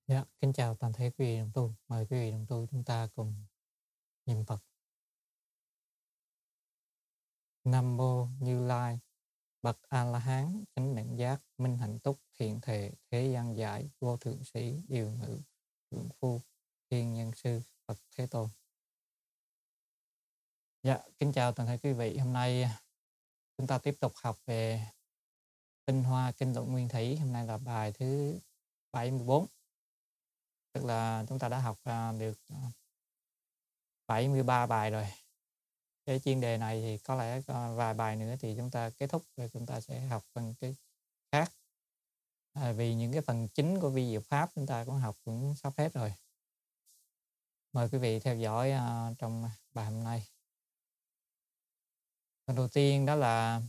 Dạ, kính chào toàn thể quý vị đồng tu. Mời quý vị đồng tu chúng ta cùng niệm Phật. Nam mô Như Lai, bậc A La Hán, chánh đẳng giác, minh hạnh túc, thiện thệ, thế gian giải, vô thượng sĩ, điều ngữ, thượng phu, thiên nhân sư, Phật Thế Tôn. Dạ, kính chào toàn thể quý vị. Hôm nay chúng ta tiếp tục học về Tinh Hoa Kinh Luận Nguyên Thủy. Hôm nay là bài thứ 74. Tức là chúng ta đã học được 73 bài rồi. Cái chuyên đề này thì có lẽ vài bài nữa thì chúng ta kết thúc rồi chúng ta sẽ học phần cái khác. Vì những cái phần chính của vi diệu pháp chúng ta cũng học cũng sắp hết rồi. Mời quý vị theo dõi trong bài hôm nay. Phần đầu tiên đó là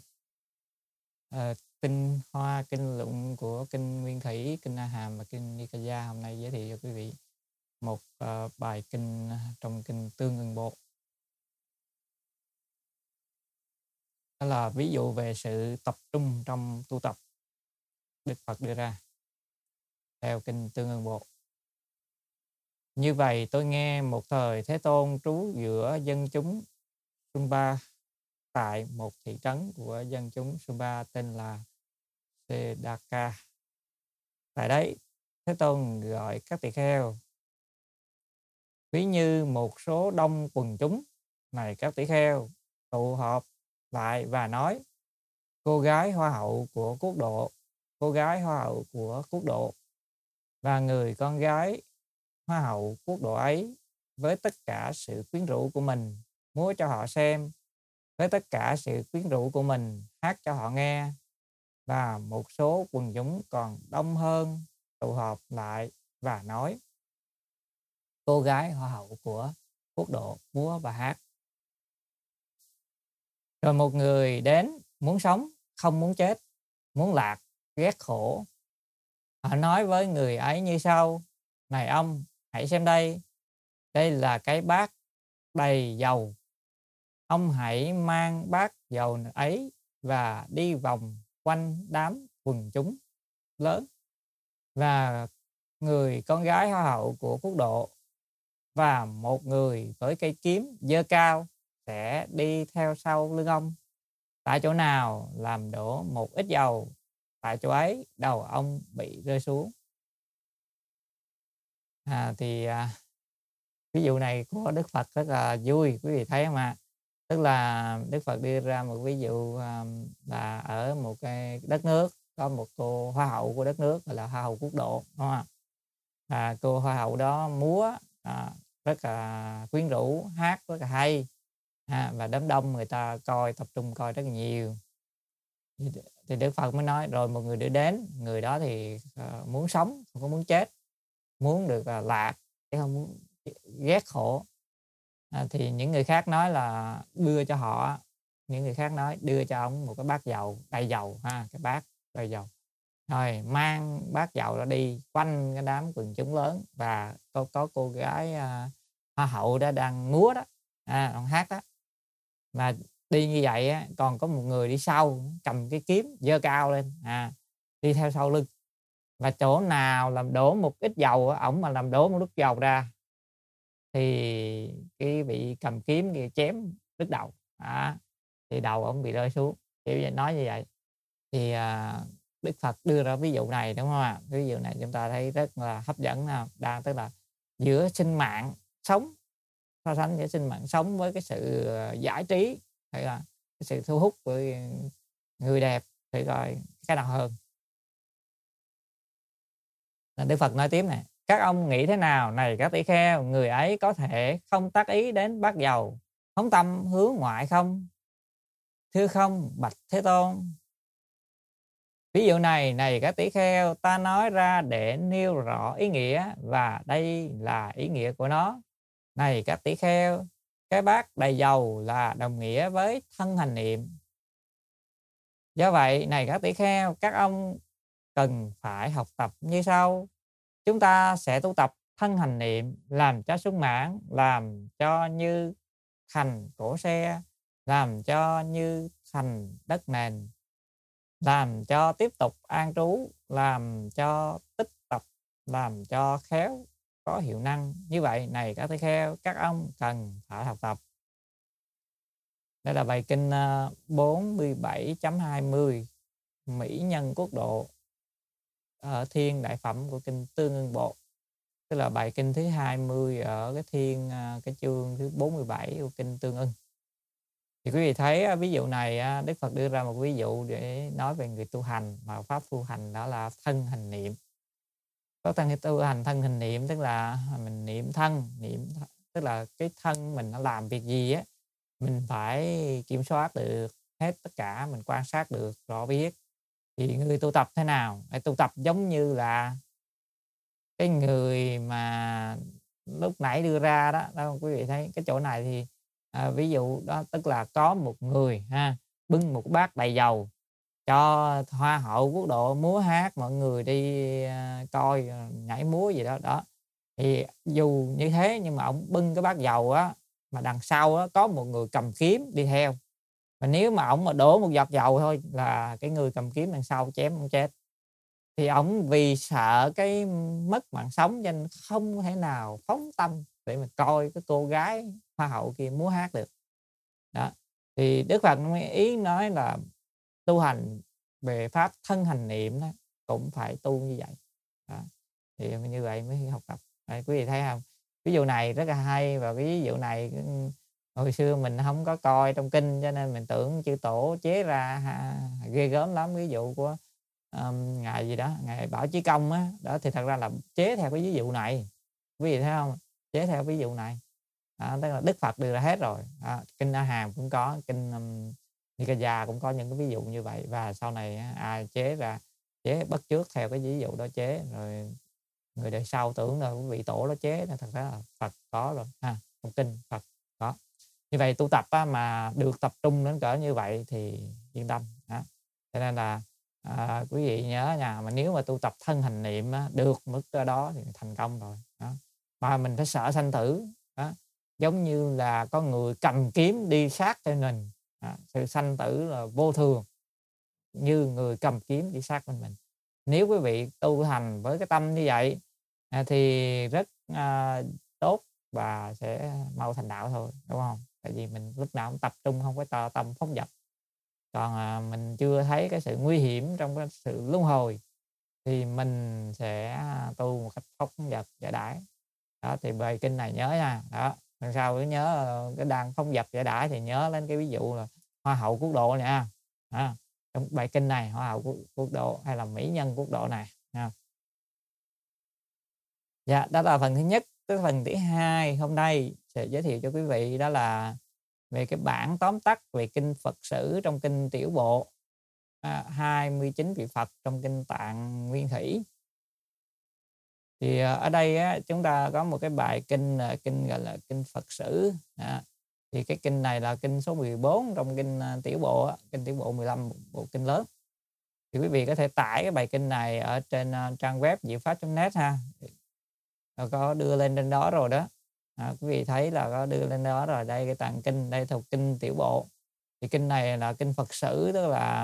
Tinh Hoa Kinh Luận của Kinh Nguyên Thủy, Kinh A Hàm và Kinh Nikaya. Hôm nay giới thiệu cho quý vị một bài kinh trong Kinh Tương Ưng Bộ. Đó là ví dụ về sự tập trung trong tu tập Đức Phật đưa ra theo Kinh Tương Ưng Bộ. Như vậy tôi nghe một thời Thế Tôn trú giữa dân chúng Sumba tại một thị trấn của dân chúng Sumba tên là Sedaka. Tại đấy Thế Tôn gọi các tỳ kheo ví như một số đông quần chúng. Này các tỳ kheo, tụ họp lại và nói: cô gái hoa hậu của quốc độ, cô gái hoa hậu của quốc độ và người con gái hoa hậu quốc độ ấy với tất cả sự quyến rũ của mình múa cho họ xem, với tất cả sự quyến rũ của mình hát cho họ nghe. Và một số quần chúng còn đông hơn tụ họp lại và nói: cô gái hoa hậu của quốc độ múa và hát. Rồi một người đến muốn sống, không muốn chết, muốn lạc, ghét khổ. Họ nói với người ấy như sau: này ông, hãy xem đây. Đây là cái bát đầy dầu. Ông hãy mang bát dầu ấy và đi vòng quanh đám quần chúng lớn. Và người con gái hoa hậu của quốc độ và một người với cây kiếm giơ cao sẽ đi theo sau lưng ông. Tại chỗ nào làm đổ một ít dầu, tại chỗ ấy đầu ông bị rơi xuống. Ví dụ này của Đức Phật rất là vui, quý vị thấy không ạ? Tức là Đức Phật đưa ra một ví dụ là ở một cái đất nước có một cô hoa hậu của đất nước gọi là hoa hậu quốc độ, đúng không? Và cô hoa hậu đó múa rất là quyến rũ, hát rất là hay, và đám đông người ta coi, tập trung coi rất là nhiều. Thì Đức Phật mới nói rồi một người đưa đến, người đó thì muốn sống, không có muốn chết, muốn được lạc chứ không muốn ghét khổ. Thì những người khác nói là đưa cho họ, những người khác nói đưa cho ông một cái bát dầu đầy dầu, cái bát đầy dầu, rồi mang bát dầu ra đi quanh cái đám quần chúng lớn. Và có cô gái hoa hậu đó đang múa đó, đang hát đó, mà đi như vậy còn có một người đi sau cầm cái kiếm giơ cao lên, đi theo sau lưng. Và chỗ nào làm đổ một ít dầu, ổng mà làm đổ một lúc dầu ra thì cái bị cầm kiếm kia chém đứt đầu, thì đầu ổng bị rơi xuống, kiểu nói như vậy. Thì Đức Phật đưa ra ví dụ này, đúng không ạ? Ví dụ này chúng ta thấy rất là hấp dẫn, tức là giữa sinh mạng sống, so sánh giữa sinh mạng sống với cái sự giải trí hay là cái sự thu hút của người đẹp thì coi cái nào hơn. Đức Phật nói tiếp này: các ông nghĩ thế nào? Này các tỷ kheo, người ấy có thể không tác ý đến bát dầu, phóng tâm hướng ngoại không? Thưa không, bạch Thế Tôn. Ví dụ này, này các tỷ kheo, ta nói ra để nêu rõ ý nghĩa, và đây là ý nghĩa của nó. Này các tỷ kheo, cái bát đầy dầu là đồng nghĩa với thân hành niệm. Do vậy, này các tỷ kheo, các ông cần phải học tập như sau. Chúng ta sẽ tu tập thân hành niệm, làm cho sung mãn, làm cho như thành cổ xe, làm cho như thành đất nền, làm cho tiếp tục an trú, làm cho tích tập, làm cho khéo có hiệu năng. Như vậy này các thầy kheo, các ông cần phải học tập. Đây là bài kinh 47.20 Mỹ Nhân Quốc Độ ở Thiên Đại Phẩm của kinh Tương Ưng Bộ. Tức là bài kinh thứ 20 ở cái chương thứ 47 của kinh Tương Ưng. Thì quý vị thấy ví dụ này Đức Phật đưa ra một ví dụ để nói về người tu hành, mà pháp tu hành đó là thân hành niệm. Có tu hành thân hành niệm tức là mình niệm thân, tức là cái thân mình nó làm việc gì á, mình phải kiểm soát được hết tất cả, mình quan sát được rõ biết. Thì người tu tập thế nào? Tu tập giống như là cái người mà lúc nãy đưa ra đó quý vị thấy cái chỗ này thì ví dụ đó, tức là có một người bưng một bát đầy dầu cho hoa hậu quốc độ múa hát, mọi người đi coi nhảy múa gì đó. Thì dù như thế nhưng mà ông bưng cái bát dầu á, mà đằng sau á, có một người cầm kiếm đi theo, mà nếu mà ổng mà đổ một giọt dầu thôi là cái người cầm kiếm đằng sau chém ông chết. Thì ổng vì sợ cái mất mạng sống cho nên không thể nào phóng tâm để mà coi cái cô gái hoa hậu kia múa hát được. Đó. Thì Đức Phật ý nói là tu hành về pháp thân hành niệm đó, cũng phải tu như vậy. Đó. Thì như vậy mới học tập. Đấy, quý vị thấy không? Ví dụ này rất là hay, và cái ví dụ này hồi xưa mình không có coi trong kinh cho nên mình tưởng chư tổ chế ra ghê gớm lắm. Ví dụ của ngài gì đó, ngài Bảo Chí Công đó thì thật ra là chế theo cái ví dụ này. Quý vị thấy không? Chế theo ví dụ này. Tức là Đức Phật đưa ra hết rồi. Kinh A Hàm cũng có, kinh Nikaya cũng có những cái ví dụ như vậy, và sau này ai chế bắt chước theo cái ví dụ đó chế, rồi người đời sau tưởng là vị tổ đó chế, thật ra là Phật có rồi trong kinh Phật có. Như vậy tu tập mà được tập trung đến cỡ như vậy thì yên tâm. Cho nên là quý vị nhớ nha, mà nếu mà tu tập thân hành niệm được mức đó thì thành công rồi. Mà mình phải sợ sanh tử. Giống như là có người cầm kiếm đi sát trên mình, sự sanh tử là vô thường, như người cầm kiếm đi sát bên mình. Nếu quý vị tu hành với cái tâm như vậy thì rất tốt và sẽ mau thành đạo thôi, đúng không? Tại vì mình lúc nào cũng tập trung, không có tâm phóng dật. Còn mình chưa thấy cái sự nguy hiểm trong cái sự luân hồi thì mình sẽ tu một cách phóng dật giải đãi. Đó, thì bài kinh này nhớ nha. Đó, lần sau cứ nhớ cái đang phóng dật giải đãi thì nhớ lên cái ví dụ là hoa hậu quốc độ này trong bài kinh này, hoa hậu quốc độ hay là mỹ nhân quốc độ này nha. Dạ, đó là phần thứ nhất. Cái phần thứ hai hôm nay sẽ giới thiệu cho quý vị đó là về cái bản tóm tắt về kinh Phật sử trong kinh Tiểu Bộ, 29 vị Phật trong kinh Tạng Nguyên Thủy. Thì ở đây chúng ta có một cái bài kinh gọi là kinh Phật sử. Thì cái kinh này là kinh số 14 trong kinh Tiểu Bộ, kinh Tiểu Bộ 15, bộ kinh lớn. Thì quý vị có thể tải cái bài kinh này ở trên trang web diệu pháp.net có đưa lên trên đó rồi đó. Quý vị thấy là có đưa lên đó rồi. Đây cái tạng kinh, đây thuộc kinh Tiểu Bộ. Thì kinh này là kinh Phật sử, tức là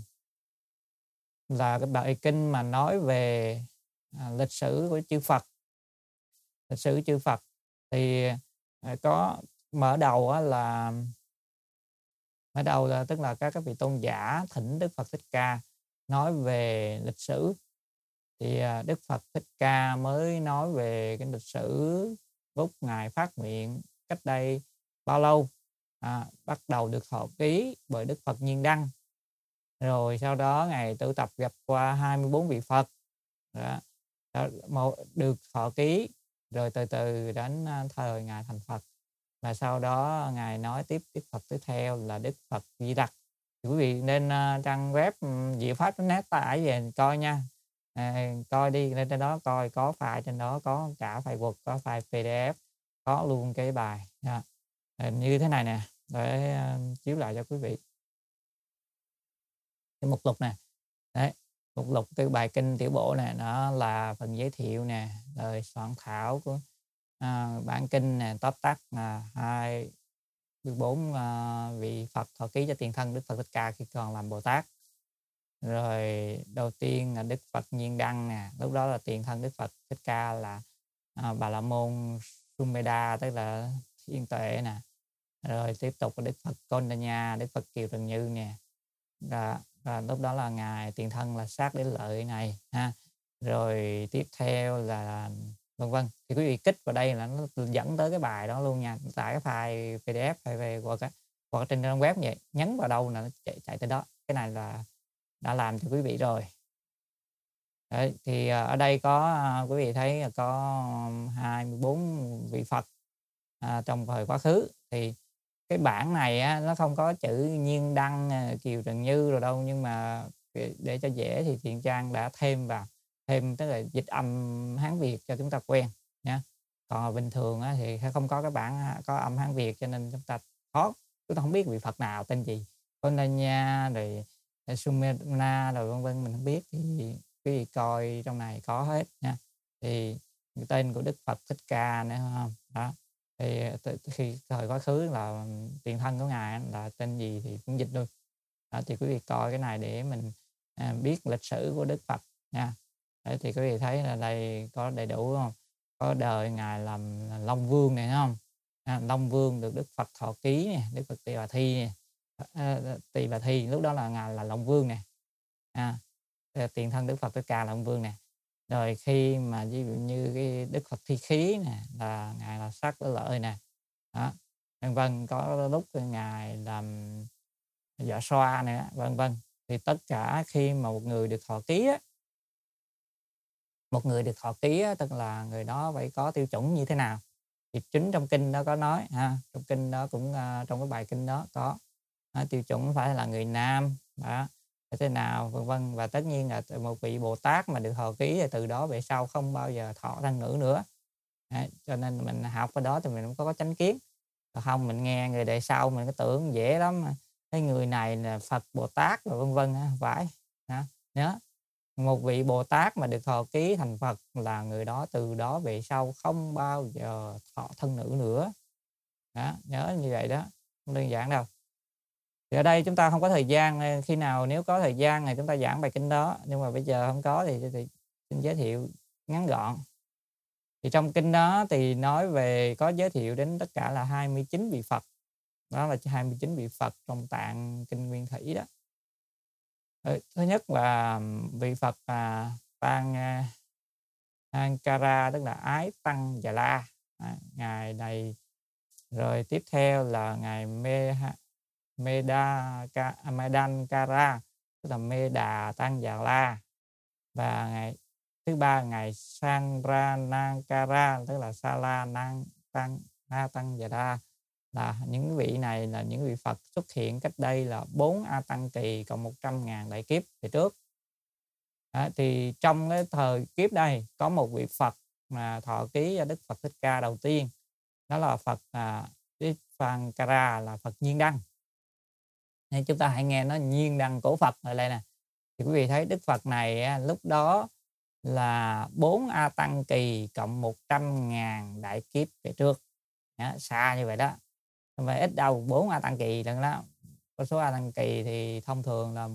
cái bài kinh mà nói về lịch sử của chư Phật. Lịch sử chư Phật thì có mở đầu là tức là các vị tôn giả thỉnh Đức Phật Thích Ca nói về lịch sử. Thì Đức Phật Thích Ca mới nói về cái lịch sử lúc ngài phát nguyện cách đây bao lâu. Bắt đầu được thọ ký bởi Đức Phật Nhiên Đăng, rồi sau đó ngài tu tập gặp qua 24 vị Phật được thọ ký, rồi từ từ đến thời ngài thành Phật, và sau đó ngài nói tiếp Đức Phật tiếp theo là Đức Phật Di Lặc. Thì quý vị nên trang web diệu pháp.net tải về coi nha. Coi đi, lên trên đó coi, có file trên đó, có cả file Word, có file PDF, có luôn cái bài như thế này nè, để chiếu lại cho quý vị. Cái mục lục nè, đấy, mục lục cái bài kinh Tiểu Bộ nè, nó là phần giới thiệu nè, rồi soạn thảo của bản kinh nè, tóm tắt 24 vị Phật thọ ký cho tiền thân Đức Phật Thích Ca khi còn làm Bồ Tát. Rồi đầu tiên là Đức Phật Nhiên Đăng nè, lúc đó là tiền thân Đức Phật Thích Ca là Bà La Môn Sumeda, tức là Thiên Tuệ nè. Rồi tiếp tục là Đức Phật Kondanya, Đức Phật Kiều Trần Như nè. Và lúc đó là ngài tiền thân là Sát Đế Lợi này ha. Rồi tiếp theo là vân vân. Thì quý vị kích vào đây là nó dẫn tới cái bài đó luôn nha. Tải cái file PDF hay về hoặc trên trang web vậy, nhấn vào đâu là nó chạy tới đó. Cái này là đã làm cho quý vị rồi. Đấy, thì ở đây có quý vị thấy là có 24 vị Phật trong thời quá khứ. Thì cái bản này á, nó không có chữ Nhiên Đăng, Kiều Trần Như rồi đâu, nhưng mà để cho dễ thì Thiện Trang đã thêm vào, tức là dịch âm Hán Việt cho chúng ta quen nha. Còn bình thường á, thì không có cái bản có âm Hán Việt, cho nên chúng ta không biết vị Phật nào tên gì, Kondanya rồi Sumedana rồi vân vân, mình không biết. Thì quý vị coi trong này có hết nha. Thì tên của Đức Phật Thích Ca nữa không đó. Thì khi thời quá khứ là tiền thân của ngài là tên gì thì cũng dịch luôn đó. Thì quý vị coi cái này để mình biết lịch sử của Đức Phật nha. Đấy, thì quý vị thấy là đây có đầy đủ không? Có đời ngài làm Long Vương này, thấy không? Long Vương được Đức Phật thọ ký nè, Đức Phật Tỳ Bà Thi nè. Tỳ Bà Thi lúc đó là ngài là Long Vương nè. Tiền thân Đức Phật Thích Ca là Long Vương nè. Rồi khi mà ví dụ như cái Đức Phật Thi Khí nè là ngài là Sát Đế Lợi nè. Đó, vân vân, có lúc ngài làm Dạ Xoa nè, vân vân. Thì tất cả khi mà một người được thọ ký á, tức là người đó phải có tiêu chuẩn như thế nào. Thì chính trong kinh đó có nói ha, trong kinh đó cũng trong cái bài kinh đó có tiêu chuẩn phải là người nam đó, thế nào vân vân. Và tất nhiên là một vị Bồ Tát mà được thọ ký thì từ đó về sau không bao giờ thọ thân nữ nữa. Đấy, cho nên mình học cái đó thì mình không có chánh kiến. Không mình nghe người đời sau mình có tưởng dễ lắm, cái người này là Phật Bồ Tát rồi vân vân phải đó. Nhớ một vị Bồ Tát mà được thọ ký thành Phật là người đó từ đó về sau không bao giờ thọ thân nữ nữa đó, nhớ như vậy đó, không đơn giản đâu. Thì ở đây chúng ta không có thời gian, khi nào nếu có thời gian thì chúng ta giảng bài kinh đó, nhưng mà bây giờ không có thì xin giới thiệu ngắn gọn. Thì trong kinh đó thì nói về có giới thiệu đến tất cả là 29 vị Phật. Đó là 29 vị Phật trong tạng kinh Nguyên Thủy đó. Thứ nhất là vị Phật Ankara, tức là Ái Tăng Già La. Ngài này. Rồi tiếp theo là ngài Medankara, tức là Mê Đà Tăng Già La. Và ngày thứ ba ngài Sanranankara, tức là Sala Tăng Già La. Là những vị này là những vị Phật xuất hiện cách đây là 4 A Tăng kỳ cộng 100.000 đại kiếp về trước. Thì trong cái thời kiếp đây có một vị Phật mà thọ ký Đức Phật Thích Ca đầu tiên, đó là Phật Dipankara, là Phật Nhiên Đăng. Nên chúng ta hãy nghe nó Nhiên Đăng cổ Phật ở đây nè. Thì quý vị thấy Đức Phật này lúc đó là 4 A Tăng kỳ cộng 100.000 đại kiếp về trước. Xa như vậy đó, không phải ít đâu, 4 A Tăng kỳ lần đó. Có số A Tăng kỳ thì thông thường là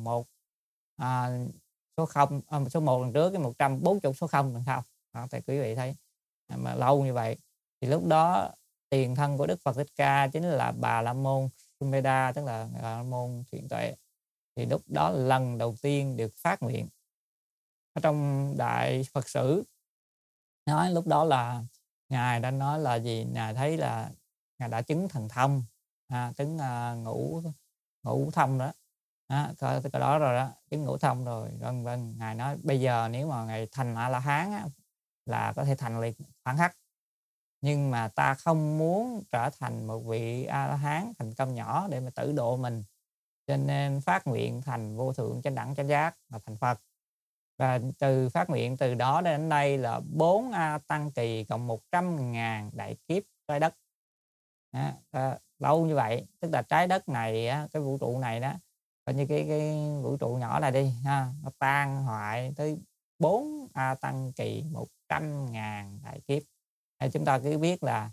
số 1 lần trước, cái 140 số 0 lần sau. Thì quý vị thấy mà lâu như vậy. Thì lúc đó tiền thân của Đức Phật Thích Ca chính là Bà La Môn Sumeda, tức là Bà La Môn Thiện Tuệ. Thì lúc đó lần đầu tiên được phát nguyện. Ở trong Đại Phật Sử nói lúc đó là ngài đã nói là gì? Ngài thấy là ngài đã chứng thần thông, chứng ngũ thông đó. Cái đó rồi đó, chứng ngũ thông rồi vân vân. Ngài nói bây giờ nếu mà ngài thành A La Hán là có thể thành liệt phản hắc, nhưng mà ta không muốn trở thành một vị A La Hán thành công nhỏ để mà tử độ mình, cho nên phát nguyện thành vô thượng chánh đẳng chánh giác mà thành Phật. Và từ phát nguyện từ đó đến đây là 4 A Tăng kỳ cộng 100.000 đại kiếp trái đất. Lâu như vậy, tức là trái đất này, cái vũ trụ này đó, coi như cái vũ trụ nhỏ này đi nó tan hoại tới 4 A Tăng kỳ 100.000 đại kiếp. Chúng ta cứ biết là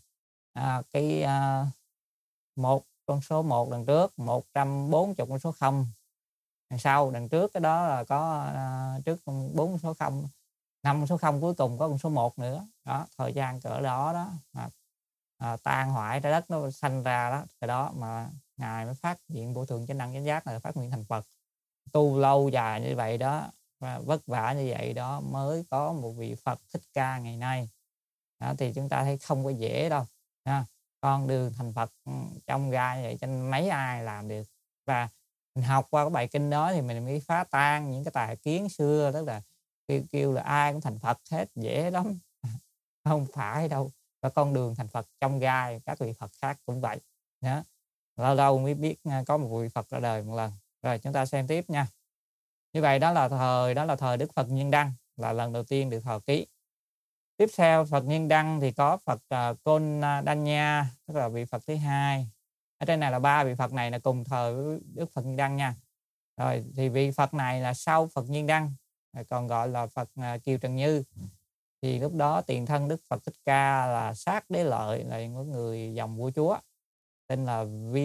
một con số 1 lần trước, 140 con số 0 đằng sau, đằng trước cái đó là có, trước 4 số 0, 5 số 0 cuối cùng có con số 1 nữa. Đó, thời gian cỡ đó đó mà, tan hoại trái đất nó sanh ra đó, cái đó mà Ngài mới phát hiện vô thượng chánh đẳng chánh giác là phát nguyện thành Phật. Tu lâu dài như vậy đó, và vất vả như vậy đó mới có một vị Phật Thích Ca ngày nay. Đó, thì chúng ta thấy không có dễ đâu ha. Con đường thành Phật, trong gai như vậy cho nên mấy ai làm được. Và mình học qua cái bài kinh đó thì mình mới phá tan những cái tà kiến xưa, tức là kêu là ai cũng thành Phật hết, dễ lắm. Không phải đâu, và con đường thành Phật trong gai, các vị Phật khác cũng vậy. Đó, lâu lâu mới biết có một vị Phật ra đời một lần. Rồi chúng ta xem tiếp nha. Như vậy đó là thời Đức Phật Nhiên Đăng, là lần đầu tiên được thọ ký. Tiếp theo Phật Nhiên Đăng thì có Phật Côn Đanh Nha, tức là vị Phật thứ hai. Ở trên này là 3 vị Phật này là cùng thời với Đức Phật Nhiên Đăng nha. Rồi thì vị Phật này là sau Phật Nhiên Đăng, còn gọi là Phật Kiều Trần Như. Thì lúc đó tiền thân Đức Phật Thích Ca là Sát Đế Lợi, là một người dòng vua chúa, tên là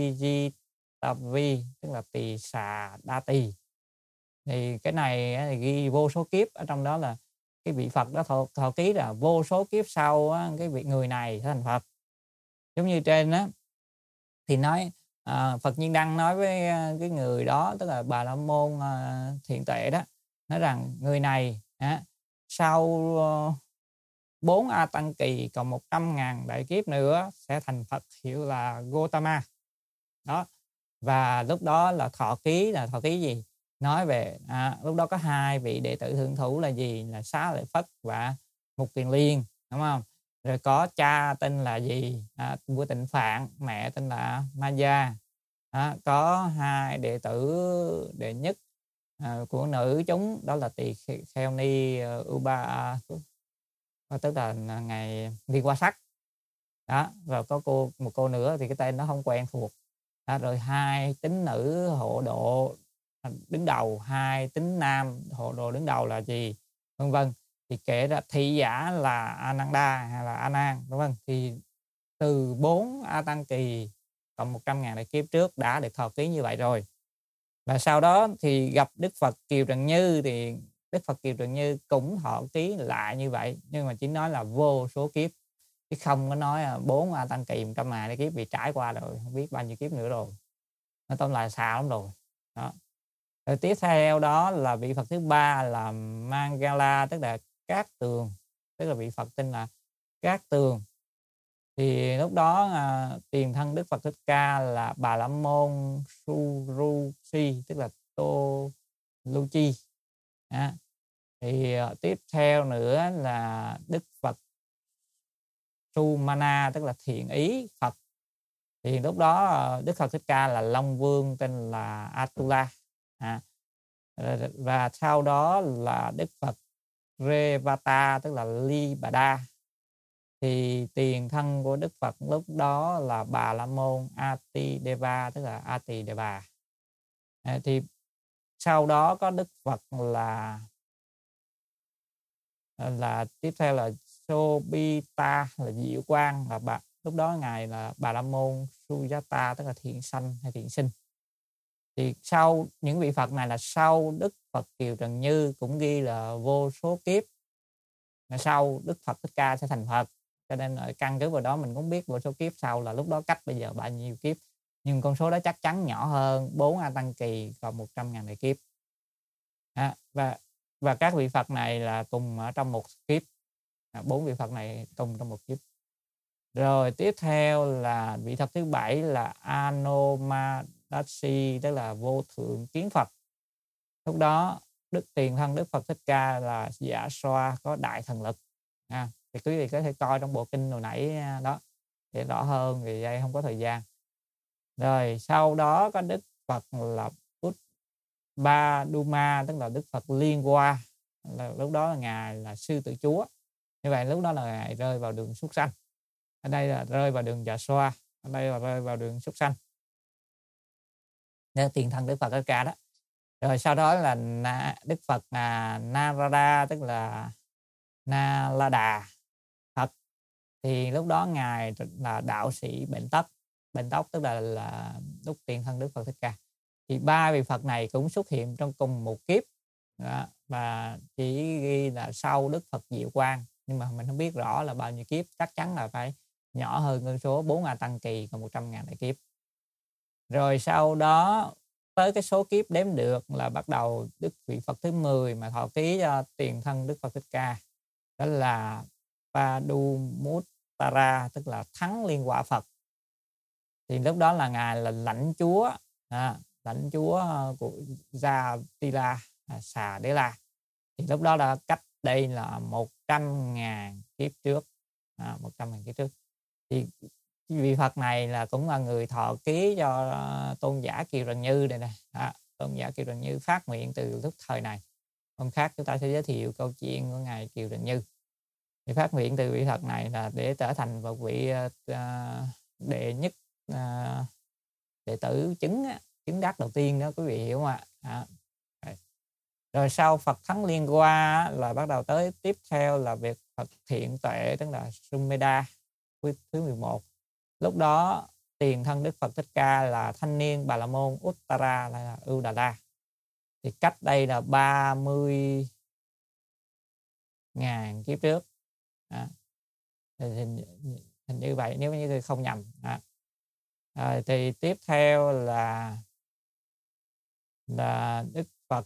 Vijitavi, tức là Tỳ Xà Đa Tỳ. Thì cái này thì ghi vô số kiếp, ở trong đó là cái vị Phật đó thọ ký là vô số kiếp sau á, cái vị người này sẽ thành Phật. Giống như trên đó thì nói Phật Nhiên Đăng nói với cái người đó, tức là Bà La Môn Thiện Tuệ đó, nói rằng người này sau 4 A Tăng Kỳ còn 100.000 đại kiếp nữa sẽ thành Phật, hiệu là Gotama. Đó. Và lúc đó là thọ ký gì? Nói về lúc đó có 2 vị đệ tử thượng thủ là gì? Là Xá Lợi Phất và Mục Kiền Liên, đúng không? Rồi có cha tên là gì? Vua Tịnh Phạn, mẹ tên là Maya. Có 2 đệ tử đệ nhất của nữ chúng, đó là Tỳ Kheo Ni Uba, tức là ngày Liên Hoa Sắc. Đó, rồi có một cô nữa thì cái tên nó không quen thuộc. Rồi 2 tín nữ hộ độ đứng đầu, 2 tín nam hộ độ đứng đầu là gì, vân vân. Thì kể ra thị giả là Ananda hay là A Nan, vân vân. Thì từ 4 A Tăng Kỳ cộng 100.000 đại kiếp trước đã được thọ ký như vậy rồi. Và sau đó thì gặp Đức Phật Kiều Trần Như, thì Đức Phật Kiều Trần Như cũng thọ ký lại như vậy, nhưng mà chỉ nói là vô số kiếp, chứ không có nói 4 A Tăng Kỳ 100.000 đại kiếp, vì trải qua rồi, không biết bao nhiêu kiếp nữa rồi. Nó tóm lại xa lắm rồi. Đó. Rồi tiếp theo đó là vị Phật thứ 3 là Mangala, tức là Cát Tường, tức là vị Phật tên là Cát Tường. Thì lúc đó tiền thân Đức Phật Thích Ca là Bà La Môn Suruchi, tức là Tô Lu Chi. Thì tiếp theo nữa là Đức Phật Sumana, tức là Thiện Ý Phật. Thì lúc đó Đức Phật Thích Ca là Long Vương, tên là Atula. Và sau đó là Đức Phật Revata, tức là Ly Bà Đa. Thì tiền thân của Đức Phật lúc đó là Bà La Môn Atideva, tức là Atideva. Thì sau đó có Đức Phật là tiếp theo là Sobita, là Diệu Quang, là lúc đó ngài là Bà La Môn Sujata, tức là thiện sanh hay thiện sinh. Thì sau những vị Phật này là sau Đức Phật Kiều Trần Như, cũng ghi là vô số kiếp sau Đức Phật Thích Ca sẽ thành Phật. Cho nên căn cứ vào đó mình cũng biết vô số kiếp sau là lúc đó cách bây giờ bao nhiêu kiếp. Nhưng con số đó chắc chắn nhỏ hơn 4 A Tăng Kỳ còn 100.000 đại kiếp. Và các vị Phật này là cùng ở trong một kiếp. 4 vị Phật này cùng trong một kiếp. Rồi tiếp theo là vị Phật thứ 7 là Anomadachi, tức là Vô Thượng Kiến Phật. Lúc đó tiền thân Đức Phật Thích Ca là Dạ Xoa, có đại thần lực. Thì quý vị có thể coi trong bộ kinh hồi nãy đó để rõ hơn, vì đây không có thời gian. Rồi sau đó có Đức Phật là Ba Duma, tức là Đức Phật Liên Hoa. Lúc đó là ngài là sư tử chúa. Như vậy lúc đó là ngài rơi vào đường súc sanh. Ở đây là rơi vào đường Dạ Xoa, ở đây là rơi vào đường súc sanh. Nên tiền thân Đức Phật Thích Ca đó. Rồi sau đó là Đức Phật Narada, tức là Nalada Phật. Thì lúc đó ngài là đạo sĩ bệnh tóc. Bệnh tóc tức là lúc tiền thân Đức Phật Thích Ca. Thì 3 vị Phật này cũng xuất hiện trong cùng một kiếp. Đó, và chỉ ghi là sau Đức Phật Diệu Quang, nhưng mà mình không biết rõ là bao nhiêu kiếp, chắc chắn là phải nhỏ hơn con số 4 A Tăng Kỳ còn 100.000 đại kiếp. Rồi sau đó tới cái số kiếp đếm được là bắt đầu Đức vị Phật thứ 10 mà thọ ký cho tiền thân Đức Phật Thích Ca, đó là Padumuttara, tức là Thắng Liên Quả Phật. Thì lúc đó là ngài là lãnh chúa của Gia Tila, Xà Đế La. Thì lúc đó là cách đây là 100.000 kiếp trước, 100.000 kiếp trước. Thì vị Phật này là cũng là người thọ ký cho tôn giả Kiều Trần Như đây nè. Tôn giả Kiều Trần Như phát nguyện từ lúc thời này. Hôm khác chúng ta sẽ giới thiệu câu chuyện của ngài Kiều Trần Như. Thì phát nguyện từ vị Phật này là để trở thành một vị đệ nhất đệ tử chứng đắc đầu tiên đó, quý vị hiểu không ạ? Rồi sau Phật Thắng Liên Hoa là bắt đầu tới tiếp theo là việc Phật Thiện Tuệ, tức là Sumedha thứ 11. Lúc đó tiền thân Đức Phật Thích Ca là thanh niên Bà La Môn Uttara là Udala. Thì cách đây là 30.000 kiếp trước. Hình như vậy nếu như tôi không nhầm. Thì tiếp theo là Đức Phật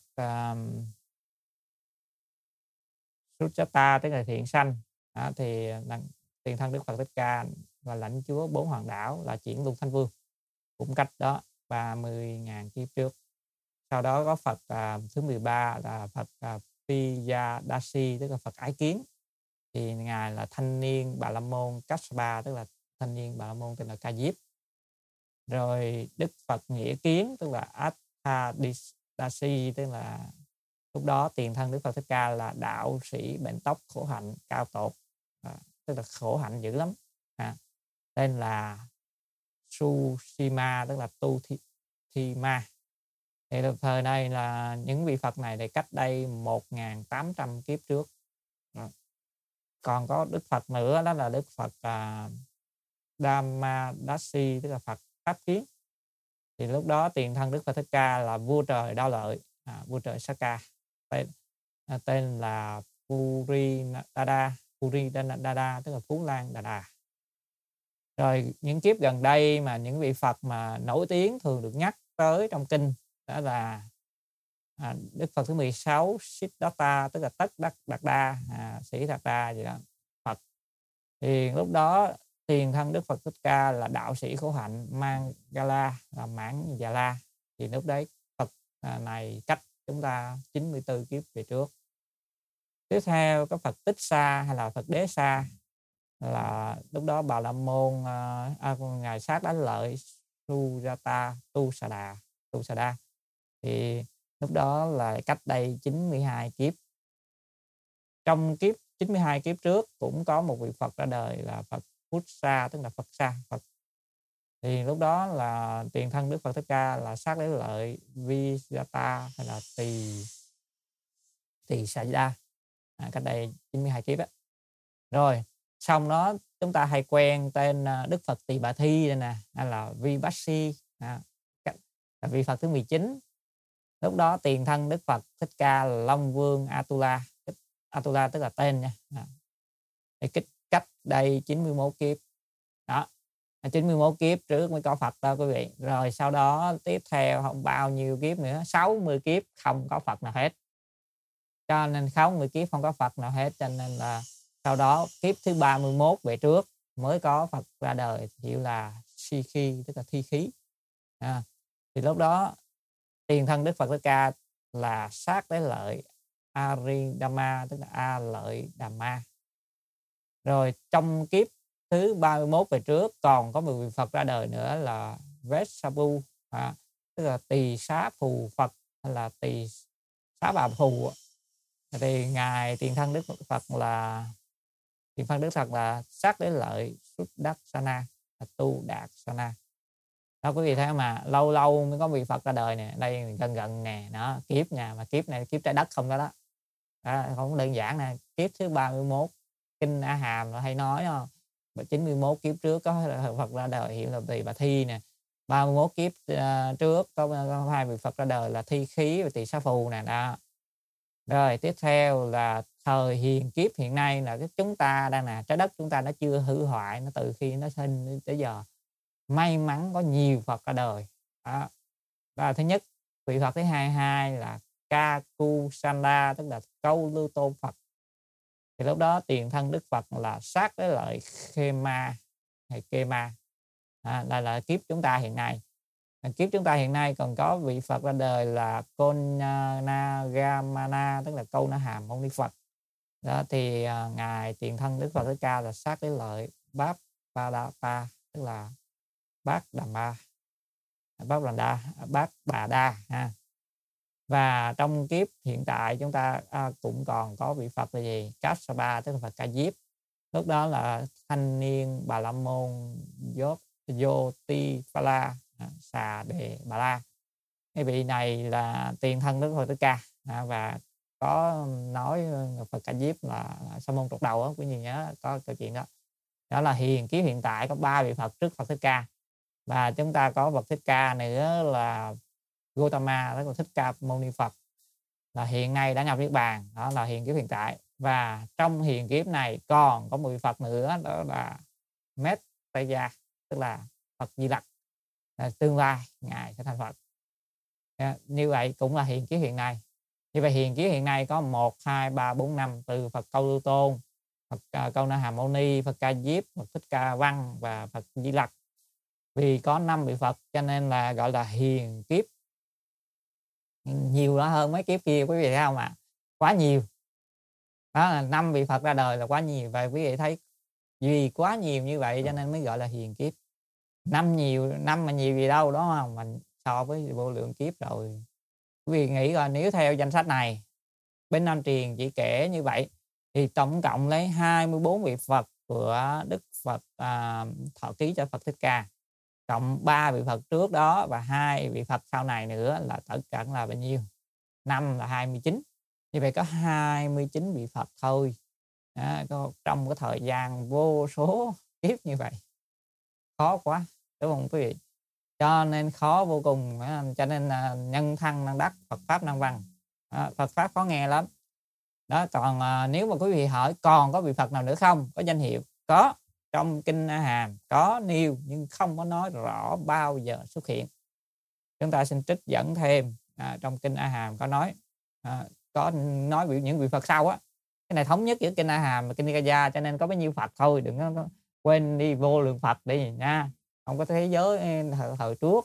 Suchata, tức là thiện sanh. Thì tiền thân Đức Phật Thích Ca và lãnh chúa 4 hoàng đảo là Chuyển Luân Thanh Vương, cũng cách đó 30.000 kiếp trước. Sau đó có Phật thứ 13 là Phật Piyadasi, tức là Phật Ái Kiến. Thì ngài là thanh niên Bà La Môn Kassapa, tức là thanh niên Bà La Môn tên là Ca Diếp. Rồi Đức Phật Nghĩa Kiến, tức là Attadasi, tức là lúc đó tiền thân Đức Phật Thích Ca là đạo sĩ bệnh tóc khổ hạnh cao tột, tức là khổ hạnh dữ lắm. Tên là Sushima, tức là Tu Thi Ma. Thì thời này là những vị Phật này thì cách đây 1.800 kiếp trước. Còn có Đức Phật nữa, đó là Đức Phật Dhammadasi, tức là Phật Pháp Kiến. Thì lúc đó tiền thân Đức Phật Thích Ca là vua trời Đao Lợi, vua trời Saka, tên là Puridada, tức là Phú Lan Đà Đà. Rồi những kiếp gần đây mà những vị Phật mà nổi tiếng thường được nhắc tới trong kinh đó là Đức Phật thứ 16 Siddhartha, tức là Tất Đắc Đạt Đa, Sĩ Đạt Đa gì đó Phật. Thì lúc đó tiền thân Đức Phật Thích Ca là đạo sĩ khổ hạnh Mangala, là Mãn Già La. Thì lúc đấy Phật này cách chúng ta 94 kiếp về trước. Tiếp theo có Phật Tích Sa hay là Phật Đế Sa, là lúc đó Bà La Môn ngài Sát Đánh Lợi Sujata Tu Sa Đa. Thì lúc đó là cách đây 92 kiếp. Trong kiếp 92 kiếp trước cũng có một vị Phật ra đời là Phật Pussa, tức là Phật Sa Phật. Thì lúc đó là tiền thân Đức Phật Thích Ca là Sát Đế Lợi Vijata hay là Tỳ Sa Đa, cách đây 92 kiếp á. Rồi xong đó chúng ta hay quen tên Đức Phật Tỳ Bà Thi đây nè, hay là Vipassy, là vị Phật thứ 19. Lúc đó tiền thân Đức Phật Thích Ca là Long Vương Atula. Atula tức là tên nha. Thì cách đây 91 kiếp. Đó, 91 kiếp trước mới có Phật đó quý vị. Rồi sau đó tiếp theo không bao nhiêu kiếp nữa, 60 kiếp không có Phật nào hết. Cho nên 60 kiếp không có Phật nào hết, cho nên là sau đó kiếp thứ 31 về trước mới có Phật ra đời, hiệu là Sikhi, tức là thi khí. Thì lúc đó tiền thân Đức Phật Thích Ca là Sát Đế Lợi Aridama, tức là A Lợi Đàm Ma. Rồi trong kiếp thứ 31 về trước còn có một vị Phật ra đời nữa là Vesapu, tức là Tỳ Xá Phù Phật hay là Tỳ Xá Bà Phù. Thì ngài tiền thân Đức Phật là Sát Đế Lợi Sudarsana, là Tu Đạt Sana. Đó quý vị thấy mà lâu lâu mới có vị Phật ra đời nè, đây gần nè, đó kiếp nha, mà kiếp này kiếp trái đất không đó. Không đơn giản nè, kiếp thứ 31 kinh A Hàm hay nói 91 kiếp trước có Phật ra đời hiệu là Tỳ Bà Thi nè. 31 kiếp trước có hai vị Phật ra đời là Thi Khí và Tỳ Xá Phù nè đó. Rồi tiếp theo là thời hiền kiếp hiện nay là cái chúng ta đang là trái đất chúng ta nó chưa hư hoại, nó từ khi nó sinh tới giờ may mắn có nhiều Phật ra đời. Đó. Đó là thứ nhất. Vị Phật thứ hai là Kakusanda, tức là Câu Lưu Tôn Phật. Thì lúc đó tiền thân Đức Phật là sát với lại Khema hay Kema. Là kiếp chúng ta hiện nay. Kiếp chúng ta hiện nay còn có vị Phật ra đời là Konnagamana, tức là Câu Na Hàm Mâu Ni Phật. Đó thì ngài tiền thân Đức Phật Thích Ca là sát với lợi Báp Padapa, tức là Bát Đàm Ma, Bát Bà Đa ha. Và trong kiếp hiện tại chúng ta cũng còn có vị Phật là gì? Kassapa, tức là Phật Ca Diếp. Lúc đó là thanh niên Bà La Môn Yotifala Xà Đề Bà La. Cái vị này là tiền thân Đức Phật Thích Ca và có nói Phật Ca Diếp là sa môn trục đầu á, quý vị nhớ có câu chuyện đó. Đó là hiền kiếp hiện tại có 3 vị Phật trước Phật Thích Ca. Và chúng ta có Phật Thích Ca nữa là Gautama, tức là Thích Ca Mâu Ni Phật, là hiện nay đã nhập niết bàn. Đó là hiền kiếp hiện tại. Và trong hiền kiếp này còn có một vị Phật nữa, đó là Mettaya, tức là Phật Di Lặc, là tương lai ngài sẽ thành Phật. Như vậy cũng là hiền kiếp hiện nay. Như vậy hiền kiếp hiện nay có 1, 2, 3, 4, 5 từ Phật Câu Lưu Tôn, Phật Câu Na Hàm Mâu Ni, Phật Ca Diếp, Phật Thích Ca Văn và Phật Di Lặc. Vì có 5 vị Phật cho nên là gọi là hiền kiếp. Nhiều đó hơn mấy kiếp kia quý vị thấy không ạ? Quá nhiều. Đó là 5 vị Phật ra đời là quá nhiều. Và quý vị thấy vì quá nhiều như vậy cho nên mới gọi là hiền kiếp. Năm mà nhiều gì đâu đó không? Mình so với vô lượng kiếp rồi. Quý vị nghĩ coi nếu theo danh sách này bên Nam Truyền chỉ kể như vậy thì tổng cộng lấy 24 vị Phật của Đức Phật thọ ký cho Phật Thích Ca, cộng 3 vị Phật trước đó và 2 vị Phật sau này nữa là tất cả là bao nhiêu? 5 là 29. Như vậy có 29 vị Phật thôi. Trong cái thời gian vô số kiếp như vậy. Khó quá, đúng không quý vị? Cho nên khó vô cùng. Cho nên là nhân thân năng đắc, Phật Pháp năng văn. Phật Pháp khó nghe lắm. Đó, còn nếu mà quý vị hỏi còn có vị Phật nào nữa không? Có danh hiệu? Có. Trong Kinh A Hàm có nêu nhưng không có nói rõ bao giờ xuất hiện. Chúng ta xin trích dẫn thêm trong Kinh A Hàm có nói những vị Phật sau á. Cái này thống nhất giữa Kinh A Hàm và Kinh Nikaya cho nên có bấy nhiêu Phật thôi, đừng có quên đi vô lượng Phật đi nha. Không có thế giới thời trước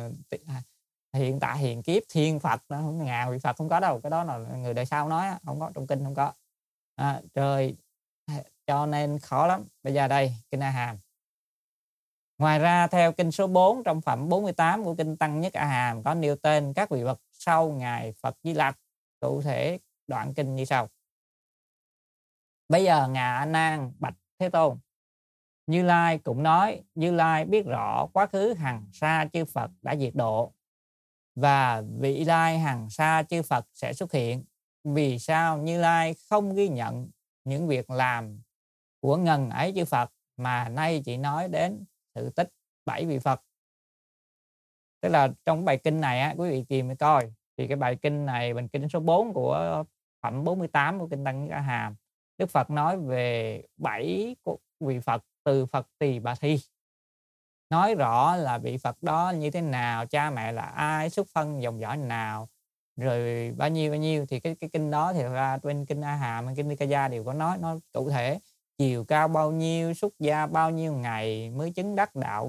hiện tại hiền kiếp thiên Phật ngàn vị Phật không có đâu, cái đó là người đời sau nói, không có trong kinh không có. Trời, cho nên khó lắm. Bây giờ đây Kinh A Hàm. Ngoài ra theo kinh số 4 trong phẩm 48 của Kinh Tăng Nhất A Hàm có nêu tên các vị Phật sau ngài Phật Di Lặc, cụ thể đoạn kinh như sau. Bây giờ ngài A Nan bạch Thế Tôn, Như Lai cũng nói Như Lai biết rõ quá khứ hằng sa chư Phật đã diệt độ và vị lai hằng sa chư Phật sẽ xuất hiện. Vì sao Như Lai không ghi nhận những việc làm của ngần ấy chư Phật mà nay chỉ nói đến sự tích 7 vị Phật? Tức là trong bài kinh này quý vị tìm coi thì cái bài kinh này bài kinh số 4 của phẩm 48 của Kinh Tăng A Hàm, Đức Phật nói về 7 vị Phật từ Phật Tỳ Bà Thi, nói rõ là vị Phật đó như thế nào, cha mẹ là ai, xuất thân dòng dõi nào, rồi bao nhiêu. Thì cái kinh đó thì ra trên Kinh A Hàm, Kinh Nikaya đều có nói cụ thể chiều cao bao nhiêu, xuất gia bao nhiêu ngày mới chứng đắc đạo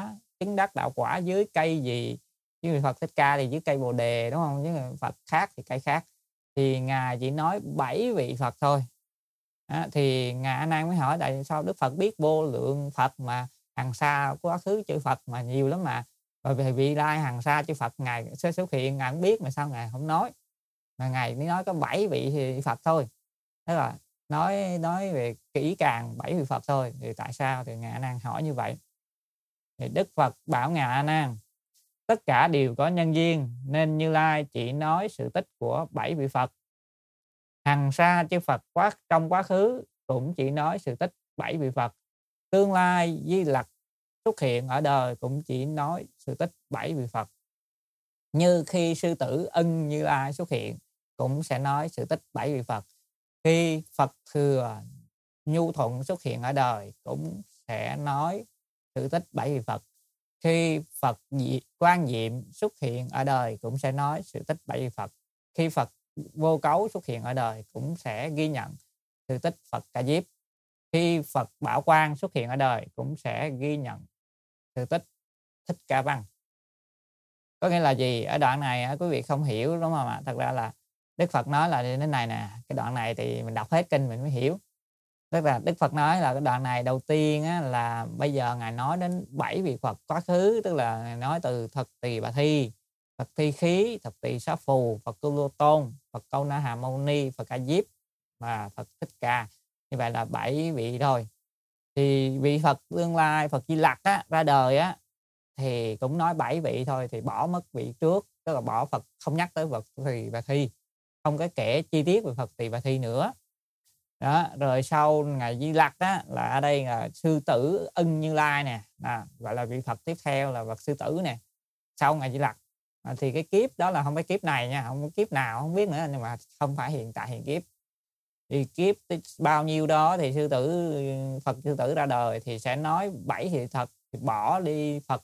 quả dưới cây gì. Chứ Phật Thích Ca thì dưới cây Bồ Đề, đúng không? Chứ Phật khác thì cây khác. Thì ngài chỉ nói 7 vị Phật thôi. Thì ngài A Nan mới hỏi tại sao Đức Phật biết vô lượng Phật mà hằng sa quá khứ chư Phật mà nhiều lắm mà, rồi về vị lai hằng sa chư Phật ngài sẽ xuất hiện, ngài không biết mà sao ngài không nói, mà ngài mới nói có 7 vị Phật thôi. Thế là nói về kỹ càng 7 vị Phật thôi. Thì tại sao? Thì ngài A Nan hỏi như vậy. Thì Đức Phật bảo ngài A Nan, tất cả đều có nhân duyên nên Như Lai chỉ nói sự tích của 7 vị Phật. Hằng sa chư Phật trong quá khứ cũng chỉ nói sự tích 7 vị Phật. Tương lai Di Lặc xuất hiện ở đời cũng chỉ nói sự tích 7 vị Phật. Như khi sư tử Ưng Như Lai xuất hiện cũng sẽ nói sự tích 7 vị Phật. Khi Phật Thừa Nhu Thuận xuất hiện ở đời cũng sẽ nói sự tích 7 vị Phật. Khi Phật Quan Diệm xuất hiện ở đời cũng sẽ nói sự tích 7 vị Phật. Khi Phật Vô Cấu xuất hiện ở đời cũng sẽ ghi nhận sự tích Phật Ca Diếp. Khi Phật Bảo Quang xuất hiện ở đời cũng sẽ ghi nhận sự tích Thích Ca Văn. Có nghĩa là gì? Ở đoạn này quý vị không hiểu đúng không ạ? Thật ra là Đức Phật nói là như thế này nè, cái đoạn này thì mình đọc hết kinh mình mới hiểu. Tức là Đức Phật nói là cái đoạn này đầu tiên là bây giờ Ngài nói đến 7 vị Phật quá khứ, tức là Ngài nói từ Thật Tỳ Bà Thi, Phật Thi Khí, Thật Tỳ Xá Phù, Phật Cư Lô Tôn, Phật Câu Na Hà Mâu Ni, Phật Ca Diếp và Phật Thích Ca. Như vậy là 7 vị thôi. Thì vị Phật tương lai, Phật Di Lặc ra đời thì cũng nói 7 vị thôi, thì bỏ mất vị trước, tức là bỏ Phật, không nhắc tới Phật Tỳ Bà Thi, không có kể chi tiết về Phật Tỳ Bà Thi nữa. Đó, rồi sau Ngài Di Lặc là ở đây là sư tử Ưng Như Lai nè, gọi là vị Phật tiếp theo là Phật sư tử nè, sau Ngài Di Lặc. Thì cái kiếp đó là không phải kiếp này nha, không có kiếp nào không biết nữa, nhưng mà không phải hiện tại hiện kiếp. Thì kiếp bao nhiêu đó thì Phật sư tử ra đời thì sẽ nói 7 vị Phật, thì bỏ đi Phật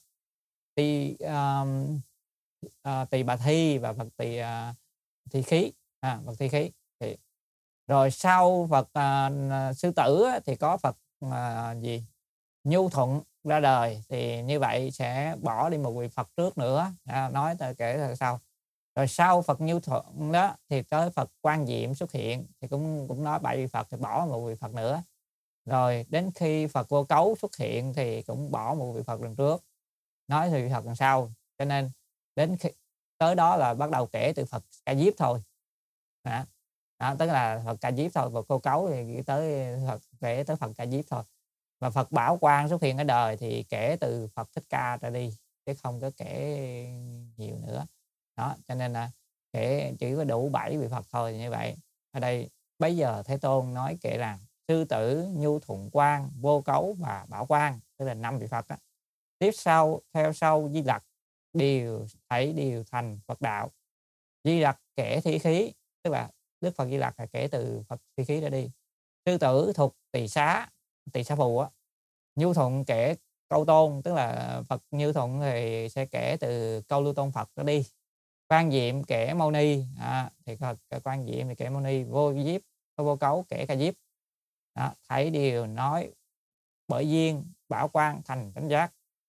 Tỳ Bà Thi và Phật Thi Khí, Phật Thi Khí. Thì rồi sau Phật sư tử thì có Phật Nhu Thuận ra đời, thì như vậy sẽ bỏ đi một vị Phật trước nữa, nói kể sau. Rồi sau Phật Nhu Thuận đó thì tới Phật Quan Diệm xuất hiện, thì cũng nói 7 vị Phật, thì bỏ một vị Phật nữa. Rồi đến khi Phật Vô Cấu xuất hiện thì cũng bỏ một vị Phật lần trước, nói vị Phật đằng sau. Cho nên đến khi tới đó là bắt đầu kể từ Phật Ca Diếp thôi. Đó, tức là Phật Ca Diếp thôi. Phật Vô Cấu thì kể tới Phật Ca Diếp thôi. Và Phật Bảo Quang xuất hiện ở đời thì kể từ Phật Thích Ca ra đi, chứ không có kể nhiều nữa. Đó, cho nên là kể chỉ có đủ 7 vị Phật thôi. Như vậy ở đây bây giờ Thế Tôn nói kể rằng sư tử, Nhu Thuận Quang, Vô Cấu và Bảo Quang, tức là 5 vị Phật đó. Tiếp sau theo sau Di Lặc đều thành Phật đạo. Di Lặc kể Thi Khí, tức là Đức Phật Di Lặc là kể từ Phật Thi Khí ra đi. Sư tử thuộc Tỳ Xá Phù Nhu Thuận kể Câu Tôn, tức là Phật Nhu Thuận thì sẽ kể từ Câu Lưu Tôn Phật ra đi. Quan Diệm kể Mâu Ni, thì Quan Diệm thì kể Mâu Ni. Vô Cấu kể Ca Diếp. Thấy điều nói bởi duyên Bảo Quang thành chánh giác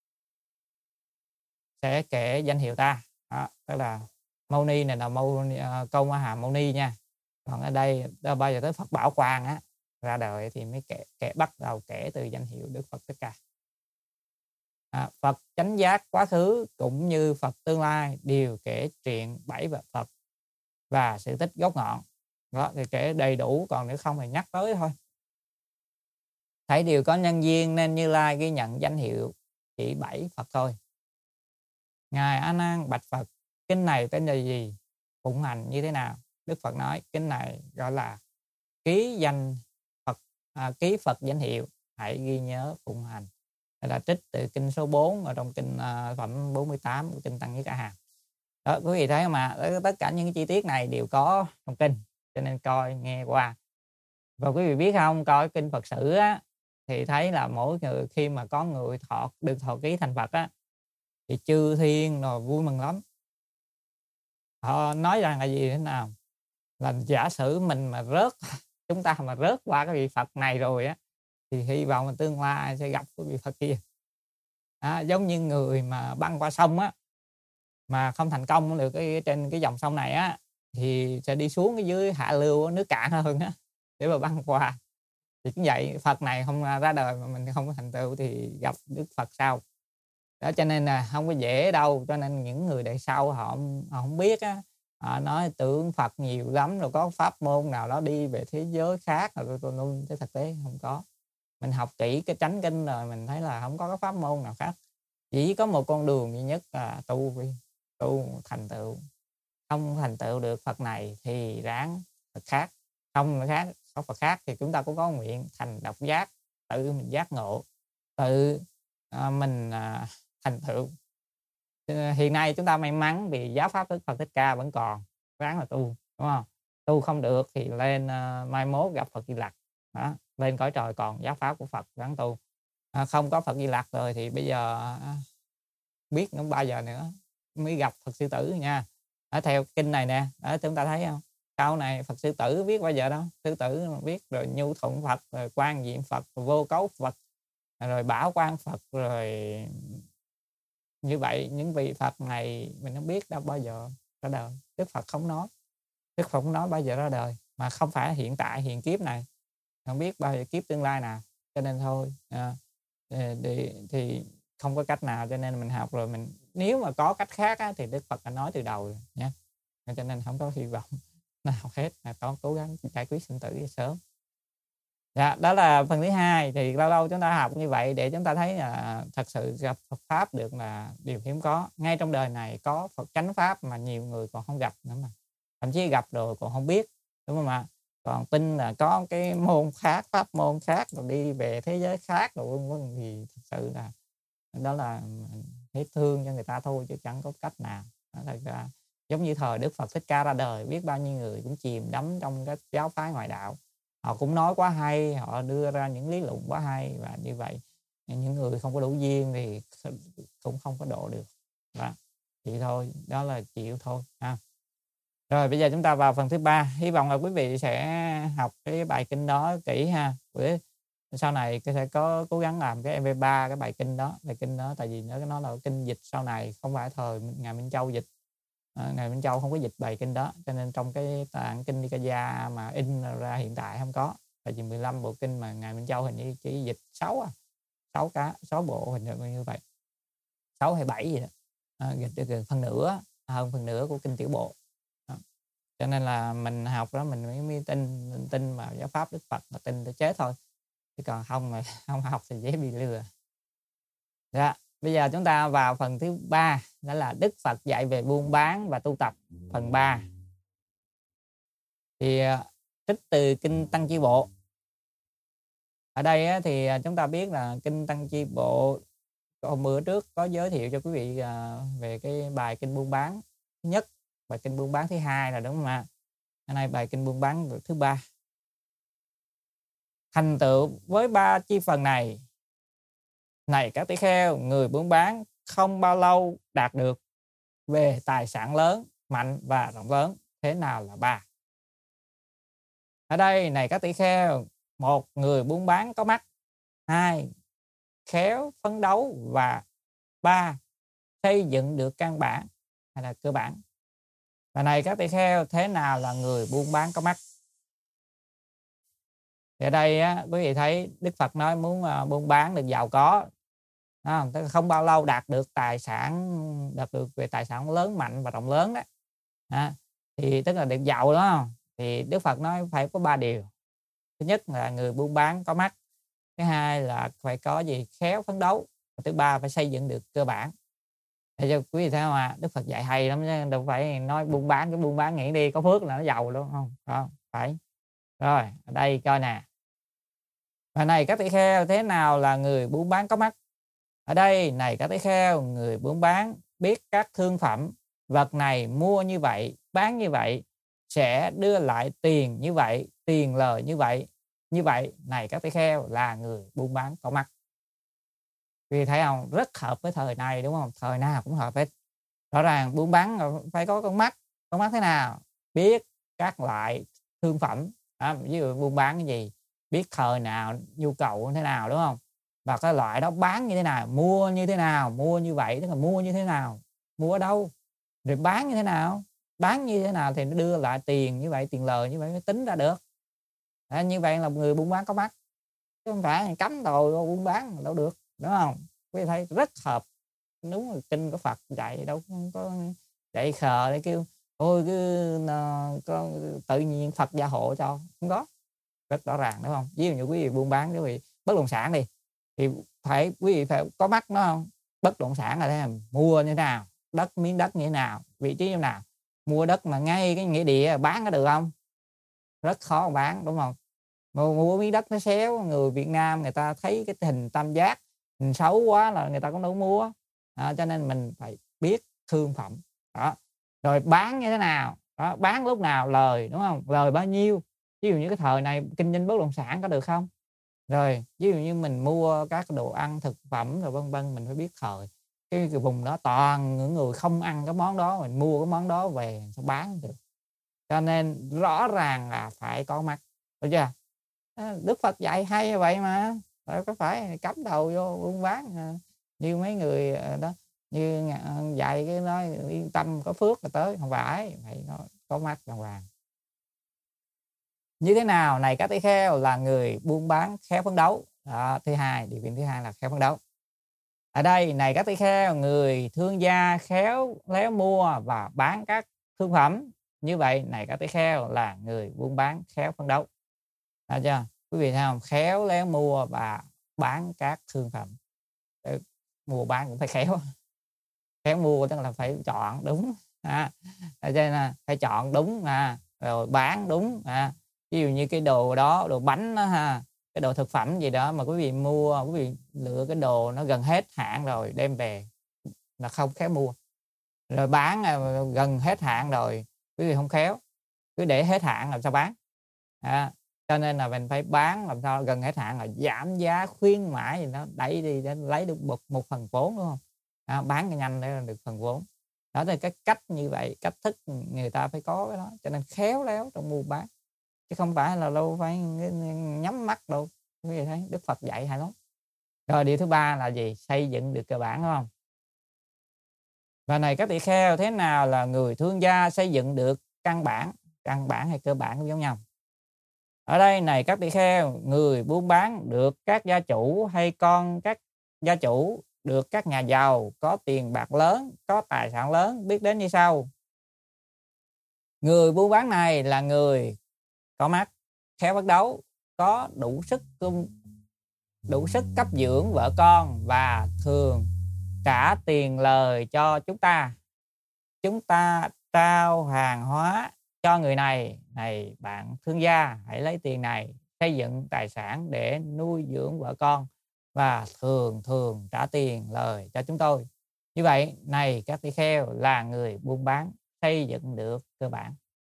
sẽ kể danh hiệu ta. Tức là Mâu Ni này là Câu Ma Hà Mâu Ni nha. Còn ở đây bây giờ tới Phật Bảo Quang ra đời thì mới bắt đầu kể từ danh hiệu Đức Phật Thích Ca. Phật chánh giác quá khứ cũng như Phật tương lai đều kể chuyện 7 vị Phật và sự tích gốc ngọn. Đó thì kể đầy đủ, còn nếu không thì nhắc tới thôi. Thấy điều có nhân duyên nên Như Lai ghi nhận danh hiệu chỉ 7 Phật thôi. Ngài A Nan bạch Phật, kinh này tên là gì, phụng hành như thế nào? Đức Phật nói kinh này gọi là ký Phật danh hiệu, hãy ghi nhớ phụng hành. Đây là trích từ kinh số 4 ở trong kinh phẩm 48 của kinh Tăng Nhất A Hàm. Đó, quý vị thấy không ạ? Tất cả những chi tiết này đều có trong kinh, cho nên coi nghe qua. Và quý vị biết không, coi kinh Phật sử thì thấy là mỗi người khi mà có người được thọ ký thành Phật thì chư thiên rồi vui mừng lắm. Họ nói rằng là gì thế nào? Là giả sử mình mà chúng ta mà rớt qua cái vị Phật này rồi thì hy vọng là tương lai sẽ gặp cái vị Phật kia. Giống như người mà băng qua sông mà không thành công được trên cái dòng sông này thì sẽ đi xuống cái dưới hạ lưu nước cạn hơn để mà băng qua. Thì cũng vậy, Phật này không ra đời mà mình không có thành tựu thì gặp Đức Phật sau. Đó, cho nên là không có dễ đâu. Cho nên những người đời sau họ không biết họ nói tưởng Phật nhiều lắm, rồi có pháp môn nào đó đi về thế giới khác, rồi cái thực tế không có. Mình học kỹ cái chánh kinh rồi mình thấy là không có cái pháp môn nào khác, chỉ có một con đường duy nhất là tu thành tựu. Không thành tựu được Phật này thì ráng Phật khác. Không Phật khác thì chúng ta cũng có nguyện thành độc giác, tự mình giác ngộ, tự mình, thành tựu. Hiện nay chúng ta may mắn vì giáo pháp Đức Phật Thích Ca vẫn còn, ráng là tu, đúng không? Tu không được thì lên, mai mốt gặp Phật Di Lặc, đó, lên cõi trời còn giáo pháp của Phật ráng tu. Không có Phật Di Lặc rồi thì bây giờ biết nữa bao giờ nữa mới gặp Phật Sư Tử nha. Theo kinh này nè, chúng ta thấy không? Sau này Phật Sư Tử biết bao giờ đâu, Sư Tử biết rồi Nhu Thuận Phật, rồi Quan Diệm Phật, rồi Vô Cấu Phật, rồi Bảo Quan Phật, rồi như vậy những vị Phật này mình không biết đâu bao giờ ra đời. Đức Phật không nói bao giờ ra đời, mà không phải hiện tại hiện kiếp này, không biết bao giờ kiếp tương lai nào, cho nên thôi thì không có cách nào, cho nên mình học rồi mình nếu mà có cách khác á, thì Đức Phật đã nói từ đầu rồi nha, cho nên không có hy vọng nào hết, mà cố gắng giải quyết sinh tử sớm. Dạ, đó là phần thứ hai. Thì lâu lâu chúng ta học như vậy để chúng ta thấy là thật sự gặp Phật pháp được là điều hiếm có. Ngay trong đời này có Phật chánh pháp mà nhiều người còn không gặp nữa mà, thậm chí gặp rồi còn không biết, đúng không ạ? Còn tin là có cái môn khác, pháp môn khác, rồi đi về thế giới khác rồi vân vân, thì thật sự là đó là thấy thương cho người ta thôi chứ chẳng có cách nào. Thật ra giống như thời Đức Phật Thích Ca ra đời, biết bao nhiêu người cũng chìm đắm trong cái giáo phái ngoại đạo, họ cũng nói quá hay, họ đưa ra những lý luận quá hay, và như vậy những người không có đủ duyên thì cũng không có độ được. Đó, vậy thôi, đó là chịu thôi ha. Rồi bây giờ chúng ta vào phần thứ ba. Hy vọng là quý vị sẽ học cái bài kinh đó kỹ ha. Bữa sau này sẽ có cố gắng làm cái MP3 cái bài kinh đó, tại vì nó là kinh dịch sau này, không phải thời Ngài Minh Châu dịch. Ngài Minh Châu không có dịch bài kinh đó, cho nên trong cái tạng kinh Nikaya mà in ra hiện tại không có. Tại vì 15 bộ kinh mà Ngài Minh Châu hình như chỉ dịch 6 bộ hình như vậy, 6 hay 7 gì đó, dịch được gần phân nửa, hơn phân nửa của kinh tiểu bộ. Đó. Cho nên là mình học đó mình mới tin vào giáo pháp Đức Phật, là tin để chết thôi, chứ còn không mà không học thì dễ bị lừa. Dạ. Bây giờ chúng ta vào phần thứ ba, đó là Đức Phật dạy về buôn bán và tu tập, phần 3. Thì trích từ kinh Tăng Chi Bộ. Ở đây thì chúng ta biết là kinh Tăng Chi Bộ hôm bữa trước có giới thiệu cho quý vị về cái bài kinh buôn bán thứ nhất, bài kinh buôn bán thứ hai là đúng không ạ? Hôm nay bài kinh buôn bán thứ 3. Thành tựu với 3 chi phần này các tỷ kheo, người buôn bán không bao lâu đạt được về tài sản lớn, mạnh và rộng lớn. Thế nào là 3? Ở đây này các tỷ kheo, 1. Người buôn bán có mắt, 2. Khéo phấn đấu, và 3. Xây dựng được căn bản hay là cơ bản. Và này các tỷ kheo, thế nào là người buôn bán có mắt? Thì ở đây quý vị thấy Đức Phật nói muốn buôn bán được giàu có, không bao lâu đạt được về tài sản lớn, mạnh và rộng lớn đó. Thì tức là được giàu đó. Thì Đức Phật nói phải có 3 điều. Thứ nhất là người buôn bán có mắt, thứ hai là phải có khéo phấn đấu, và thứ 3 phải xây dựng được cơ bản. Để cho quý vị thấy mà Đức Phật dạy hay lắm chứ, đâu phải nói buôn bán nghĩ đi có phước là nó giàu luôn không phải. Rồi ở đây coi nè, và này các tỷ kheo, thế nào là người buôn bán có mắt? Ở đây này các tỷ kheo, người buôn bán biết các thương phẩm, vật này mua như vậy, bán như vậy, sẽ đưa lại tiền như vậy, tiền lời như vậy. Như vậy này các tỷ kheo là người buôn bán có mắt. Vì thấy không, rất hợp với thời này đúng không? Thời nào cũng hợp hết. Rõ ràng buôn bán phải có con mắt. Con mắt thế nào? Biết các loại thương phẩm. Ví dụ buôn bán cái gì, biết thời nào nhu cầu thế nào, đúng không? Và cái loại đó bán như thế nào, mua như thế nào, mua như vậy tức là mua như thế nào, mua ở đâu, rồi bán như thế nào, bán như thế nào thì nó đưa lại tiền như vậy, tiền lời như vậy mới tính ra được. Như vậy là người buôn bán có mắt, chứ không phải cấm đồ buôn bán đâu được, đúng không? Quý vị thấy rất hợp, đúng là kinh của Phật dạy, đâu có dạy khờ để kêu ôi có tự nhiên Phật gia hộ cho, không có, rất rõ ràng đúng không? Ví dụ như quý vị buôn bán quý vị bất động sản đi, thì quý vị phải có mắt nó không? Bất động sản là thế nào? Mua như thế nào, miếng đất như thế nào, vị trí như thế nào, mua đất mà ngay cái nghĩa địa bán có được không? Rất khó bán đúng không? Mua miếng đất nó xéo, người Việt Nam người ta thấy cái hình tam giác xấu quá là người ta cũng đâu có mua. Cho nên mình phải biết thương phẩm. Đó. Rồi bán như thế nào? Đó, bán lúc nào lời, đúng không? Lời bao nhiêu? Ví dụ như cái thời này kinh doanh bất động sản có được không? Rồi, ví dụ như mình mua các đồ ăn, thực phẩm rồi vân vân, mình phải biết thời. Cái vùng đó toàn những người không ăn cái món đó, mình mua cái món đó về sao bán được. Cho nên rõ ràng là phải có mắt, được chưa? Đức Phật dạy hay như vậy mà, có phải cắm đầu vô buôn bán như mấy người đó, như dạy cái nói yên tâm có phước là tới, không phải có mắt đàng hoàng. Như thế nào này các tỷ kheo là người buôn bán khéo phấn đấu. Đó, thứ hai, điều kiện thứ hai là khéo phấn đấu. Ở đây này các tỷ kheo, người thương gia khéo léo mua và bán các thương phẩm. Như vậy này các tỷ kheo là người buôn bán khéo phấn đấu. Được chưa? Quý vị thấy không? Khéo léo mua và bán các thương phẩm. Mua bán cũng phải khéo. Khéo mua tức là phải chọn đúng. Cho nên là phải chọn đúng, rồi bán đúng. Ví dụ như cái đồ đó, đồ bánh đó, cái đồ thực phẩm gì đó mà quý vị mua, quý vị lựa cái đồ nó gần hết hạn rồi đem về là không khéo mua. Rồi bán gần hết hạn rồi quý vị không khéo, cứ để hết hạn làm sao bán. Cho nên là mình phải bán làm sao gần hết hạn, là giảm giá khuyến mãi gì đó, đẩy đi để lấy được một phần vốn, đúng không? Bán cho nhanh để được phần vốn. Đó là cái cách như vậy, cách thức người ta phải có cái đó. Cho nên khéo léo trong mua bán, chứ không phải là đâu phải nhắm mắt đâu. Quý vị thấy Đức Phật dạy hay lắm. Rồi điều thứ ba là gì? Xây dựng được cơ bản, đúng không? Và này các tỷ kheo, thế nào là người thương gia xây dựng được căn bản? Căn bản hay cơ bản cũng giống nhau. Ở đây này các tỷ kheo, người buôn bán được các gia chủ hay con các gia chủ, được các nhà giàu có tiền bạc lớn, có tài sản lớn biết đến như sau. Người buôn bán này là người có mắt, khéo phấn đấu, có đủ sức cấp dưỡng vợ con và thường trả tiền lời cho chúng ta. Chúng ta trao hàng hóa cho người này. Này bạn thương gia, hãy lấy tiền này xây dựng tài sản để nuôi dưỡng vợ con và thường trả tiền lời cho chúng tôi. Như vậy này các tỷ kheo là người buôn bán xây dựng được cơ bản.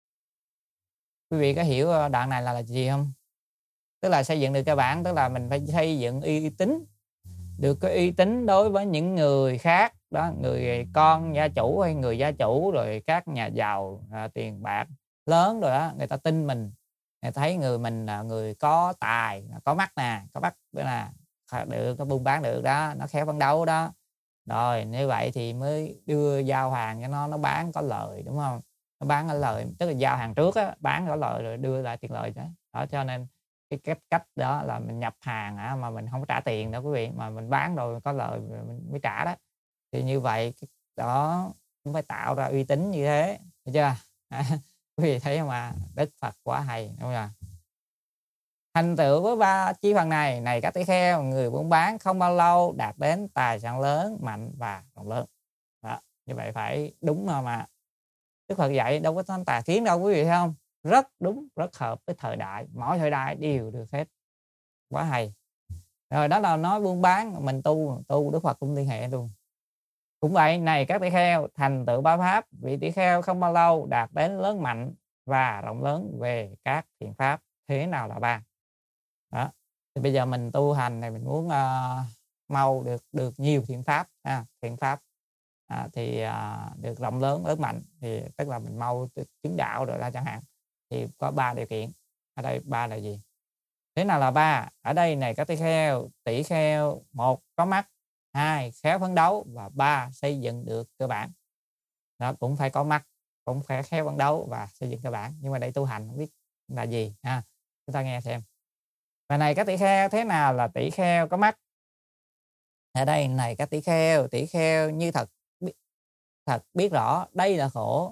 Quý vị có hiểu đoạn này là gì không? Tức là xây dựng được cơ bản, tức là mình phải xây dựng uy tín, được cái uy tín đối với những người khác đó, người con gia chủ hay người gia chủ, rồi các nhà giàu tiền bạc lớn rồi đó, người ta tin mình, người thấy người mình là người có tài, có mắt nè, có mắt là được, có buôn bán được đó, nó khéo phấn đấu đó. Rồi như vậy thì mới đưa giao hàng cho nó bán có lợi, đúng không? Nó bán có lợi, tức là giao hàng trước á, bán có lợi rồi đưa lại tiền lợi đó. Cho nên cái cách đó là mình nhập hàng mà mình không có trả tiền đâu quý vị, mà mình bán rồi có lời mình mới trả đó. Thì như vậy đó cũng phải tạo ra uy tín như thế, được chưa? Quý vị thấy mà Đức Phật quá hay, đúng không? Thành tựu với ba chi phần này, này các tỷ kheo, người buôn bán không bao lâu đạt đến tài sản lớn, mạnh và rộng lớn. Đó, như vậy phải đúng mà Đức Phật dạy đâu có tà kiến đâu quý vị thấy không? Rất đúng, rất hợp với thời đại, mỗi thời đại đều được hết. Quá hay. Rồi đó là nói buôn bán, mình tu Đức Phật cũng liên hệ luôn. Cũng vậy, này các tỷ kheo, thành tựu ba pháp, vị tỷ kheo không bao lâu đạt đến lớn mạnh và rộng lớn về các thiện pháp. Thế nào là ba? Đó. Thì bây giờ mình tu hành này, mình muốn mau được nhiều thiện pháp, thiện pháp thì được rộng lớn mạnh, thì tức là mình mau chứng đạo rồi ra chẳng hạn. Thì có ba điều kiện. Ở đây ba là gì? Thế nào là ba? Ở đây này các tỷ kheo, một có mắt, hai khéo phấn đấu, và ba xây dựng được cơ bản. Đó, cũng phải có mắt, cũng phải khéo phấn đấu và xây dựng cơ bản. Nhưng mà đây tu hành không biết là gì chúng ta nghe xem. Và này các tỷ kheo, thế nào là tỷ kheo có mắt? Ở đây này các tỷ kheo như thật biết rõ đây là khổ.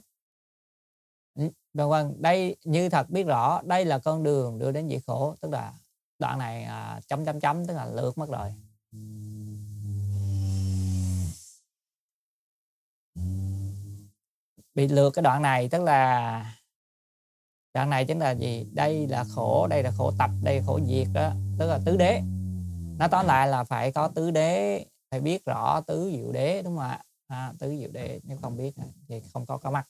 Vâng, đây như thật biết rõ đây là con đường đưa đến diệt khổ. Tức là đoạn này chấm tức là lược mất rồi. Bị lược cái đoạn này, tức là đoạn này chính là gì? Đây là khổ tập, đây là khổ diệt đó, tức là tứ đế. Nói tóm lại là phải có tứ đế, phải biết rõ tứ diệu đế, đúng không ạ? Tứ diệu đế, nếu không biết thì không có mắt.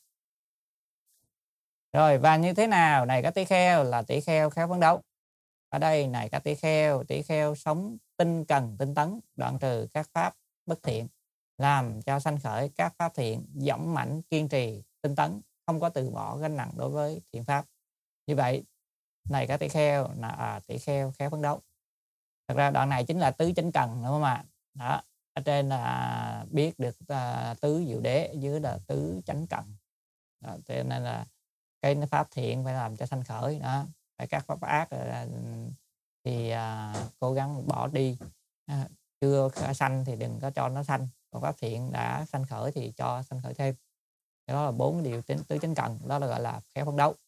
Rồi, và như thế nào? Này các tỷ kheo là tỷ kheo khéo phấn đấu. Ở đây này các tỷ kheo sống tinh cần tinh tấn, đoạn trừ các pháp bất thiện, làm cho sanh khởi các pháp thiện, dũng mãnh kiên trì tinh tấn, không có từ bỏ gánh nặng đối với thiện pháp. Như vậy này các tỷ kheo là tỷ kheo khéo phấn đấu. Thật ra đoạn này chính là tứ chánh cần, đúng không ạ? Đó, ở trên là biết được tứ diệu đế, dưới là tứ chánh cần. Đó, cho nên là cái pháp thiện phải làm cho sanh khởi đó, phải các pháp ác thì cố gắng bỏ đi, chưa sanh thì đừng có cho nó sanh, còn pháp thiện đã sanh khởi thì cho sanh khởi thêm. Đó là 4 điều tứ chánh cần, đó là gọi là khéo phấn đấu.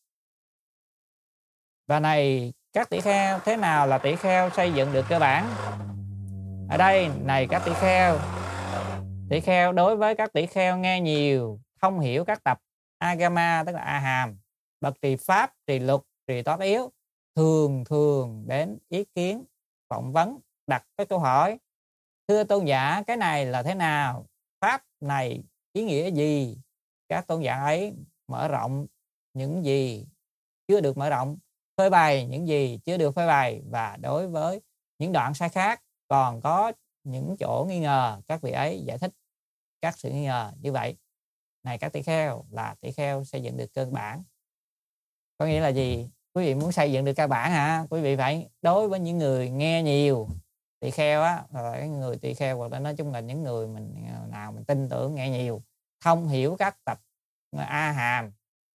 Và này các tỷ kheo, thế nào là tỷ kheo xây dựng được cơ bản? Ở đây này các tỷ kheo đối với các tỷ kheo nghe nhiều, thông hiểu các tập agama, tức là a hàm, bậc trì pháp, trì luật, trì toát yếu, thường đến ý kiến, phỏng vấn, đặt cái câu hỏi: thưa tôn giả, cái này là thế nào? Pháp này ý nghĩa gì? Các tôn giả ấy mở rộng những gì chưa được mở rộng, phơi bày những gì chưa được phơi bày, và đối với những đoạn sai khác còn có những chỗ nghi ngờ, các vị ấy giải thích các sự nghi ngờ. Như vậy này các tỷ kheo là tỷ kheo xây dựng được cơ bản. Có nghĩa là gì? Quý vị muốn xây dựng được cơ bản hả? Quý vị phải đối với những người nghe nhiều, tỷ kheo á, rồi cái người tỷ kheo, hoặc là nói chung là những người nào mình tin tưởng nghe nhiều, thông hiểu các tập a hàm.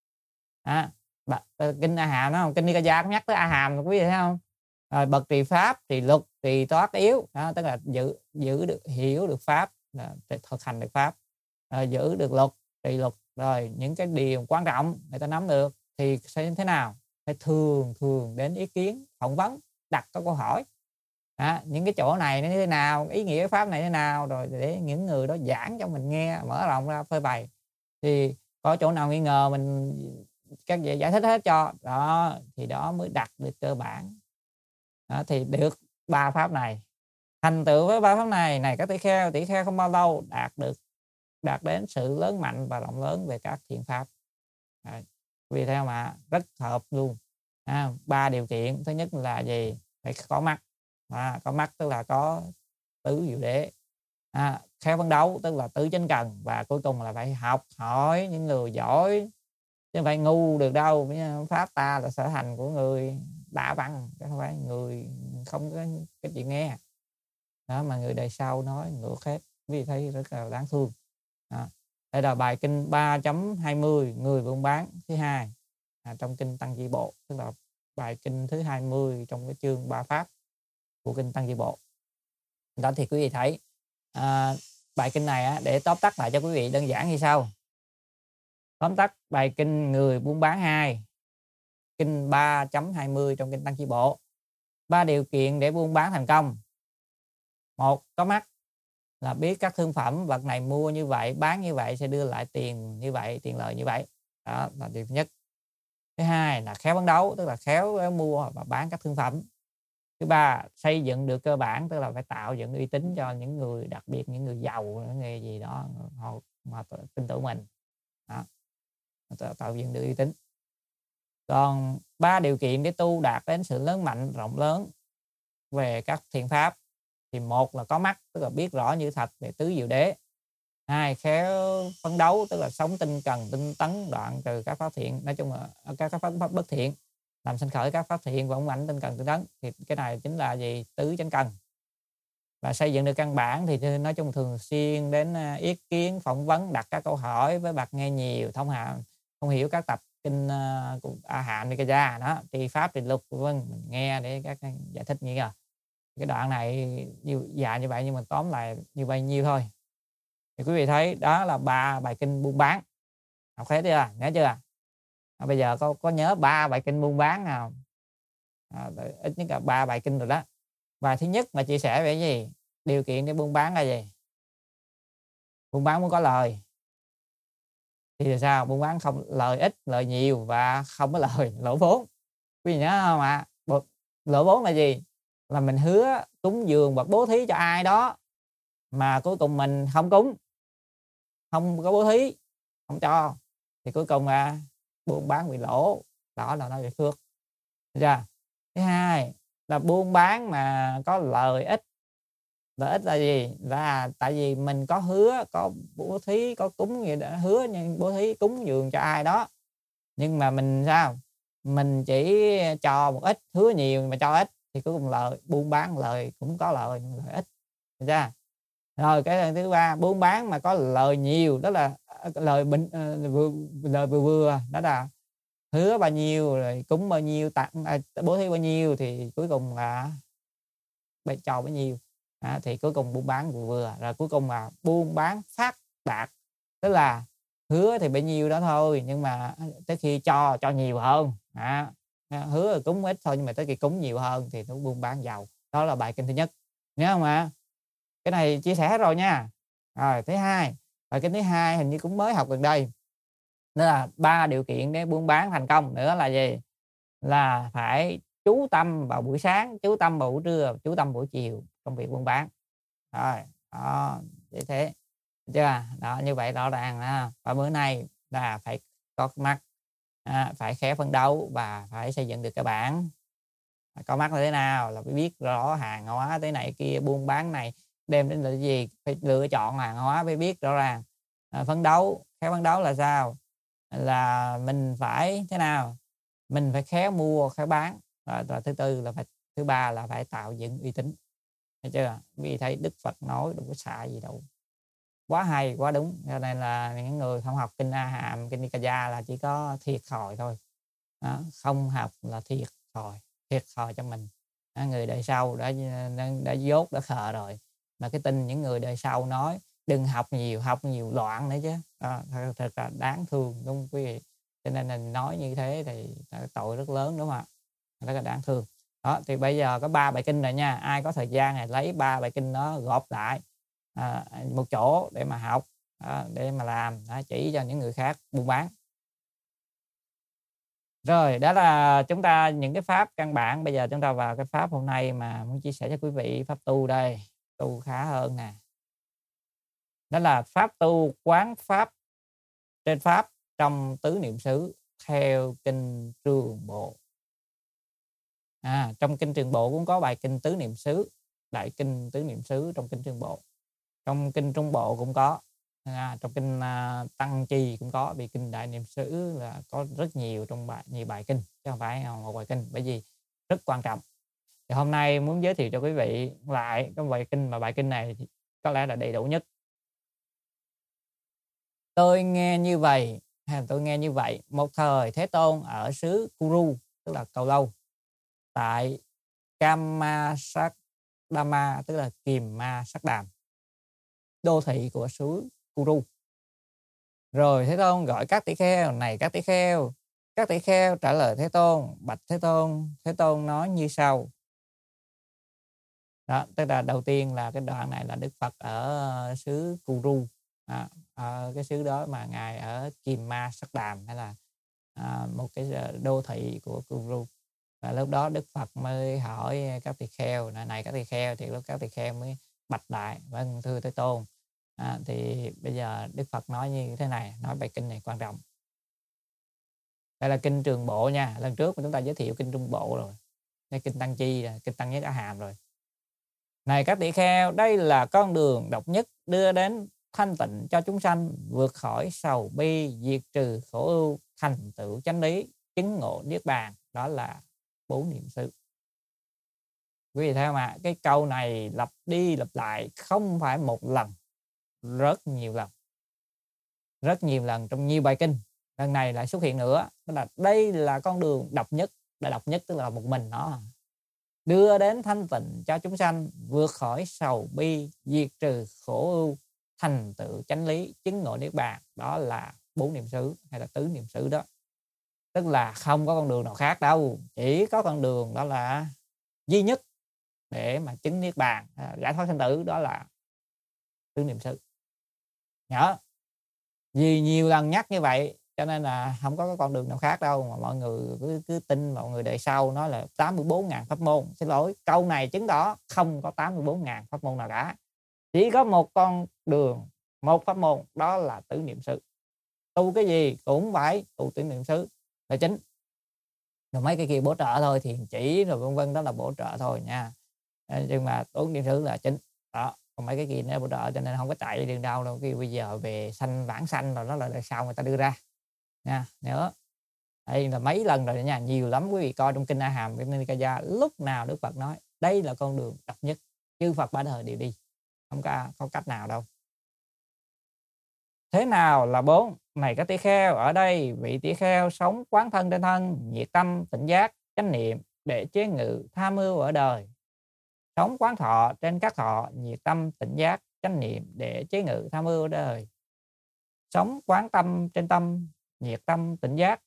Kinh a hàm đó, kinh Nikaya cũng nhắc tới a hàm, quý vị thấy không? Rồi bậc trì pháp, trì luật, trì toát yếu đó, tức là giữ được, hiểu được pháp, thực hành được pháp, giữ được luật, trì luật, rồi những cái điều quan trọng người ta nắm được thì sẽ thế nào? Phải thường đến ý kiến, phỏng vấn, đặt các câu hỏi. Những cái chỗ này nó như thế nào, ý nghĩa pháp này thế nào, rồi để những người đó giảng cho mình nghe, mở rộng ra phơi bày, thì có chỗ nào nghi ngờ mình các vị giải thích hết cho đó, thì đó mới đặt được cơ bản. Đó, thì được 3 pháp này, thành tựu với 3 pháp này này các tỷ kheo không bao lâu đạt đến sự lớn mạnh và rộng lớn về các thiện pháp. Vì theo mà rất hợp luôn. 3 điều kiện. Thứ nhất là gì? Phải có mắt. Có mắt tức là có tứ diệu đế. Khéo phấn đấu tức là tứ chánh cần, và cuối cùng là phải học hỏi những người giỏi, chứ không phải ngu được đâu. Pháp ta là sở hành của người đã văn, chứ không phải người không có cái chuyện nghe đó, mà người đời sau nói ngược hết. Vì thấy rất là đáng thương. Đây là bài kinh 3.20 người buôn bán thứ hai trong kinh Tăng Chi Bộ, tức là bài kinh thứ 20 trong cái chương 3 pháp của kinh Tăng Chi Bộ. Đó thì quý vị thấy bài kinh này để tóm tắt lại cho quý vị đơn giản như sau. Tóm tắt bài kinh người buôn bán 2, kinh 3.20 trong kinh Tăng Chi Bộ. 3 điều kiện để buôn bán thành công. 1. Có mắt, là biết các thương phẩm vật này mua như vậy, bán như vậy sẽ đưa lại tiền như vậy, tiền lợi như vậy. Đó là điều thứ nhất. Thứ hai là khéo phấn đấu, tức là khéo mua và bán các thương phẩm. Thứ ba, xây dựng được cơ bản, tức là phải tạo dựng uy tín cho những người, đặc biệt những người giàu, những người gì đó họ mà tin tưởng mình. Đó, tạo dựng được uy tín. Còn 3 điều kiện để tu đạt đến sự lớn mạnh, rộng lớn về các thiện pháp thì 1 là có mắt, tức là biết rõ như thật về tứ diệu đế. 2, khéo phấn đấu, tức là sống tinh cần tinh tấn, đoạn trừ các pháp thiện, nói chung là các pháp bất thiện, làm sanh khởi các pháp thiện và ổn ảnh tinh cần tinh tấn. Thì cái này chính là gì? Tứ chánh cần. Và xây dựng được căn bản thì nói chung thường xuyên đến ý kiến, phỏng vấn, đặt các câu hỏi với bậc nghe nhiều, thông hiểu các tập kinh A Hàm Nikaya đó, trì pháp, trì luật, vân, mình nghe để các giải thích như vậy. Cái đoạn này dài như vậy nhưng mà tóm lại như vậy nhiêu thôi. Thì quý vị thấy đó là 3 bài kinh buôn bán. Học hết chưa? Nhớ chưa? Bây giờ có nhớ 3 bài kinh buôn bán nào? Ít nhất là 3 bài kinh rồi đó. Bài thứ nhất mà chia sẻ về cái gì? Điều kiện để buôn bán là gì? Buôn bán muốn có lời. Thì là sao? Buôn bán không lời ít, lời nhiều và không có lời, lỗ vốn. Quý vị nhớ không ạ? Lỗ vốn là gì? Là mình hứa cúng dường hoặc bố thí cho ai đó mà cuối cùng mình không cúng, không có bố thí, không cho, thì cuối cùng là buôn bán bị lỗ, đó là nói về phước. Được chưa? Thứ hai là buôn bán mà có lợi ích. Lợi ích là gì? Là tại vì mình có hứa, có bố thí, có cúng gì đã hứa nhưng bố thí cúng dường cho ai đó. Nhưng mà mình sao? Mình chỉ cho một ít, hứa nhiều mà cho ít thì cuối cùng lợi, buôn bán lợi cũng có lợi ích. Được chưa? Rồi cái thứ ba, buôn bán mà có lời nhiều, đó là lời lời vừa vừa, đó là hứa bao nhiêu rồi cúng bao nhiêu, tặng bố thí bao nhiêu thì cuối cùng là cho bấy nhiêu. Thì cuối cùng buôn bán vừa vừa, rồi cuối cùng là buôn bán phát đạt, tức là hứa thì bấy nhiêu đó thôi nhưng mà tới khi cho nhiều hơn. Hứa là cúng ít thôi nhưng mà tới khi cúng nhiều hơn thì nó buôn bán giàu. Đó là bài kinh thứ nhất, nhớ không ạ? Cái này chia sẻ hết rồi nha. Rồi thứ hai, bài kinh thứ hai hình như cũng mới học gần đây, đó là 3 điều kiện để buôn bán thành công nữa là gì? Là phải chú tâm vào buổi sáng, chú tâm vào buổi trưa, chú tâm buổi chiều trong việc buôn bán. Rồi, đó, như thế. Được chưa? Đó, như vậy rõ ràng ha. Và bữa nay là phải có mắt, phải khéo phấn đấu và phải xây dựng được cái bảng. Có mắt là thế nào? Là phải biết rõ hàng hóa thế này kia, buôn bán này đem đến là gì, phải lựa chọn hàng hóa, phải biết rõ ràng. Phấn đấu, khéo phấn đấu là sao? Là mình phải thế nào? Mình phải khéo mua, khéo bán. Rồi thứ tư là phải, thứ ba là phải tạo dựng uy tín. Thấy chưa? Vì thấy Đức Phật nói đâu có xài gì đâu. Quá hay, quá đúng. Cho nên là những người không học kinh A Hàm, kinh Nikaya là chỉ có thiệt thòi thôi. Không học là thiệt thòi cho mình. Người đời sau đã dốt, đã khờ rồi. Mà cái tin những người đời sau nói đừng học nhiều loạn nữa chứ. Thật là đáng thương đúng không quý vị? Cho nên là nói như thế thì tội rất lớn đúng không ạ? Rất là đáng thương. Đó, thì bây giờ có 3 bài kinh rồi nha. Ai có thời gian này lấy 3 bài kinh đó gộp lại một chỗ để mà học, để mà làm, chỉ cho những người khác buôn bán. Rồi, đó là chúng ta những cái pháp căn bản. Bây giờ chúng ta vào cái pháp hôm nay mà muốn chia sẻ cho quý vị, pháp tu đây, tu khá hơn nè. Đó là pháp tu quán pháp trên pháp trong tứ niệm xứ theo kinh Trường Bộ. Trong kinh Trường Bộ cũng có bài kinh tứ niệm xứ, đại kinh tứ niệm xứ trong kinh Trường Bộ. Trong kinh Trung Bộ cũng có, trong kinh Tăng Chi cũng có, vì kinh đại niệm xứ là có rất nhiều trong nhiều bài kinh chứ không phải một bài kinh, bởi vì rất quan trọng. Thì hôm nay muốn giới thiệu cho quý vị lại cái bài kinh, mà bài kinh này thì có lẽ là đầy đủ nhất. Tôi nghe như vậy, một thời Thế Tôn ở xứ Kuru, tức là Cầu Lâu, tại Kamasakdama, tức là Kiềm Ma Sắc Đàm, đô thị của xứ Kuru. Rồi Thế Tôn gọi các tỷ kheo, này các tỷ kheo. Các tỷ kheo trả lời Thế Tôn, bạch Thế Tôn. Thế Tôn nói như sau. Đó, tức là đầu tiên là cái đoạn này là Đức Phật ở xứ Kuru, ở cái xứ đó mà ngài ở Kiềm Ma Sắc Đàm, hay là một cái đô thị của Kuru. Và lúc đó Đức Phật mới hỏi các tỳ kheo, này các tỳ kheo, thì lúc các tỳ kheo mới bạch lại, vâng thưa Thế Tôn. Thì bây giờ Đức Phật nói như thế này, nói bài kinh này quan trọng. Đây là kinh Trường Bộ nha. Lần trước chúng ta giới thiệu kinh Trung Bộ rồi. Đây kinh Tăng Chi, kinh Tăng Nhất A Hàm rồi. Này các tỷ kheo, đây là con đường độc nhất đưa đến thanh tịnh cho chúng sanh, vượt khỏi sầu bi, diệt trừ khổ ưu, thành tựu chánh lý, chứng ngộ niết bàn. Đó là 4 niệm xứ. Quý vị thấy không ạ? Cái câu này lặp đi lặp lại không phải một lần, rất nhiều lần trong nhiều bài kinh. Lần này lại xuất hiện nữa, đó là đây là con đường độc nhất. Độc nhất tức là một mình nó, đưa đến thanh tịnh cho chúng sanh, vượt khỏi sầu bi, diệt trừ khổ ưu, thành tựu chánh lý, chứng ngộ niết bàn. Đó là 4 niệm xứ hay là tứ niệm xứ đó. Tức là không có con đường nào khác đâu, chỉ có con đường đó là duy nhất để mà chứng niết bàn, giải thoát sanh tử, đó là tứ niệm xứ. Nhớ, vì nhiều lần nhắc như vậy cho nên là không có cái con đường nào khác đâu, mà mọi người cứ tin, mọi người đời sau nói là 84.000 pháp môn. Xin lỗi, câu này chứng tỏ không có 84.000 pháp môn nào cả. Chỉ có một con đường, một pháp môn, đó là tứ niệm xứ. Tu cái gì cũng phải tu tứ niệm xứ là chính. Rồi mấy cái kia bổ trợ thôi, thiền chỉ rồi vân vân, đó là bổ trợ thôi nha. Nhưng mà tứ niệm xứ là chính. Đó, còn mấy cái kia nó bổ trợ, cho nên không có chạy đi đường đâu đâu. Cái bây giờ về sanh vãng sanh rồi đó là đời sau người ta đưa ra nha. Nữa đây là mấy lần rồi nha, nhiều lắm. Quý vị coi trong kinh A Hàm Nikaya, lúc nào Đức Phật nói đây là con đường độc nhất, chư Phật ba đời đều đi, không có cách nào đâu. Thế nào là 4? Này các tỷ kheo, ở đây vị tỷ kheo sống quán thân trên thân, nhiệt tâm tỉnh giác chánh niệm để chế ngự tham ưu ở đời. Sống quán thọ trên các thọ, nhiệt tâm tỉnh giác chánh niệm để chế ngự tham ưu ở đời. Sống quán tâm trên tâm, nhiệt tâm tỉnh giác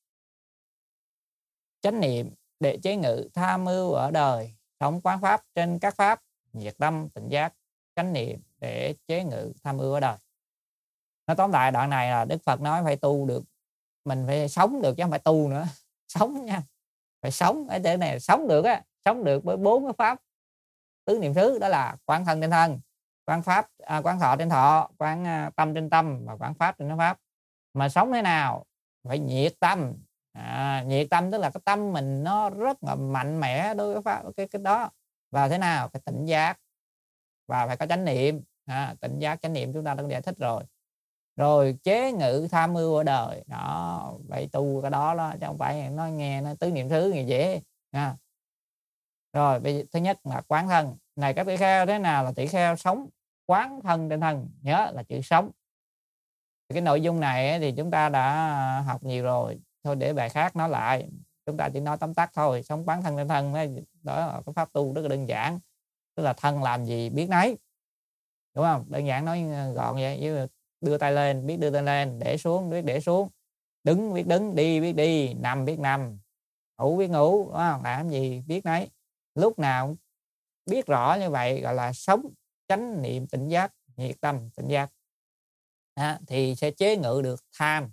chánh niệm để chế ngự tham ưu ở đời. Sống quán pháp trên các pháp, nhiệt tâm tỉnh giác chánh niệm để chế ngự tham ưu ở đời. Nói tóm lại đoạn này là Đức Phật nói phải tu được, mình phải sống được chứ không phải tu nữa. Sống nha, phải sống. Ở chỗ này sống được á, sống được với 4 cái pháp tứ niệm xứ, đó là quán thân trên thân, quán pháp, quán thọ trên thọ, quán tâm trên tâm và quán pháp trên pháp. Mà sống thế nào? Phải nhiệt tâm. Nhiệt tâm tức là cái tâm mình nó rất là mạnh mẽ đối với pháp cái đó. Và thế nào? Phải tỉnh giác và phải có chánh niệm. Tỉnh giác chánh niệm chúng ta đã giải thích rồi. Rồi chế ngự tham mưu ở đời, đó phải tu cái đó đó, chứ không phải nó nghe nó tứ niệm xứ gì dễ nha. Rồi thứ nhất là quán thân. Này các tỷ kheo, thế nào là tỷ kheo sống quán thân trên thân? Nhớ là chữ sống. Cái nội dung này thì chúng ta đã học nhiều rồi, thôi để bài khác nói lại, chúng ta chỉ nói tóm tắt thôi. Sống quán thân trên thân đó là cái pháp tu rất là đơn giản, tức là thân làm gì biết nấy, đúng không? Đơn giản nói gọn vậy. Với đưa tay lên biết đưa tay lên, để xuống biết để xuống, đứng biết đứng, đi biết đi, nằm biết nằm, ngủ biết ngủ, đúng không? Làm gì biết nấy, lúc nào biết rõ như vậy gọi là sống chánh niệm tỉnh giác, nhiệt tâm tỉnh giác. Thì sẽ chế ngự được tham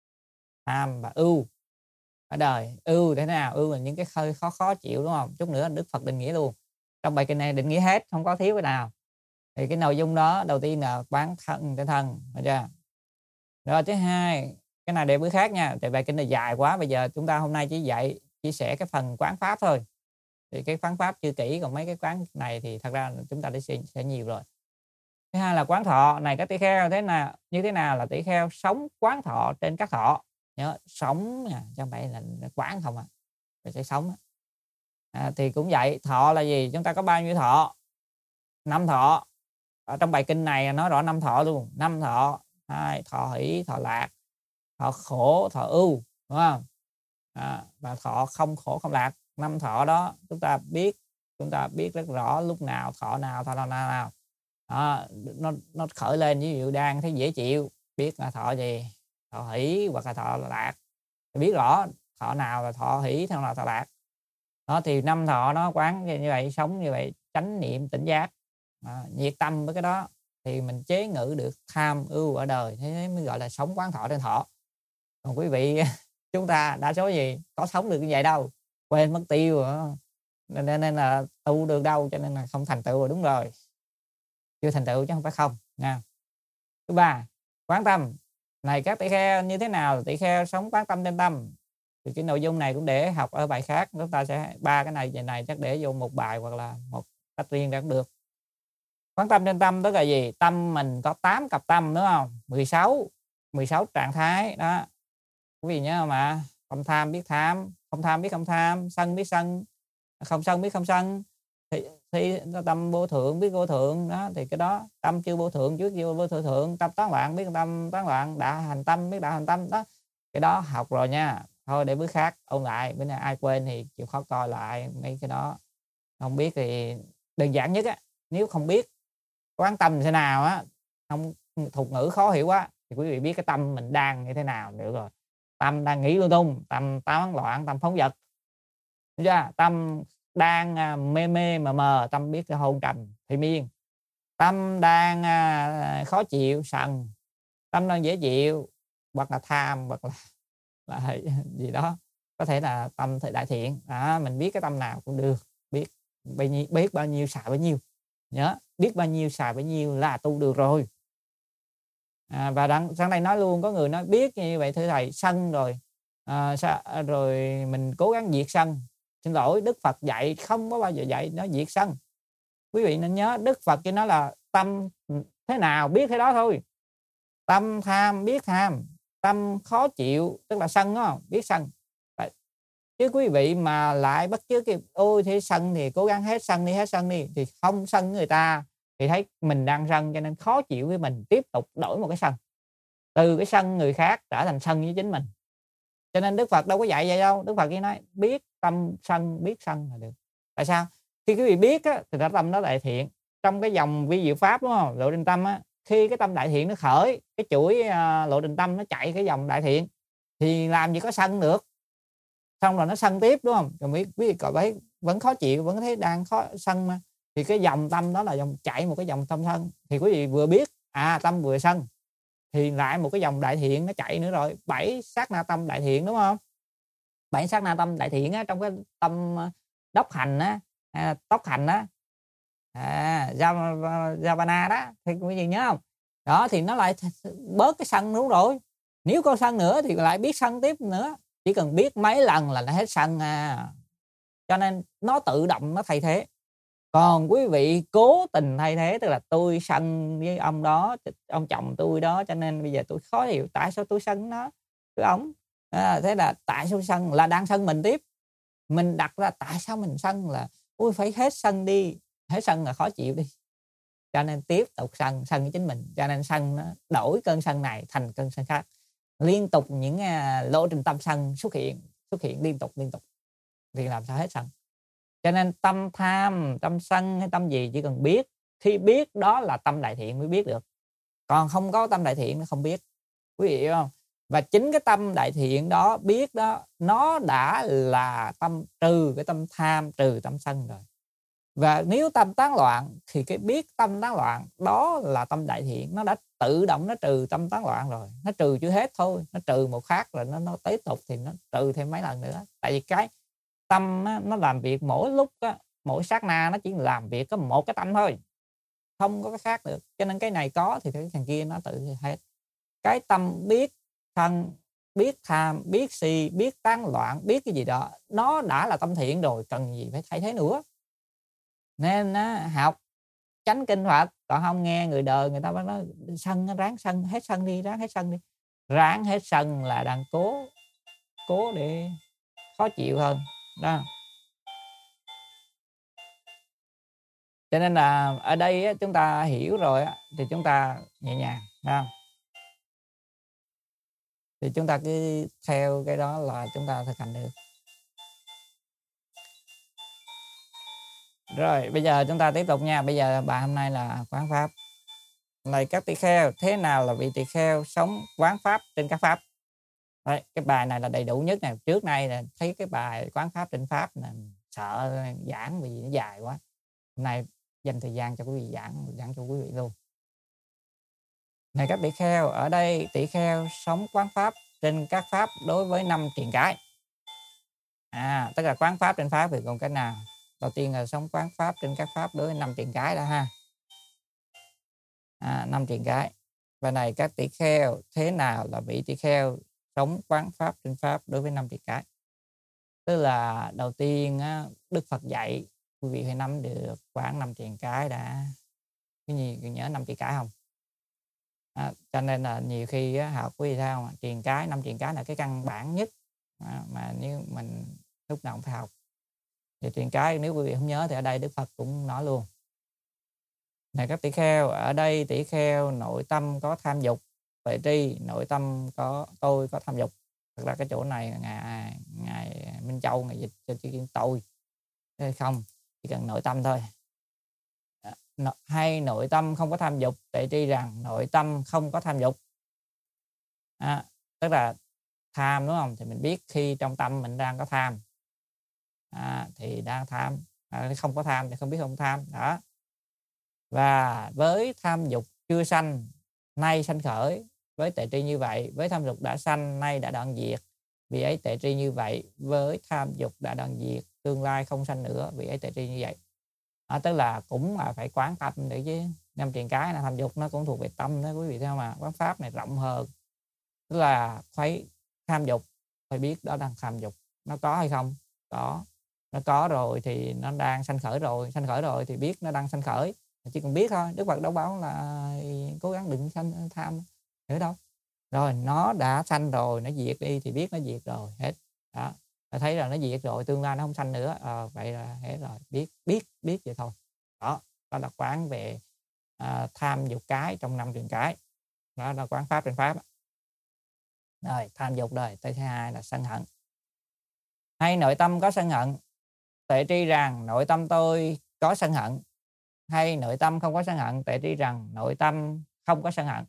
và ưu ở đời. Ưu thế nào? Ưu là những cái hơi khó chịu, đúng không? Chút nữa Đức Phật định nghĩa luôn, trong bài kinh này định nghĩa hết, không có thiếu cái nào. Thì cái nội dung đó đầu tiên là quán thân trên thân, được chưa? Rồi thứ hai, cái này để bữa khác nha, tại bài kinh này dài quá, bây giờ chúng ta hôm nay chỉ chia sẻ cái phần quán pháp thôi. Thì cái quán pháp chưa kỹ, còn mấy cái quán này thì thật ra chúng ta sẽ nhiều rồi. Thứ hai là quán thọ. Này các tỷ kheo, như thế nào là tỷ kheo sống quán thọ trên các thọ? Nhớ sống nha, chứ không phải là quán không phải sẽ sống. Thì cũng vậy, thọ là gì? Chúng ta có bao nhiêu thọ? 5 thọ. Ở trong bài kinh này nói rõ 5 thọ luôn. 5 thọ: thọ hỷ, thọ lạc, thọ khổ, thọ ưu, đúng không? Và thọ không khổ không lạc. 5 thọ đó chúng ta biết rất rõ lúc nào thọ nào. Nó khởi lên, ví dụ đang thấy dễ chịu biết là thọ gì, thọ hỷ hoặc là thọ lạc, biết rõ thọ nào là thọ hỷ, thọ nào thọ lạc. Đó thì 5 thọ nó quán như vậy, sống như vậy, chánh niệm tỉnh giác, nhiệt tâm với cái đó thì mình chế ngự được tham ưu ở đời. Thế mới gọi là sống quán thọ trên thọ. Còn quý vị chúng ta đa số gì có sống được như vậy đâu, quên mất tiêu rồi. Nên là tu được đâu, cho nên là không thành tựu rồi. Đúng rồi, chưa thành tựu chứ không phải không nha. Thứ ba, quán tâm. Này các tỷ kheo, như thế nào tỷ kheo sống quán tâm trên tâm? Thì cái nội dung này cũng để học ở bài khác, chúng ta sẽ ba cái này chắc để vô một bài hoặc là một tách riêng ra cũng được. Quán tâm trên tâm tức là gì? Tâm mình có 8 cặp tâm, đúng không? 16 trạng thái đó. Quý vị nhớ mà, không tham biết tham, không tham biết không tham, sân biết sân, không sân biết không sân. Thì tâm vô thượng biết vô thượng đó, thì cái đó tâm chưa vô thượng trước chưa vô thượng. Tâm tán loạn biết tâm tán loạn, đã hành tâm biết đã hành tâm đó. Cái đó học rồi nha, thôi để bữa khác ôn lại. Bữa nay ai quên thì chịu khó coi lại mấy cái đó. Không biết thì đơn giản nhất á, nếu không biết quán tâm thế nào á, không thuật ngữ khó hiểu quá, thì quý vị biết cái tâm mình đang như thế nào được rồi. Tâm đang nghĩ lung tung, tâm tán loạn, tâm phóng dật, đúng chưa? Tâm đang mê mờ, tâm biết cái hôn trầm thủy miên. Tâm đang khó chịu, sân. Tâm đang dễ chịu, hoặc là tham, hoặc là là gì đó, có thể là tâm đại thiện. Mình biết cái tâm nào cũng được, biết bao nhiêu xài bấy nhiêu. Nhớ, biết bao nhiêu xài bấy nhiêu là tu được rồi. Và sáng nay nói luôn, có người nói biết như vậy thưa thầy, sân rồi rồi mình cố gắng diệt sân. Xin lỗi, Đức Phật dạy không có bao giờ dạy nó diệt sân. Quý vị nên nhớ, Đức Phật chỉ nói là tâm thế nào biết thế đó thôi. Tâm tham biết tham, tâm khó chịu tức là sân, đó biết sân. Chứ quý vị mà lại bắt chước ôi thế sân thì cố gắng hết sân đi, thì không sân người ta thì thấy mình đang sân cho nên khó chịu với mình, tiếp tục đổi một cái sân, từ cái sân người khác trở thành sân với chính mình. Cho nên Đức Phật đâu có dạy vậy đâu. Đức Phật chỉ nói biết tâm sân, biết sân là được. Tại sao? Khi quý vị biết á, thì tâm đó đại thiện. Trong cái dòng vi diệu pháp, đúng không, lộ trình tâm á, khi cái tâm đại thiện nó khởi, cái chuỗi lộ trình tâm nó chạy cái dòng đại thiện thì làm gì có sân được. Xong rồi nó sân tiếp, đúng không? Rồi quý vị cậu thấy vẫn khó chịu, vẫn thấy đang khó sân mà, thì cái dòng tâm đó là dòng chạy một cái dòng tâm sân. Thì quý vị vừa biết tâm vừa sân thì lại một cái dòng đại thiện nó chạy nữa rồi, 7 sát na tâm đại thiện, đúng không? 7 sát na tâm đại thiện á, trong cái tâm đốc hành á, tốc hành á, Javana đó, thì quý vị nhớ không? Đó thì nó lại bớt cái sân, đúng rồi. Nếu có sân nữa thì lại biết sân tiếp nữa. Chỉ cần biết mấy lần là nó hết sân Cho nên nó tự động nó thay thế. Còn quý vị cố tình thay thế, tức là tôi sân với ông đó, ông chồng tôi đó, cho nên bây giờ tôi khó hiểu tại sao tôi sân nó với ổng. Thế là tại sao sân, là đang sân mình tiếp. Mình đặt ra tại sao mình sân là ôi phải hết sân đi, hết sân là khó chịu đi, cho nên tiếp tục sân với chính mình. Cho nên sân nó đổi cơn sân này thành cơn sân khác, liên tục những lộ trình tâm sân xuất hiện liên tục thì làm sao hết sân. Cho nên tâm tham, tâm sân hay tâm gì chỉ cần biết, khi biết đó là tâm đại thiện mới biết được. Còn không có tâm đại thiện nó không biết. Quý vị hiểu không? Và chính cái tâm đại thiện đó, biết đó, nó đã là tâm trừ cái tâm tham, trừ tâm sân rồi. Và nếu tâm tán loạn thì cái biết tâm tán loạn đó là tâm đại thiện, nó đã tự động nó trừ tâm tán loạn rồi. Nó trừ chưa hết thôi, nó trừ một khác rồi nó tiếp tục thì nó trừ thêm mấy lần nữa. Tại vì cái tâm á, nó làm việc mỗi lúc á, mỗi sát na nó chỉ làm việc có một cái tâm thôi, không có cái khác được. Cho nên cái này có thì cái thằng kia nó tự hết. Cái tâm biết sân, biết tham, biết si, biết tán loạn, biết cái gì đó, nó đã là tâm thiện rồi, cần gì phải thay thế nữa. Nên học chánh kinh Phật, còn không nghe người đời người ta nói sân, ráng sân, hết sân đi, ráng hết sân đi. Ráng hết sân là đang cố để khó chịu hơn đó. Cho nên là ở đây á, chúng ta hiểu rồi á, thì chúng ta nhẹ nhàng, phải không? Thì chúng ta cứ theo cái đó là chúng ta thực hành được. Rồi bây giờ chúng ta tiếp tục nha. Bây giờ bài hôm nay là quán pháp. Này các tỳ kheo, thế nào là vị tỳ kheo sống quán pháp trên các pháp? Đấy, cái bài này là đầy đủ nhất nè. Trước nay là thấy cái bài quán pháp trên pháp là sợ giảng vì nó dài quá. Hôm nay dành thời gian cho quý vị giảng cho quý vị luôn. Này các tỳ kheo, ở đây tỳ kheo sống quán pháp trên các pháp đối với 5 triền cái. Tức là quán pháp trên pháp thì gồm cái nào? Đầu tiên là sống quán pháp trên các pháp đối với 5 triền cái đó ha. 5 triền cái. Và này các tỳ kheo, thế nào là vị tỳ kheo sống quán pháp trên pháp đối với 5 triền cái? Tức là đầu tiên Đức Phật dạy quý vị phải nắm được quán 5 triền cái đã. Cái gì nhớ 5 triền cái không? Cho nên là nhiều khi học quý vị sao triền cái, 5 triền cái là cái căn bản nhất mà nếu mình lúc nào cũng phải học. Thì triền cái nếu quý vị không nhớ thì ở đây Đức Phật cũng nói luôn. Này các tỷ kheo, ở đây tỷ kheo nội tâm có tham dục, tuệ tri, nội tâm có tôi có tham dục. Thật ra cái chỗ này ngài Minh Châu ngài dịch cho chữ tôi không, chỉ cần nội tâm thôi. Hay nội tâm không có tham dục, tuệ tri rằng nội tâm không có tham dục. Tức là tham, đúng không? Thì mình biết khi trong tâm mình đang có tham thì đang tham, không có tham thì không biết không tham đó. Và với tham dục chưa sanh nay sanh khởi, với tuệ tri như vậy, với tham dục đã sanh nay đã đoạn diệt, vị ấy tệ tri như vậy. Với tham dục đã đoạn diệt, tương lai không sanh nữa, vị ấy tệ tri như vậy. Tức là cũng là phải quán tâm để chứ. Năm triền cái là tham dục nó cũng thuộc về tâm đó quý vị thấy không ạ? Quán pháp này rộng hơn, tức là phải tham dục, phải biết đó đang tham dục, nó có hay không? Có. Nó có rồi thì nó đang sanh khởi rồi thì biết nó đang sanh khởi, chỉ cần biết thôi. Đức Phật đâu bảo là cố gắng đừng sanh tham nữa đâu. Rồi nó đã sanh rồi, nó diệt đi thì biết nó diệt rồi, hết. Đó, thấy là nó diệt rồi, tương lai nó không sanh nữa, vậy là hết rồi, biết vậy thôi. Đó là quán về tham dục cái trong năm truyền cái. Đó là quán pháp trên pháp. Rồi tham dục rồi, tới thứ hai là sân hận. Hay nội tâm có sân hận, tuệ tri rằng nội tâm tôi có sân hận. Hay nội tâm không có sân hận, tuệ tri rằng nội tâm không có sân hận.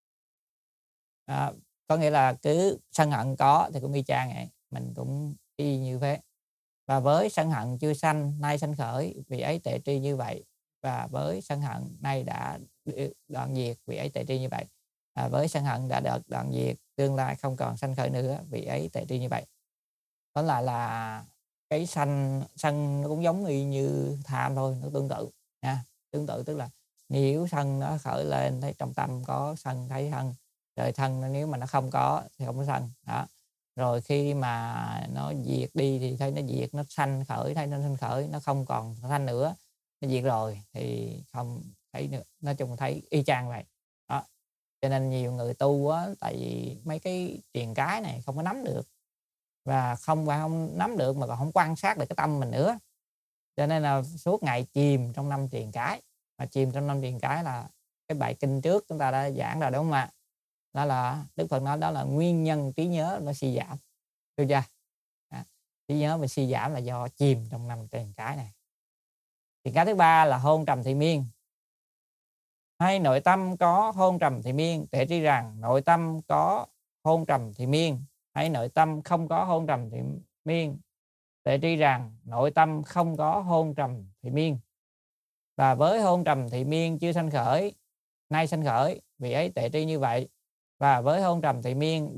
Có nghĩa là cứ sân hận có thì cũng y chang vậy, mình cũng y như thế. Và với sân hận chưa sanh, nay sanh khởi, vị ấy tệ tri như vậy. Và với sân hận nay đã đoạn diệt, vị ấy tệ tri như vậy. Với sân hận đã được đoạn diệt, tương lai không còn sanh khởi nữa, vị ấy tệ tri như vậy. Tóm lại là cái sân nó cũng giống như tham thôi, nó tương tự nha. Tương tự tức là nếu sân nó khởi lên, thấy trong tâm có sân, thấy thân, rồi thân nếu mà nó không có thì không có sân. Đó. Rồi khi mà nó diệt đi thì thấy nó diệt, nó sanh khởi, thấy nó sanh khởi, nó không còn sanh nữa, nó diệt rồi thì không thấy nữa. Nói chung thấy y chang vậy. Đó. Cho nên nhiều người tu á, tại vì mấy cái truyền cái này không có nắm được, và không nắm được mà còn không quan sát được cái tâm mình nữa, cho nên là suốt ngày chìm trong năm truyền cái. Mà chìm trong năm truyền cái là cái bài kinh trước chúng ta đã giảng rồi đúng không ạ? Đó là Đức Phật nói đó là nguyên nhân trí nhớ nó suy giảm, được chưa? Trí nhớ mình suy giảm là do chìm trong năm truyền cái này. Truyền cái thứ ba là hôn trầm thị miên. Hay nội tâm có hôn trầm thị miên, tuệ tri rằng nội tâm có hôn trầm thị miên. Hay nội tâm không có hôn trầm thị miên, tuệ tri rằng nội tâm không có hôn trầm thị miên. Và với hôn trầm thị miên chưa sanh khởi, nay sanh khởi, vị ấy tuệ tri như vậy. Và với hôn trầm thị miên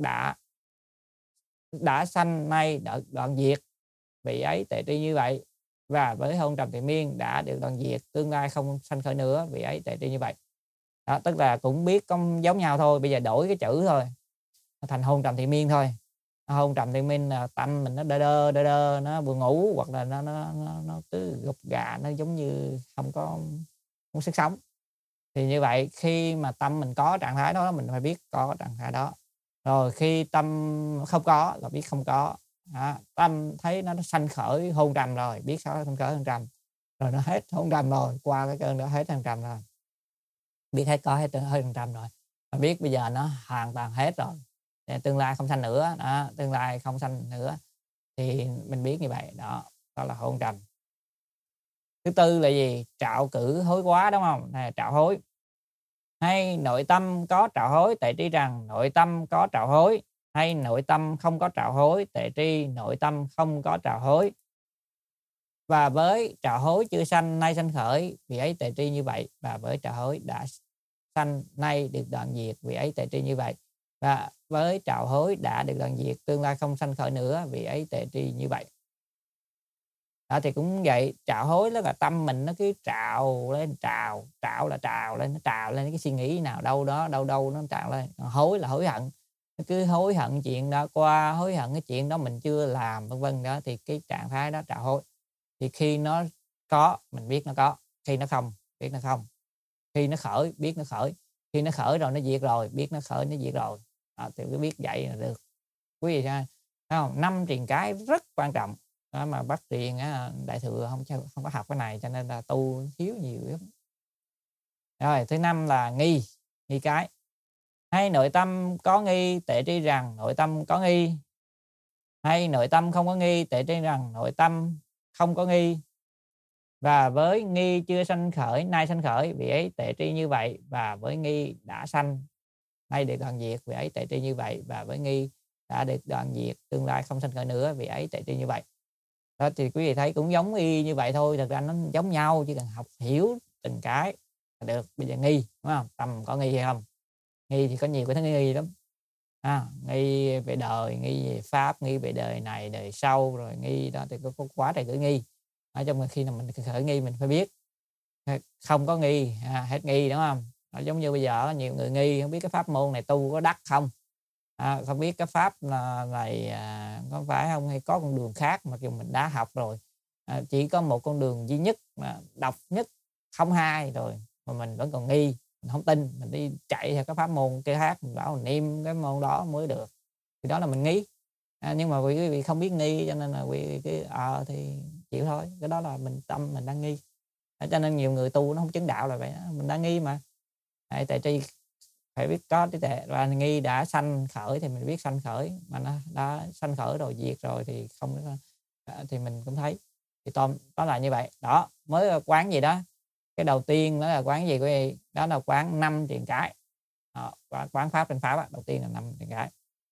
đã sanh nay đoạn diệt, vị ấy tuệ tri như vậy. Và với hôn trầm thị miên đã được đoạn diệt, tương lai không sanh khởi nữa, vị ấy tuệ tri như vậy. Đó, tức là cũng biết cũng giống nhau thôi, bây giờ đổi cái chữ thôi, thành hôn trầm thị miên thôi. Hôn trầm thị miên là tâm mình nó đơ, nó buồn ngủ, hoặc là nó cứ gục gà, nó giống như không có sức sống. Thì như vậy khi mà tâm mình có trạng thái đó, mình phải biết có trạng thái đó. Rồi khi tâm không có là biết không có. Đó, tâm thấy nó sanh khởi hôn trầm rồi, biết sao sanh khởi hôn trầm, rồi nó hết hôn trầm rồi, qua cái cơn đó hết hôn trầm rồi, biết hết có hết hôn trầm rồi, mà biết bây giờ nó hoàn toàn hết rồi, tương lai không sanh nữa. Đó, tương lai không sanh nữa thì mình biết như vậy. Đó là hôn trầm. Thứ tư là gì? Trạo cử hối quá, đúng không? Này, trạo hối. Hay nội tâm có trạo hối, tuệ tri rằng nội tâm có trạo hối. Hay nội tâm không có trạo hối, tuệ tri nội tâm không có trạo hối. Và với trạo hối chưa sanh, nay sanh khởi, vị ấy tuệ tri như vậy. Và với trạo hối đã sanh, nay được đoạn diệt, vị ấy tuệ tri như vậy. Và với trạo hối đã được đoạn diệt, tương lai không sanh khởi nữa, vị ấy tuệ tri như vậy. Đó thì cũng vậy, trạo hối đó là tâm mình nó cứ trào lên, trào là trào lên, nó trào lên cái suy nghĩ nào đâu nó trào lên. Hối là hối hận, nó cứ hối hận chuyện đã qua, hối hận cái chuyện đó mình chưa làm, vân vân. Đó thì cái trạng thái đó trạo hối. Thì khi nó có mình biết nó có, khi nó không biết nó không, khi nó khởi biết nó khởi, khi nó khởi rồi nó diệt rồi, biết nó khởi nó diệt rồi. Đó, thì cứ biết vậy là được quý vị thấy không? 5 truyền cái rất quan trọng. Đó, mà bắt truyền đại thừa không có học cái này, cho nên là tu thiếu nhiều lắm. Rồi thứ năm là nghi cái. Hay nội tâm có nghi, tuệ tri rằng nội tâm có nghi. Hay nội tâm không có nghi, tuệ tri rằng nội tâm không có nghi. Và với nghi chưa sanh khởi, nay sanh khởi, vị ấy tuệ tri như vậy. Và với nghi đã sanh, nay được đoạn diệt, vị ấy tuệ tri như vậy. Và với nghi đã được đoạn diệt, tương lai không sanh khởi nữa, vị ấy tuệ tri như vậy. Đó thì quý vị thấy cũng giống y như vậy thôi, thật ra nó giống nhau, chỉ cần học hiểu từng cái là được. Bây giờ nghi, đúng không? Tâm có nghi hay không? Nghi thì có nhiều cái thứ nghi lắm. Nghi về đời, nghi về pháp, nghi về đời này đời sau, rồi nghi đó thì có quá trời cái nghi. Ở trong khi nào mình khởi nghi mình phải biết, không có nghi hết nghi, đúng không? Giống như bây giờ nhiều người nghi không biết cái pháp môn này tu có đắc không, không biết cái pháp này có phải không, hay có con đường khác mặc dù mình đã học rồi, chỉ có một con đường duy nhất mà độc nhất không hai rồi mà mình vẫn còn nghi, mình không tin, mình đi chạy theo cái pháp môn kia khác, mình bảo mình niệm cái môn đó mới được, thì đó là mình nghi. Nhưng mà vì quý vị không biết nghi cho nên là quý vị cứ thì chịu thôi, cái đó là mình tâm mình đang nghi. Cho nên nhiều người tu nó không chứng đạo là vậy đó, mình đang nghi mà. Tại tri phải biết có trí tuệ và nghi đã sanh khởi thì mình biết sanh khởi, mà nó đã sanh khởi rồi diệt rồi thì không thì mình cũng thấy. Thì đó là như vậy. Đó, mới là quán gì đó. Cái đầu tiên đó là quán gì quý vị? Đó là quán 5 truyền cái. Quán pháp trên pháp đầu tiên là 5 truyền cái.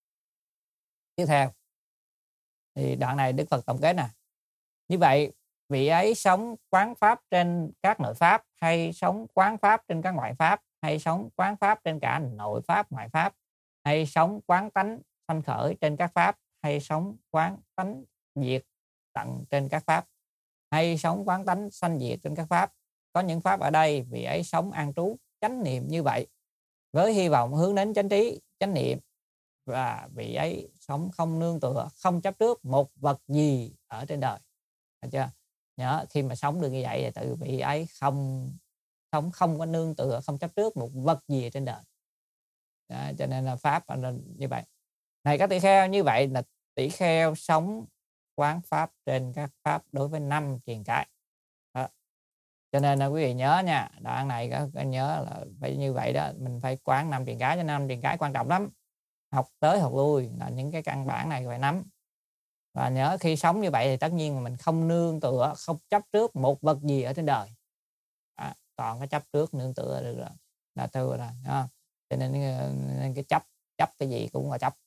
Tiếp theo thì đoạn này Đức Phật tổng kết nè. Như vậy, vị ấy sống quán pháp trên các nội pháp, hay sống quán pháp trên các ngoại pháp, hay sống quán pháp trên cả nội pháp ngoại pháp, hay sống quán tánh sanh khởi trên các pháp, hay sống quán tánh diệt tận trên các pháp, hay sống quán tánh sanh diệt trên các pháp. Có những pháp ở đây vị ấy sống an trú chánh niệm như vậy, với hy vọng hướng đến chánh trí chánh niệm, và vị ấy sống không nương tựa, không chấp trước một vật gì ở trên đời. Được chưa? Nhớ khi mà sống được như vậy thì tự vị ấy không có nương tựa, không chấp trước một vật gì ở trên đời. Đó, cho nên là pháp là như vậy. Này các tỷ kheo, như vậy là tỷ kheo sống quán pháp trên các pháp đối với 5 truyền cái. Đó. Cho nên là quý vị nhớ nha, đoạn này có nhớ là phải như vậy đó, mình phải quán 5 truyền cái, cho 5 truyền cái quan trọng lắm. Học tới học lui là những cái căn bản này phải nắm. Và nhớ khi sống như vậy thì tất nhiên mà mình không nương tựa, không chấp trước một vật gì ở trên đời. Còn cái chấp trước nương tựa được rồi là thừa rồi. Cho nên cái chấp cái gì cũng là chấp.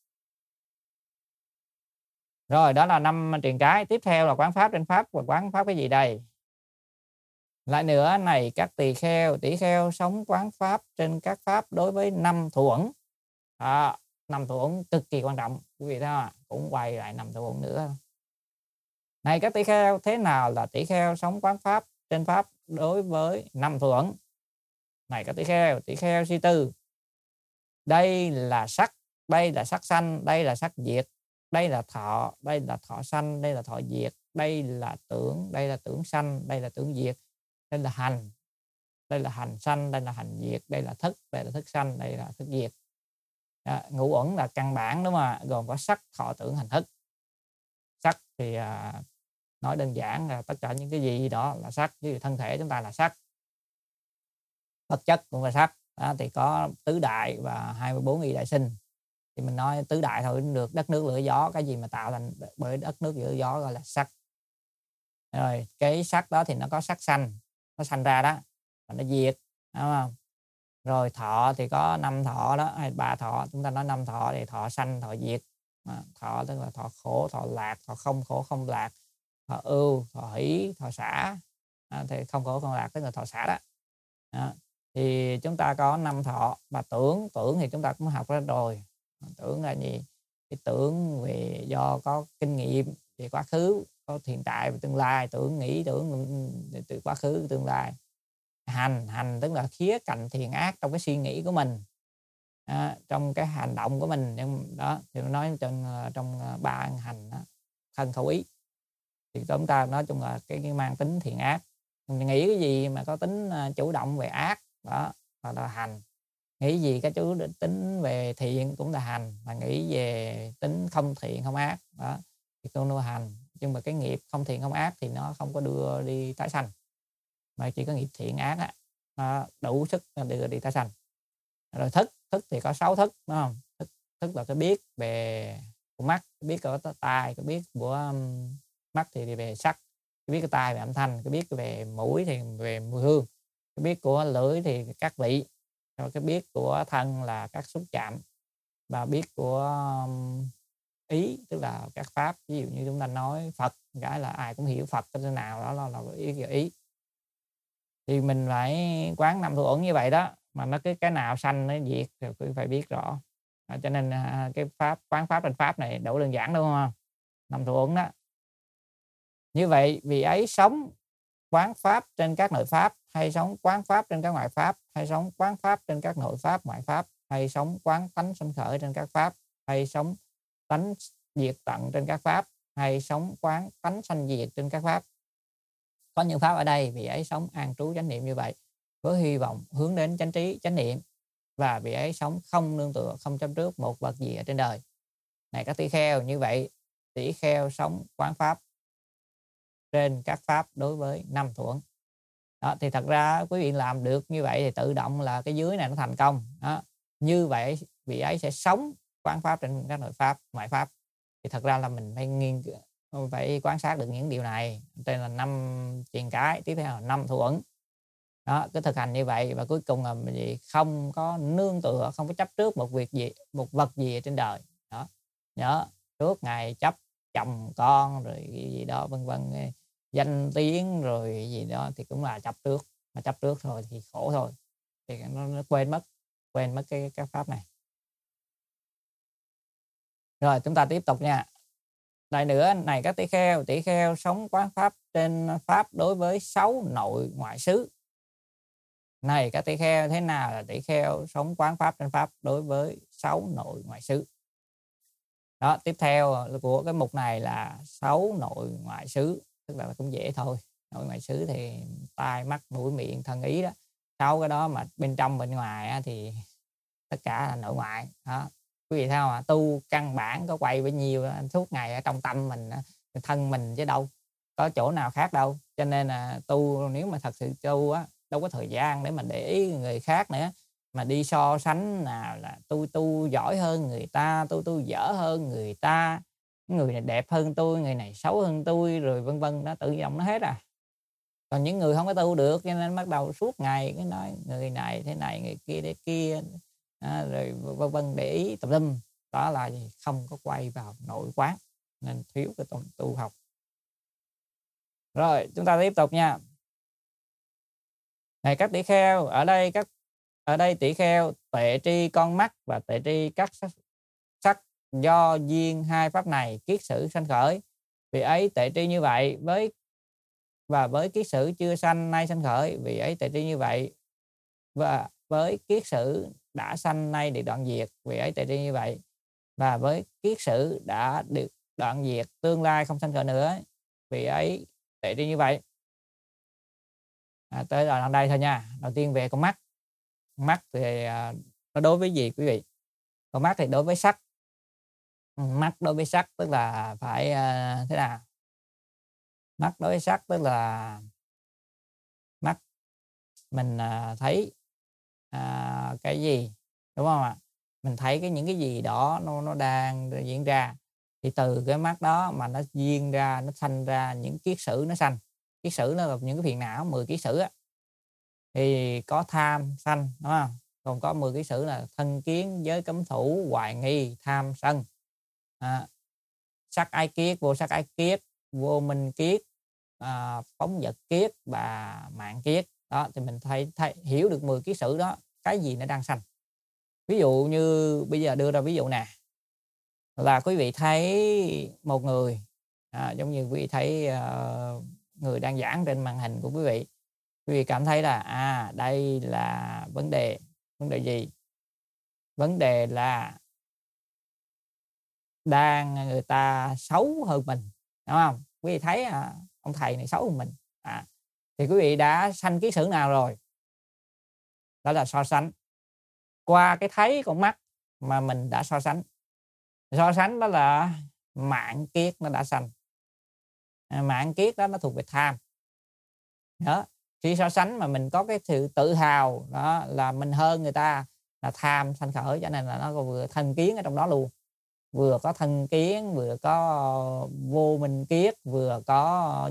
Rồi đó là 5 truyền cái. Tiếp theo là quán pháp trên pháp. Và quán pháp cái gì đây? Lại nữa này các tỷ kheo sống quán pháp trên các pháp đối với 5 thủ uẩn. 5 thủ uẩn cực kỳ quan trọng. Quý vị thấy không? Cũng quay lại 5 thủ uẩn nữa. Này các tỷ kheo, thế nào là tỷ kheo sống quán pháp trên pháp đối với 5 thủ uẩn? Này các tỷ kheo suy tư. Đây là sắc, đây là sắc sanh, đây là sắc diệt, đây là thọ, đây là thọ sanh, đây là thọ diệt, đây là tưởng sanh, đây là tưởng diệt, đây là hành, đây là hành sanh, đây là hành diệt, đây là thức sanh, đây là thức diệt. Ngũ uẩn là căn bản đúng không? Gồm có sắc, thọ, tưởng, hành, thức. Sắc thì nói đơn giản là tất cả những cái gì đó là sắc, chứ thân thể chúng ta là sắc, vật chất cũng là sắc. Thì có tứ đại và 24 y đại sinh. Thì mình nói tứ đại thôi cũng được, đất nước lửa gió, cái gì mà tạo thành bởi đất nước lửa gió gọi là sắc. Rồi cái sắc đó thì nó có sắc sanh, nó sanh ra đó, và nó diệt, đúng không? Rồi thọ thì có 5 thọ đó, hay 3 thọ, chúng ta nói 5 thọ thì thọ sanh, thọ diệt. Thọ tức là thọ khổ, thọ lạc, thọ không khổ không lạc, thọ ưu, thọ hỷ, thọ xả. Thì không khổ không lạc tức là thọ xả đó. Thì chúng ta có 5 thọ. Và tưởng thì chúng ta cũng học ra rồi. Tưởng là gì? Cái tưởng về do có kinh nghiệm về quá khứ, có hiện tại và tương lai, tưởng nghĩ tưởng từ quá khứ tương lai. Hành tức là khía cạnh thiện ác trong cái suy nghĩ của mình, trong cái hành động của mình. Nhưng đó thì nó nói trong 3 hành đó, thân khẩu ý, thì chúng ta nói chung là cái mang tính thiện ác. Mình nghĩ cái gì mà có tính chủ động về ác đó là hành, nghĩ gì cái chú tính về thiện cũng là hành, mà nghĩ về tính không thiện không ác đó thì cũng là hành. Nhưng mà cái nghiệp không thiện không ác thì nó không có đưa đi tái sanh, mà chỉ có nghiệp thiện ác nó đủ sức đưa đi tái sanh. Rồi thức thì có 6 thức, đúng không? Thức là cái biết về của mắt, cái biết của tai, cái biết của mắt thì về sắc, cái biết của tai về âm thanh, cái biết về mũi thì về mùi hương, cái biết của lưỡi thì các vị, rồi cái biết của thân là các xúc chạm, và biết của ý tức là các pháp. Ví dụ như chúng ta nói Phật, cái là ai cũng hiểu Phật cái nào đó là ý. Thì mình phải quán 5 thủ uẩn như vậy đó, mà nó cái nào sanh nó diệt thì phải biết rõ. Cho nên cái pháp quán pháp trên pháp này đủ đơn giản đúng không? Năm thủ uẩn đó. Như vậy vị ấy sống quán pháp trên các nội pháp, hay sống quán pháp trên các ngoại pháp, hay sống quán pháp trên các nội pháp ngoại pháp, hay sống quán tánh sanh khởi trên các pháp, hay sống tánh diệt tận trên các pháp, hay sống quán tánh sanh diệt trên các pháp. Có những pháp ở đây vị ấy sống an trú chánh niệm như vậy, với hy vọng hướng đến chánh trí chánh niệm, và vị ấy sống không nương tựa, không chấp trước một vật gì ở trên đời. Này các tỷ kheo, như vậy tỷ kheo sống quán pháp trên các pháp đối với 5 thủ uẩn. Đó, thì thật ra quý vị làm được như vậy thì tự động là cái dưới này nó thành công. Đó. Như vậy vị ấy sẽ sống quán pháp trên các nội pháp, ngoại pháp. Thì thật ra là mình phải quan sát được những điều này. Tên là 5 truyền cái, tiếp theo là 5 thủ uẩn. Đó, cứ thực hành như vậy và cuối cùng là mình không có nương tựa, không có chấp trước một việc gì, một vật gì trên đời. Đó. Nhớ trước ngày chấp chồng con rồi gì đó vân vân, danh tiếng rồi gì đó thì cũng là chấp trước, mà chấp trước rồi thì khổ thôi, thì nó quên mất cái pháp này. Rồi chúng ta tiếp tục nha. Lại nữa, này các tỷ kheo sống quán pháp trên pháp đối với 6 nội ngoại xứ. Này các tỷ kheo, thế nào là tỷ kheo sống quán pháp trên pháp đối với 6 nội ngoại xứ? Đó, tiếp theo của cái mục này là 6 nội ngoại xứ, tức là cũng dễ thôi. Nội ngoại xứ thì tai, mắt, mũi, miệng, thân, ý đó. 6 cái đó mà bên trong bên ngoài thì tất cả là nội ngoại. Đó. Quý vị thấy không ạ? Tu căn bản có quay bấy nhiêu suốt ngày ở trong tâm mình, thân mình chứ đâu có chỗ nào khác đâu. Cho nên là tu, nếu mà thật sự tu á, đâu có thời gian để mà để ý người khác nữa, mà đi so sánh nào là tôi tu giỏi hơn người ta, tôi tu dở hơn người ta, người này đẹp hơn tôi, người này xấu hơn tôi, rồi vân vân, nó tự động nó hết à. Còn những người không có tu được cho nên bắt đầu suốt ngày cái nói người này thế này, người kia thế kia, rồi vân vân, để ý tùm lum. Đó là gì? Không có quay vào nội quán, nên thiếu cái tu học. Rồi chúng ta tiếp tục nha. Này các tỷ kheo, ở đây tỷ kheo tuệ tri con mắt và tuệ tri các sắc do duyên hai pháp này kiết sử sanh khởi. Vì ấy tuệ tri như vậy với kiết sử chưa sanh nay sanh khởi. Vì ấy tuệ tri như vậy và với kiết sử đã sanh nay được đoạn diệt. Vì ấy tuệ tri như vậy và với kiết sử đã được đoạn diệt, tương lai không sanh khởi nữa. Vì ấy tuệ tri như vậy. Tới đoạn đây thôi nha. Đầu tiên về con mắt. Mắt thì nó đối với gì quý vị? Con mắt thì đối với sắc. Mắt đối với sắc tức là phải thế nào? Mắt đối với sắc tức là mắt mình thấy cái gì, đúng không ạ? Mình thấy những cái gì đó nó đang diễn ra, thì từ cái mắt đó mà nó duyên ra, nó sanh ra những kiết sử nó sanh. Kiết sử nó là những cái phiền não, 10 kiết sử á. Thì có tham sanh, đúng không? Còn có 10 kiết sử là thân kiến, giới cấm thủ, hoài nghi, tham sân, sắc ái kiết, vô sắc ái kiết, vô minh kiết, phóng dật kiết và mạng kiết. Đó thì mình hiểu được 10 kiết sử đó, cái gì nó đang sanh. Ví dụ như bây giờ đưa ra ví dụ nè, là quý vị thấy một người, giống như quý vị thấy người đang giảng trên màn hình của quý vị cảm thấy là đây là vấn đề gì? Vấn đề là người ta xấu hơn mình, đúng không? Quý vị thấy ông thầy này xấu hơn mình, thì quý vị đã sanh kiết sử nào rồi? Đó là so sánh. Qua cái thấy con mắt mà mình đã so sánh đó là mạng kiết nó đã sanh. Mạng kiết đó nó thuộc về tham. Đó. Khi so sánh mà mình có cái sự tự hào đó là mình hơn người ta, là tham sanh khởi, cho nên là nó vừa thân kiến ở trong đó luôn. Vừa có thân kiến, vừa có vô minh kiết, vừa có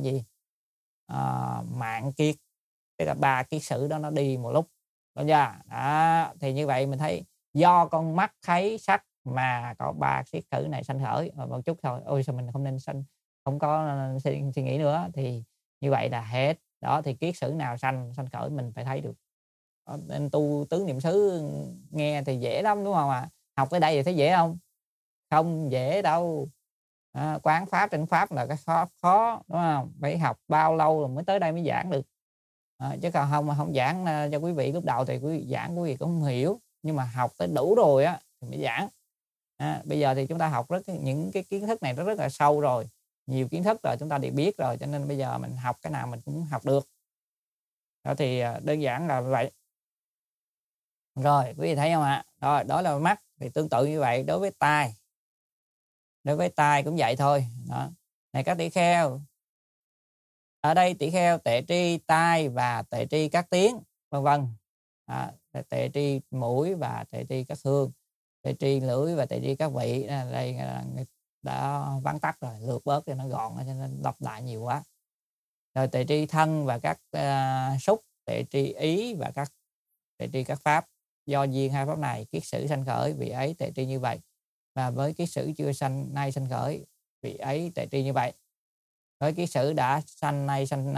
mạng kiết. Tức là 3 kiết sử đó nó đi một lúc. Đúng chưa? Đó, thì như vậy mình thấy do con mắt thấy sắc mà có 3 kiết sử này sanh khởi. Một chút thôi, ôi sao mình không nên không có suy nghĩ nữa, thì như vậy là hết. Đó thì kiết sử nào sanh khởi mình phải thấy được. Nên tu tứ niệm xứ nghe thì dễ lắm, đúng không ạ? Học tới đây thì thấy dễ không? Không dễ đâu. Quán pháp trên pháp là cái khó, đúng không? Phải học bao lâu rồi mới tới đây mới giảng được. Chứ còn không mà không giảng cho quý vị lúc đầu thì quý vị cũng không hiểu, nhưng mà học tới đủ rồi á thì mới giảng. Bây giờ thì chúng ta học những cái kiến thức này nó rất là sâu rồi, nhiều kiến thức rồi chúng ta đều biết rồi, cho nên bây giờ mình học cái nào mình cũng học được. Đó thì đơn giản là vậy. Rồi, quý vị thấy không ạ? Rồi, đó là mắt. Thì tương tự như vậy đối với tai. Đối với tai cũng vậy thôi. Đó. Này các tỷ kheo. Ở đây tỷ kheo tệ tri tai và tệ tri các tiếng, vân vân. Tệ tri mũi và tệ tri các hương, tệ tri lưỡi và tệ tri các vị. Đây đã vắn tắt rồi, lược bớt cho nó gọn cho nên đọc lại nhiều quá. Rồi tệ tri thân và các xúc, tệ tri ý và các tệ tri các pháp. Do duyên hai pháp này kiết sử sanh khởi, vị ấy tệ tri như vậy. Và với kiết sử chưa sanh nay sanh khởi, vị ấy tệ tri như vậy. Với kiết sử đã sanh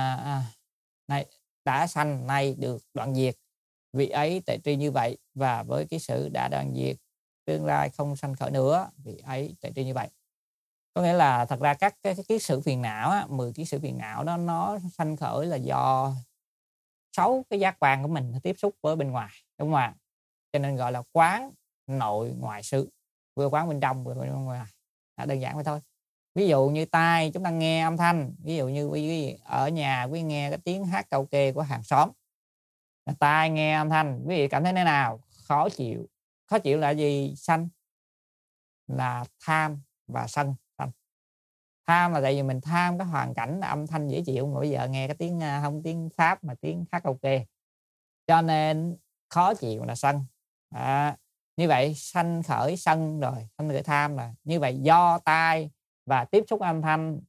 nay được đoạn diệt, vị ấy tệ tri như vậy. Và với kiết sử đã đoạn diệt, tương lai không sanh khởi nữa, vị ấy tệ tri như vậy. Có nghĩa là thật ra các cái kiết sử phiền não 10 kiết sử phiền não đó nó sanh khởi là do 6 cái giác quan của mình tiếp xúc với bên ngoài, đúng không ạ? Cho nên gọi là quán nội ngoại xứ, vừa quán bên trong vừa bên ngoài. Đơn giản vậy thôi. Ví dụ như tai chúng ta nghe âm thanh, ví dụ như quý ở nhà quý nghe cái tiếng hát karaoke của hàng xóm, tai nghe âm thanh, quý vị cảm thấy thế nào? Khó chịu. Khó chịu là gì? Sanh là tham và sân. Tham là tại vì mình tham cái hoàn cảnh âm thanh dễ chịu, mà bây giờ nghe cái tiếng không tiếng Pháp mà tiếng hát karaoke, cho nên khó chịu là sân. Như vậy sanh khởi sân rồi, sanh khởi tham là như vậy, do tai và tiếp xúc âm thanh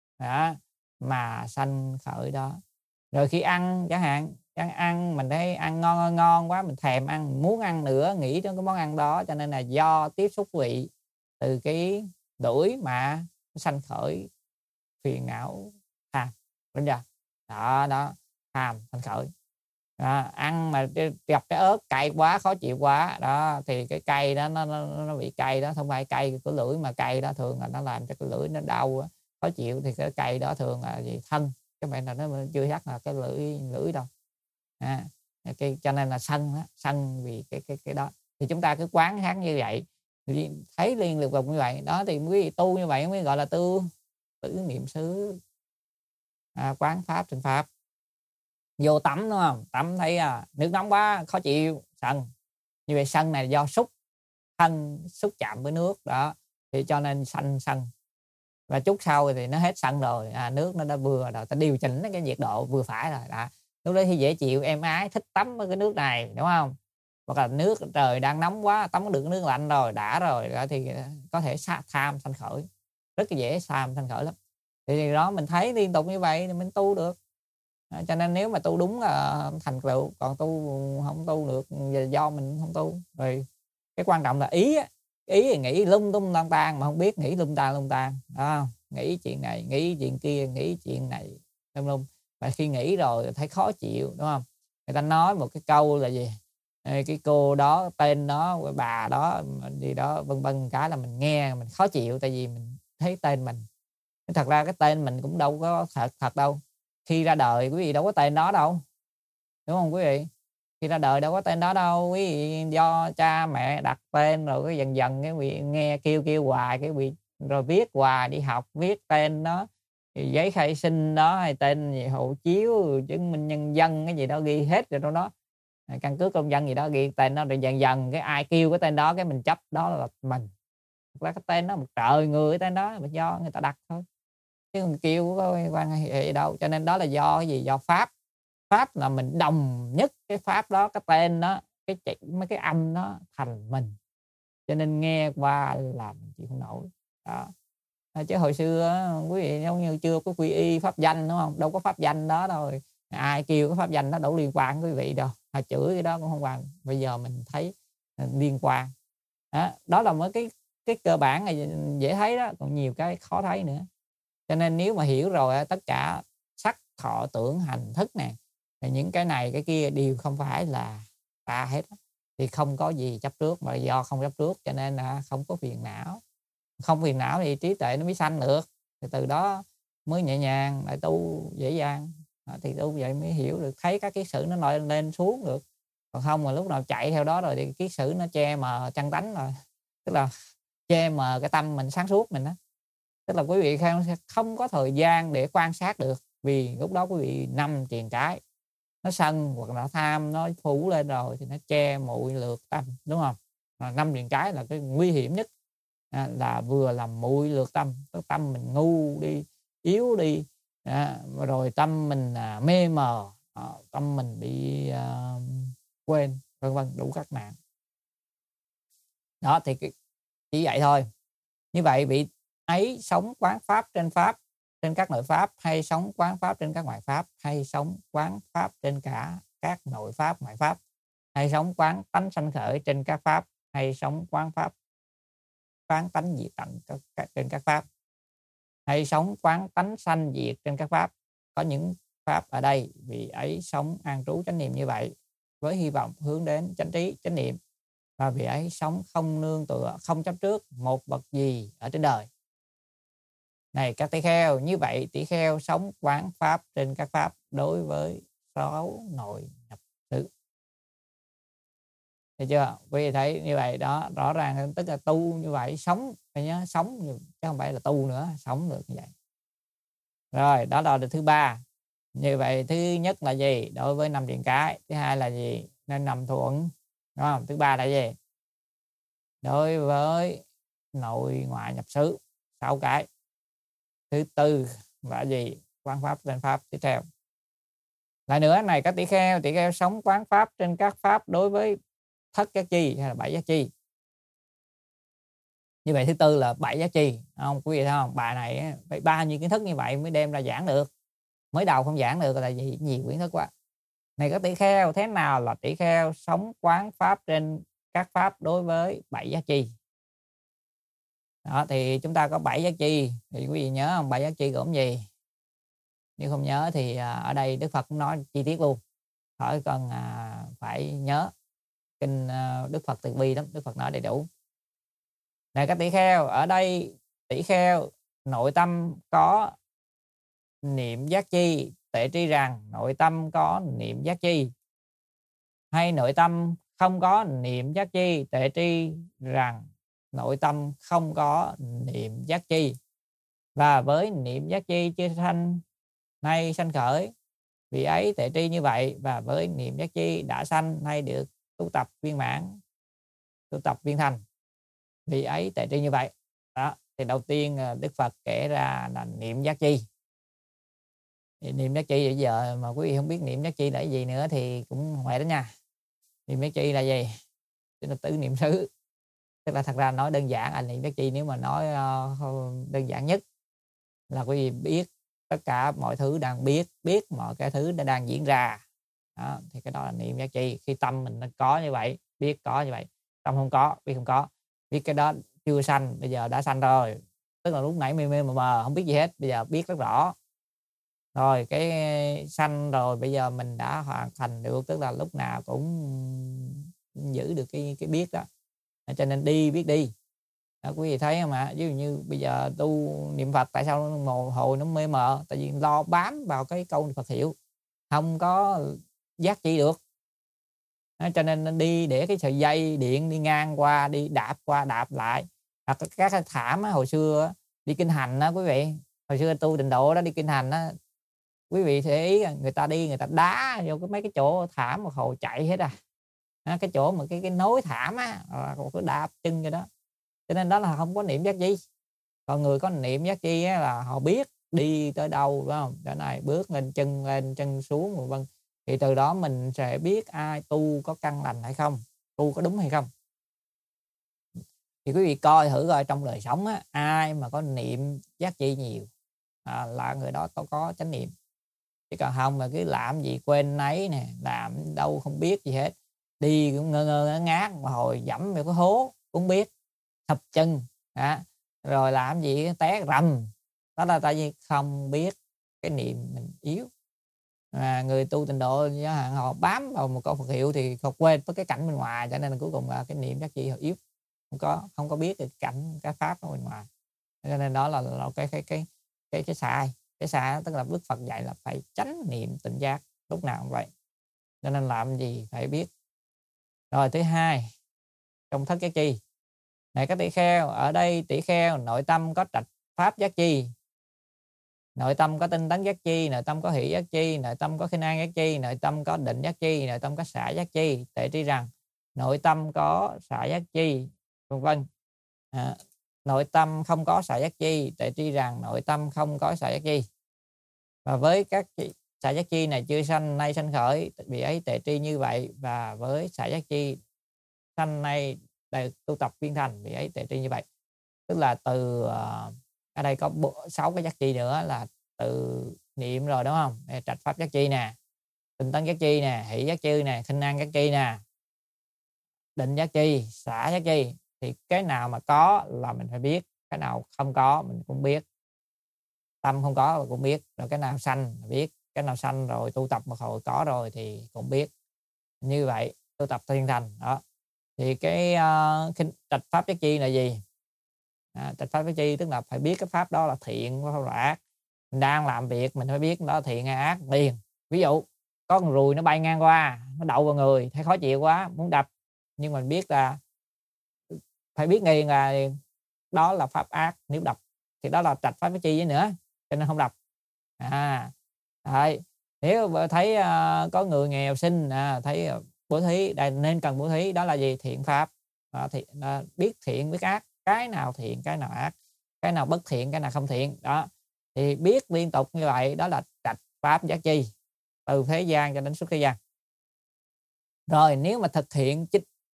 mà sanh khởi đó. Rồi khi ăn chẳng hạn, ăn mình thấy ăn ngon ngon quá, mình thèm ăn, muốn ăn nữa, nghĩ đến cái món ăn đó, cho nên là do tiếp xúc vị từ cái đuổi mà sanh khởi phiền não tham, đúng chưa? Đó tham sanh khởi. Ăn mà gặp cái ớt cay quá, khó chịu quá đó, thì cái cay đó nó bị cay đó, không phải cay của lưỡi mà cay đó thường là nó làm cho cái lưỡi nó đau, khó chịu, thì cái cay đó thường là gì? Thân, cái vậy là nó chưa chắc là cái lưỡi đâu. Cho nên là sân vì cái đó. Thì chúng ta cứ quán hát như vậy, thấy liên tục như vậy đó, thì quý vị tu như vậy mới gọi là tử niệm xứ, quán pháp trên pháp. Vô tắm đúng không? Tắm thấy nước nóng quá khó chịu, sân. Như vậy sân này do thân xúc chạm với nước đó, thì cho nên sân. Và chút sau thì nó hết sân rồi, nước nó đã vừa rồi, ta điều chỉnh cái nhiệt độ vừa phải rồi đó. Lúc đó thì dễ chịu, êm ái, thích tắm với cái nước này, đúng không? Hoặc là nước trời đang nóng quá, tắm được nước lạnh rồi, đã rồi đó, thì có thể tham sanh khởi, rất là dễ tham sanh khởi lắm. Thì đó mình thấy liên tục như vậy thì mình tu được. Cho nên nếu mà tu đúng là thành tựu, còn tu không tu được do mình không tu. Rồi cái quan trọng là ý thì nghĩ lung tung lang tan mà không biết nghĩ lung tan đó, nghĩ chuyện này nghĩ chuyện kia, nghĩ chuyện này lung. Và khi nghĩ rồi thấy khó chịu, đúng không? Người ta nói một cái câu là gì? Cái cô đó, tên đó, bà đó gì đó vân vân, cái là mình nghe mình khó chịu, tại vì mình thấy tên mình. Thật ra cái tên mình cũng đâu có thật đâu. Khi ra đời quý vị đâu có tên đó đâu, đúng không quý vị? Khi ra đời đâu có tên đó đâu, quý vị do cha mẹ đặt tên, rồi cái dần dần cái vị nghe kêu hoài, cái vị rồi viết hoài, đi học viết tên đó, giấy khai sinh đó, hay tên gì, hộ chiếu, chứng minh nhân dân cái gì đó ghi hết rồi đó, căn cước công dân gì đó ghi tên đó, rồi dần dần cái ai kêu cái tên đó cái mình chấp đó là mình. Thật ra cái tên đó một trời người, cái tên đó là do người ta đặt thôi, chứ còn kêu có quan hệ gì đâu. Cho nên đó là do cái gì? Do pháp. Pháp là mình đồng nhất cái pháp đó, cái tên đó, mấy cái âm đó thành mình, cho nên nghe qua là mình chịu không nổi đó. Chứ hồi xưa quý vị giống như chưa có quy y pháp danh, đúng không? Đâu có pháp danh đó đâu, ai kêu cái pháp danh đó đâu liên quan quý vị đâu, chửi cái đó cũng không quan. Bây giờ mình thấy liên quan đó là mới cái cơ bản này dễ thấy đó, còn nhiều cái khó thấy nữa. Cho nên nếu mà hiểu rồi tất cả sắc thọ tưởng hành thức nè, những cái này cái kia đều không phải là ta hết. thì không có gì chấp trước, mà do không chấp trước cho nên là không có phiền não. Không phiền não thì trí tuệ nó mới sanh được, thì từ đó mới nhẹ nhàng lại tu dễ dàng. Thì tu vậy mới hiểu được, thấy các kiết sử nó nổi lên xuống được. Còn không mà lúc nào chạy theo đó rồi thì kiết sử nó che mờ chân tánh rồi, tức là che mờ cái tâm mình sáng suốt mình á. Tức là quý vị không có thời gian để quan sát được, vì lúc đó quý vị năm triền cái, nó sân hoặc là tham nó phủ lên rồi thì nó che muội lược tâm, đúng không? Năm triền cái là cái nguy hiểm nhất, là vừa làm muội lược tâm, tâm mình ngu đi, yếu đi, rồi tâm mình mê mờ, tâm mình bị quên, vân vân, đủ các nạn. Đó thì chỉ vậy thôi. Như vậy vị ấy sống quán pháp trên các nội pháp, hay sống quán pháp trên các ngoại pháp, hay sống quán pháp trên cả các nội pháp ngoại pháp, hay sống quán tánh sanh khởi trên các pháp, hay sống quán pháp quán tánh diệt tận trên các pháp, hay sống quán tánh sanh diệt trên các pháp. Có những pháp ở đây vị ấy sống an trú chánh niệm như vậy, với hy vọng hướng đến chánh trí chánh niệm, và vị ấy sống không nương tựa, không chấp trước một bậc gì ở trên đời. Này các tỷ kheo, như vậy tỷ kheo sống quán pháp trên các pháp đối với 6 nội nhập xứ. Thấy chưa? Quý vị thấy như vậy đó, rõ ràng tức là tu như vậy, sống, phải nhớ sống chứ không phải là tu nữa, sống được như vậy. Rồi, đó là thứ ba. Như vậy thứ nhất là gì? Đối với 5 triền cái. Thứ hai là gì? Nên nằm thuận. Đúng không? Thứ ba là gì? Đối với nội ngoại nhập xứ, 6 cái. Thứ tư là gì? Quán pháp trên pháp tiếp theo. Lại nữa này các tỷ kheo sống quán pháp trên các pháp đối với thất giác chi hay là 7 giác chi. Như vậy thứ tư là 7 giác chi, không quý vị thấy không? Bài này phải bao nhiêu kiến thức như vậy mới đem ra giảng được. Mới đầu không giảng được là gì? Nhiều kiến thức quá. Này các tỷ kheo, thế nào là tỷ kheo sống quán pháp trên các pháp đối với 7 giác chi? Đó thì chúng ta có 7 giác chi, thì quý vị nhớ không? 7 giác chi gồm gì? Nếu không nhớ thì ở đây Đức Phật cũng nói chi tiết luôn, khỏi cần phải nhớ. Kinh Đức Phật Từ Bi lắm, Đức Phật nói đầy đủ. Này các tỷ kheo, ở đây tỷ kheo nội tâm có niệm giác chi, tệ tri rằng nội tâm có niệm giác chi, hay nội tâm không có niệm giác chi, tệ tri rằng nội tâm không có niệm giác chi, và với niệm giác chi chưa sanh nay sanh khởi, vì ấy tệ tri như vậy, và với niệm giác chi đã sanh nay được tu tập viên mãn, tu tập viên thành, vì ấy tệ tri như vậy. Đó thì đầu tiên Đức Phật kể ra là niệm giác chi. Thì niệm giác chi bây giờ mà quý vị không biết niệm giác chi là cái gì nữa thì cũng hoài đó nha. Niệm giác chi là gì? Tức là tứ niệm xứ. Tức là thật ra nói đơn giản niệm giác chi, nếu mà nói đơn giản nhất là quý vị biết tất cả mọi thứ đang biết mọi cái thứ đã đang diễn ra. Đó, thì cái đó là niệm giác chi. Khi tâm mình nó có như vậy, biết có như vậy. Tâm không có, biết không có. Biết cái đó chưa sanh, bây giờ đã sanh rồi. Tức là lúc nãy mê mờ không biết gì hết, bây giờ biết rất rõ. Rồi cái sanh rồi, bây giờ mình đã hoàn thành được, tức là lúc nào cũng giữ được cái biết đó. Cho nên đi biết đi. Đó, quý vị thấy không ạ? Ví dụ như bây giờ tu niệm Phật, tại sao hồi nó mê mờ? Tại vì lo bám vào cái câu Phật hiệu, không có giác chi được. Đó, cho nên đi để cái sợi dây điện đi ngang qua, đi đạp qua đạp lại. Hoặc các cái thảm hồi xưa đi kinh hành đó quý vị, hồi xưa tu Tịnh Độ đó, đi kinh hành đó, quý vị để ý người ta đi, người ta đá vô mấy cái chỗ thảm một hồi chạy hết cái chỗ mà cái nối thảm còn cứ đạp chân cho đó. Cho nên đó là không có niệm giác chi. Còn người có niệm giác chi là họ biết đi tới đâu, phải không? Cái này bước lên chân xuống, vân. Thì từ đó mình sẽ biết ai tu có căn lành hay không, tu có đúng hay không. Thì quý vị coi thử coi trong đời sống ai mà có niệm giác chi nhiều là người đó có chánh niệm. Chứ còn không mà cứ làm gì quên nấy nè, làm đâu không biết gì hết, đi cũng ngơ ngác, mà hồi dẫm vào cái hố cũng biết, thập chân rồi làm gì té rầm. Đó là tại vì không biết, cái niệm mình yếu. người tu tịnh độ họ bám vào một câu Phật hiệu thì họ quên với cái cảnh bên ngoài, cho nên là cuối cùng là cái niệm giác chi họ yếu, không có biết cái cảnh cái pháp ở bên ngoài, cho nên đó là cái sai. Cái sai tức là Đức Phật dạy là phải tránh niệm tỉnh giác lúc nào cũng vậy, cho nên làm gì phải biết. Rồi thứ hai, trong thất giác chi này các tỷ kheo, ở đây tỷ kheo nội tâm có trạch pháp giác chi, nội tâm có tinh tấn giác chi, nội tâm có hỷ giác chi, nội tâm có khinh an giác chi, nội tâm có định giác chi, nội tâm có xả giác chi. Tệ tri rằng nội tâm có xả giác chi, vân vân. Nội tâm không có xả giác chi, tệ tri rằng nội tâm không có xả giác chi. Và với các xả giác chi này chưa sanh nay sanh khởi, vì ấy tệ tri như vậy. Và với xả giác chi sanh nay tu tập viên thành, vì ấy tệ tri như vậy. Tức là từ ở đây có 6 cái giác chi nữa, là từ niệm rồi đúng không? Trạch pháp giác chi nè, tinh tấn giác chi nè, hỷ giác chi nè, khinh an giác chi nè, định giác chi, xả giác chi. Thì cái nào mà có là mình phải biết, cái nào không có mình cũng biết. Tâm không có là cũng biết, rồi cái nào sanh biết, cái nào sanh rồi tu tập một hồi có rồi thì cũng biết. Như vậy tu tập thiên thành đó. Thì cái trạch pháp giác chi là gì? Trạch pháp giác chi tức là phải biết cái pháp đó là thiện hay là ác. Mình đang làm việc mình phải biết đó là thiện hay ác liền. Ví dụ có con ruồi nó bay ngang qua, nó đậu vào người, thấy khó chịu quá muốn đập, nhưng mình biết là phải biết ngay là đó là pháp ác, nếu đập thì đó là trạch pháp giác chi với nữa, cho nên không đập. Đấy. Nếu thấy có người nghèo xin thấy bố thí đây nên cần bố thí, đó là gì? Thiện pháp. Thì biết thiện biết ác, cái nào thiện cái nào ác, cái nào bất thiện cái nào không thiện đó, thì biết liên tục như vậy, đó là trạch pháp giác chi, từ thế gian cho đến xuất thế gian. Rồi nếu mà thực hiện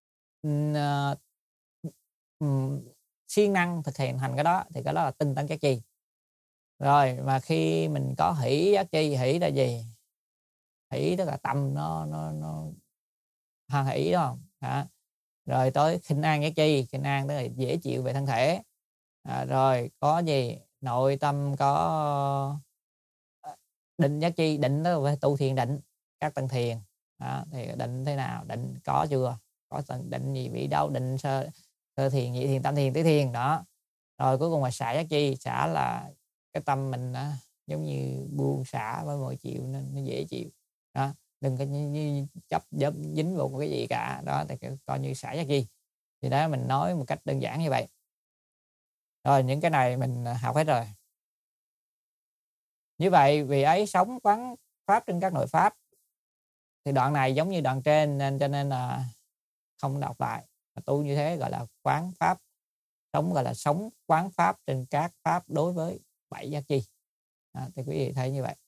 siêng năng thực hiện thành cái đó thì cái đó là tinh tấn giác chi. Rồi mà khi mình có hỷ giác chi, hỷ là gì? Hỷ tức là tâm nó hoan hỷ đó. Rồi tới khinh an giác chi, khinh an tức là dễ chịu về thân thể. Rồi có gì? Nội tâm có định giác chi, định đó là tu thiền định, các tầng thiền. Thì định thế nào? Định có chưa? Có tầng định gì? Vị đâu? Định sơ thiền, nhị thiền, tam thiền, tứ thiền đó. Rồi cuối cùng là xả giác chi, xả là cái tâm mình giống như buông xả với mọi chịu nên nó dễ chịu đó, đừng có như chấp dính vào một cái gì cả đó, thì coi như xả giác chi. Thì đó mình nói một cách đơn giản như vậy. Rồi những cái này mình học hết rồi. Như vậy vì ấy sống quán pháp trên các nội pháp. Thì đoạn này giống như đoạn trên nên cho nên là không đọc lại. Tu như thế gọi là quán pháp, sống gọi là sống quán pháp trên các pháp đối với 7 giác chi. Thì quý vị thấy như vậy.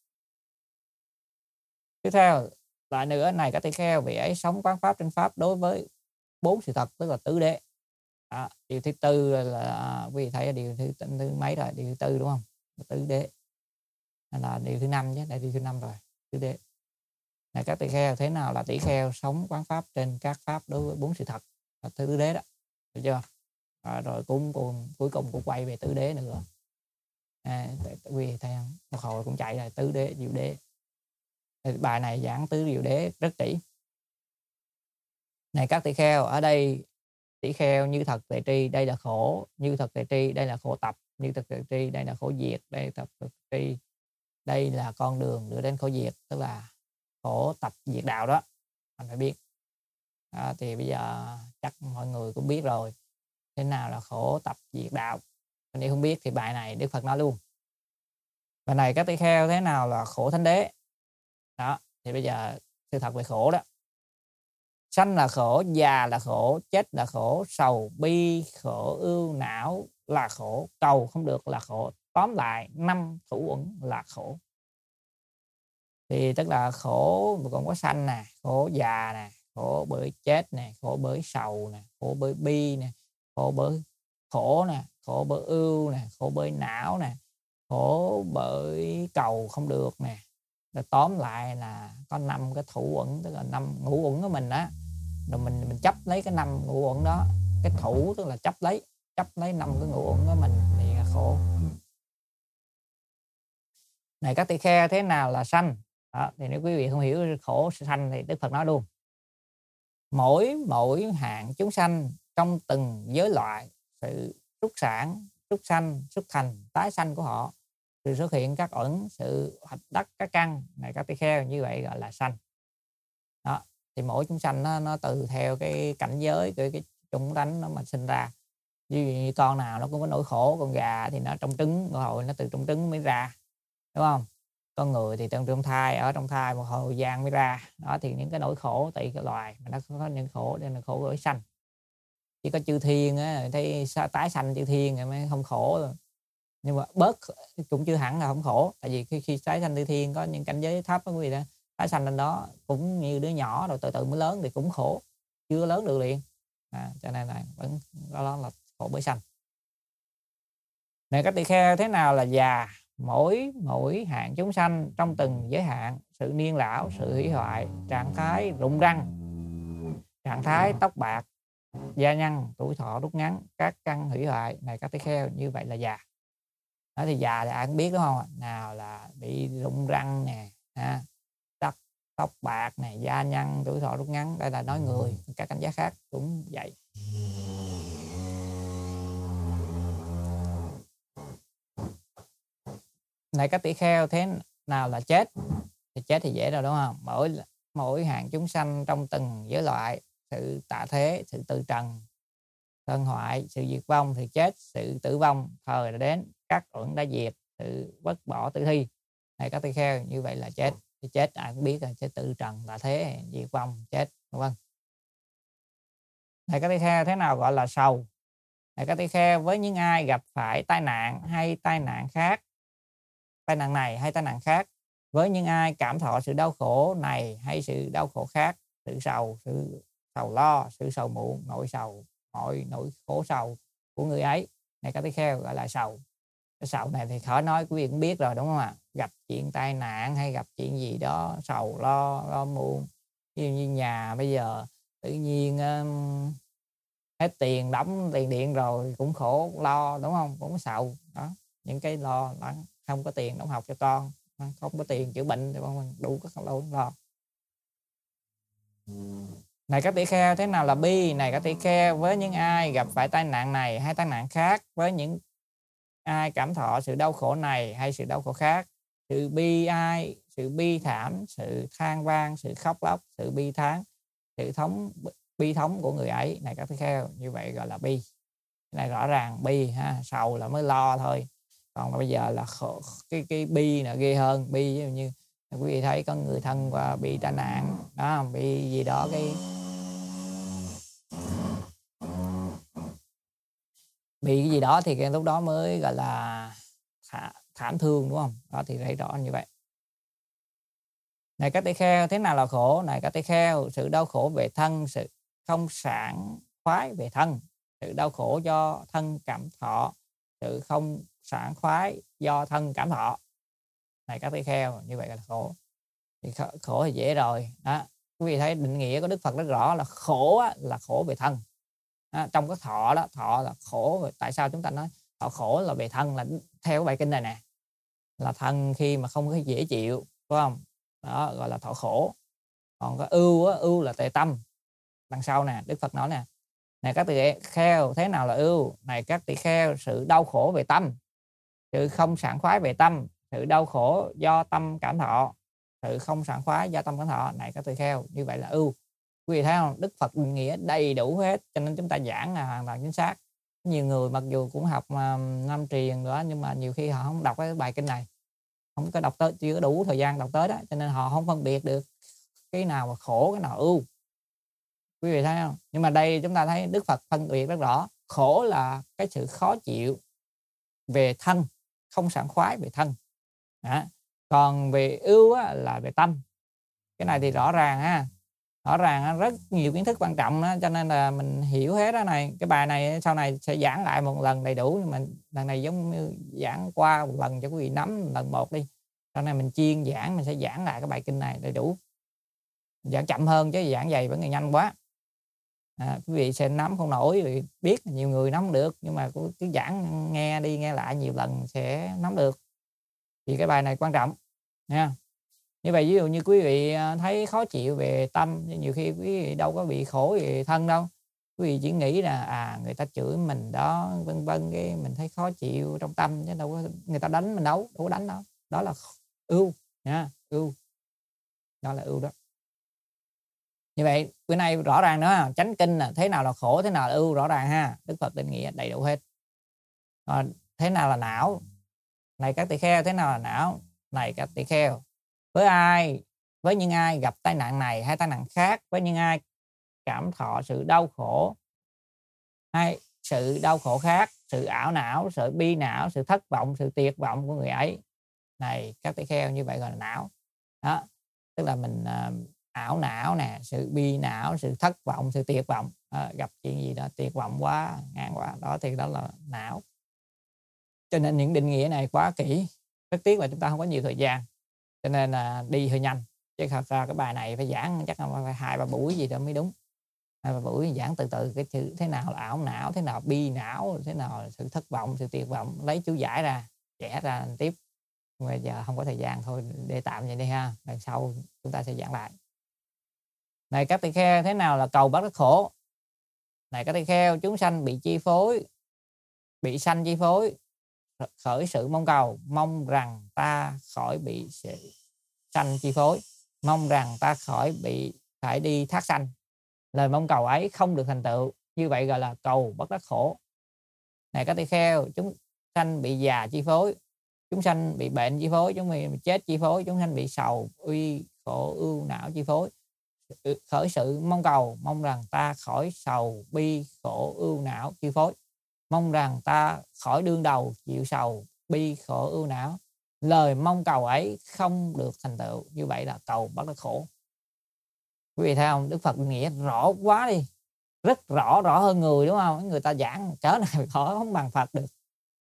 Tiếp theo lại nữa này các tỷ kheo, vị ấy sống quán pháp trên pháp đối với 4 sự thật, tức là tứ đế. Điều thứ tư là quý vị thấy điều thứ mấy rồi? Điều thứ tư đúng không? Tứ đế là điều thứ 5 chứ, đây điều thứ 5 rồi, tứ đế. Này các tỷ kheo, thế nào là tỷ kheo sống quán pháp trên các pháp đối với 4 sự thật là tứ đế đó, được chưa? Rồi cuối cùng cũng quay về tứ đế nữa. Quý vị thấy không? Một hồi cũng chạy rồi tứ đế, diệu đế. Bài này giảng tứ diệu đế rất kỹ. Này các tỷ kheo, ở đây tỷ kheo như thật tệ tri đây là khổ, như thật tệ tri đây là khổ tập, như thật tệ tri đây là khổ diệt, đây tập tri đây là con đường đưa đến khổ diệt, tức là khổ tập diệt đạo đó, mình phải biết. Thì bây giờ chắc mọi người cũng biết rồi, thế nào là khổ tập diệt đạo. Nếu không biết thì bài này Đức Phật nói luôn. Bài này các tỷ kheo, thế nào là khổ thánh đế đó. Thì bây giờ sự thật về khổ đó: sanh là khổ, già là khổ, chết là khổ, sầu bi khổ, ưu não là khổ, cầu không được là khổ. Tóm lại 5 thủ uẩn là khổ. Thì tức là khổ còn có sanh nè, khổ già nè, khổ bởi chết nè, khổ bởi sầu nè, khổ bởi bi nè, khổ bởi khổ nè, khổ bởi ưu nè, khổ bởi não nè, khổ bởi cầu không được nè. Rồi tóm lại là có 5 cái thủ uẩn, tức là 5 ngũ uẩn của mình á. Rồi mình chấp lấy cái 5 ngũ uẩn đó, cái thủ tức là chấp lấy 5 cái ngũ uẩn của mình thì là khổ. Này các tỷ kheo, thế nào là sanh? Đó, thì nếu quý vị không hiểu khổ sanh thì Đức Phật nói luôn. Mỗi hạng chúng sanh trong từng giới loại, sự súc sản, súc sanh, súc thành, tái sanh của họ, sự xuất hiện các uẩn, sự hoạch đắc các căn, này các tỳ kheo, như vậy gọi là sanh. Đó, thì mỗi chúng sanh nó từ theo cái cảnh giới, cái chủng tánh nó mà sinh ra. Ví dụ như con nào nó cũng có nỗi khổ, con gà thì nó trong trứng, một hồi nó từ trong trứng mới ra, đúng không? Con người thì trong thai, ở trong thai một hồi gian mới ra. Đó, thì những cái nỗi khổ tùy cái loài mà nó có những khổ, nên là khổ bởi sanh. Chỉ có chư thiên á, thấy tái sanh chư thiên mới không khổ rồi. Nhưng mà bớt cũng chưa hẳn là không khổ, tại vì khi tái sanh chư thiên có những cảnh giới thấp đó quý vị, đó tái sanh lên đó cũng như đứa nhỏ rồi từ từ mới lớn thì cũng khổ, chưa lớn được liền. Cho nên là vẫn đó là khổ bởi sanh. Này các tỳ kheo, thế nào là già? Mỗi hạng chúng sanh trong từng giới hạn, sự niên lão, sự hủy hoại, trạng thái rụng răng, trạng thái tóc bạc, da nhăn, tuổi thọ rút ngắn, các căn hủy hoại, này các tỳ kheo, như vậy là già. Đó thì già thì ai cũng biết đúng không? Nào là bị rụng răng nè, tóc bạc này, da nhăn, tuổi thọ rút ngắn. Đây là nói người, các cảnh giới khác cũng vậy. Này các tỷ kheo, thế nào là chết? Thì chết thì dễ rồi đúng không? Mỗi hạng chúng sanh trong từng giới loại, sự tạ thế, sự tự trần, thân hoại, sự diệt vong, thì chết, sự tử vong, thời đã đến, các uẩn đã diệt, sự vứt bỏ tử thi. Này các tỷ kheo, như vậy là chết. Thì chết ai cũng biết là chết, tự trần, tạ thế, diệt vong, chết, vân. Này các tỷ kheo, thế nào gọi là sầu? Này các tỷ kheo, với những ai gặp phải tai nạn hay tai nạn khác, tai nạn này hay tai nạn khác, với những ai cảm thọ sự đau khổ này hay sự đau khổ khác, sự sầu lo, sự sầu muộn, mọi nỗi khổ sầu của người ấy, này các tỷ kheo, gọi là sầu. Cái sầu này thì khỏi nói, quý vị cũng biết rồi đúng không ạ? Gặp chuyện tai nạn hay gặp chuyện gì đó sầu lo muộn. Ví dụ như nhà bây giờ tự nhiên hết tiền đóng tiền điện rồi cũng khổ lo đúng không? Cũng sầu đó, những cái lo lắng, không có tiền đóng học cho con, không có tiền chữa bệnh thì đủ các lo. Này các tỷ kheo, thế nào là bi? Này các tỷ kheo, với những ai gặp phải tai nạn này hay tai nạn khác, với những ai cảm thọ sự đau khổ này hay sự đau khổ khác, sự bi ai, sự bi thảm, sự than vang, sự khóc lóc, sự bi thán, sự bi thống của người ấy, này các tỷ kheo, như vậy gọi là bi. Cái này rõ ràng bi ha, sầu là mới lo thôi, còn bây giờ là cái bi là ghê hơn. Bi ví dụ như quý vị thấy có người thân qua bị tai nạn đó, bị gì đó cái bị cái gì đó thì cái lúc đó mới gọi là thảm thương đúng không? Đó thì thấy rõ như vậy. Này các tỷ kheo, thế nào là khổ? Này các tỷ kheo, sự đau khổ về thân, sự không sảng khoái về thân, sự đau khổ do thân cảm thọ, sự không sảng khoái do thân cảm thọ, này các tỷ kheo, như vậy là khổ. Thì khổ thì dễ rồi đó, quý vị thấy định nghĩa của Đức Phật rất rõ là khổ là khổ về thân. Trong cái thọ đó, thọ là khổ. Tại sao chúng ta nói thọ khổ là về thân? Là theo bài kinh này nè, là thân khi mà không có dễ chịu, phải không? Đó gọi là thọ khổ. Còn cái ưu là tệ tâm. Đằng sau nè, Đức Phật nói nè, này các tỷ kheo, thế nào là ưu? Này các tỷ kheo, sự đau khổ về tâm, sự không sảng khoái về tâm, sự đau khổ do tâm cảm thọ, sự không sảng khoái do tâm cảm thọ, này các tỷ kheo, như vậy là ưu. Quý vị thấy không? Đức Phật định nghĩa đầy đủ hết, cho nên chúng ta giảng là hoàn toàn chính xác. Nhiều người mặc dù cũng học năm truyền đó, nhưng mà nhiều khi họ không đọc cái bài kinh này, không có đọc tới, chưa đủ thời gian đọc tới đó, cho nên họ không phân biệt được cái nào mà khổ, cái nào ưu. Quý vị thấy không? Nhưng mà đây chúng ta thấy Đức Phật phân biệt rất rõ. Khổ là cái sự khó chịu về thân, không sảng khoái về thân đó. Còn về ưu là về tâm. Cái này thì rõ ràng ha, rõ ràng rất nhiều kiến thức quan trọng đó, cho nên là mình hiểu hết đó này. Cái bài này sau này sẽ giảng lại một lần đầy đủ, nhưng mà lần này giống như giảng qua một lần cho quý vị nắm lần một đi. Sau này mình chuyên giảng, mình sẽ giảng lại cái bài kinh này đầy đủ. Giảng chậm hơn chứ giảng dày vẫn ngày nhanh quá. Quý vị sẽ nắm không nổi, vì biết nhiều người nắm được, nhưng mà cứ giảng nghe đi nghe lại nhiều lần sẽ nắm được. Vì cái bài này quan trọng nha. Như vậy ví dụ như quý vị, thấy khó chịu về tâm, nhiều khi quý vị đâu có bị khổ về thân đâu. Quý vị chỉ nghĩ là, người ta chửi mình đó, vân vân, cái mình thấy khó chịu trong tâm chứ đâu có người ta đánh mình đâu có đánh đâu. Đó là ưu nha, ưu, đó là ưu đó. Như vậy bữa nay rõ ràng nữa, chánh kinh là thế nào là khổ, thế nào là ưu rõ ràng ha. Đức Phật định nghĩa đầy đủ hết. Thế nào là não? Này các tỳ kheo, thế nào là não? Này các tỳ kheo, với những ai gặp tai nạn này hay tai nạn khác, với những ai cảm thọ sự đau khổ hay sự đau khổ khác, sự ảo não, sự bi não, sự thất vọng, sự tuyệt vọng của người ấy. Này các tỳ kheo, như vậy gọi là não. Đó, tức là mình ảo não nè, sự bi não, sự thất vọng, sự tuyệt vọng, gặp chuyện gì đó tuyệt vọng quá, ngán quá, đó thì đó là não. Cho nên những định nghĩa này quá kỹ, rất tiếc là chúng ta không có nhiều thời gian, cho nên là đi hơi nhanh. Chứ thật ra cái bài này phải giảng chắc là phải 2-3 buổi gì đó mới đúng. 2-3 buổi giảng từ từ cái chữ thế nào là ảo não, thế nào bi não, thế nào là sự thất vọng, sự tuyệt vọng, lấy chú giải ra, vẽ ra tiếp. Bây giờ không có thời gian thôi, để tạm vậy đi ha. Lần sau chúng ta sẽ giảng lại. Này các tỳ kheo, thế nào là cầu bất đắc khổ? Này các tỳ kheo, chúng sanh bị chi phối, bị sanh chi phối, khởi sự mong cầu, mong rằng ta khỏi bị sự sanh chi phối, mong rằng ta khỏi bị phải đi thác sanh. Lời mong cầu ấy không được thành tựu, như vậy gọi là cầu bất đắc khổ. Này các tỳ kheo, chúng sanh bị già chi phối, chúng sanh bị bệnh chi phối, chúng sanh bị chết chi phối, chúng sanh bị sầu uy khổ ưu não chi phối, khởi sự mong cầu, mong rằng ta khỏi sầu bi khổ ưu não chi phối, mong rằng ta khỏi đương đầu chịu sầu bi khổ ưu não. Lời mong cầu ấy không được thành tựu, như vậy là cầu bất đắc khổ. Quý vị thấy không? Đức Phật nghĩa rõ quá đi, rất rõ hơn người, đúng không? Người ta giảng cỡ này khó không bằng Phật được.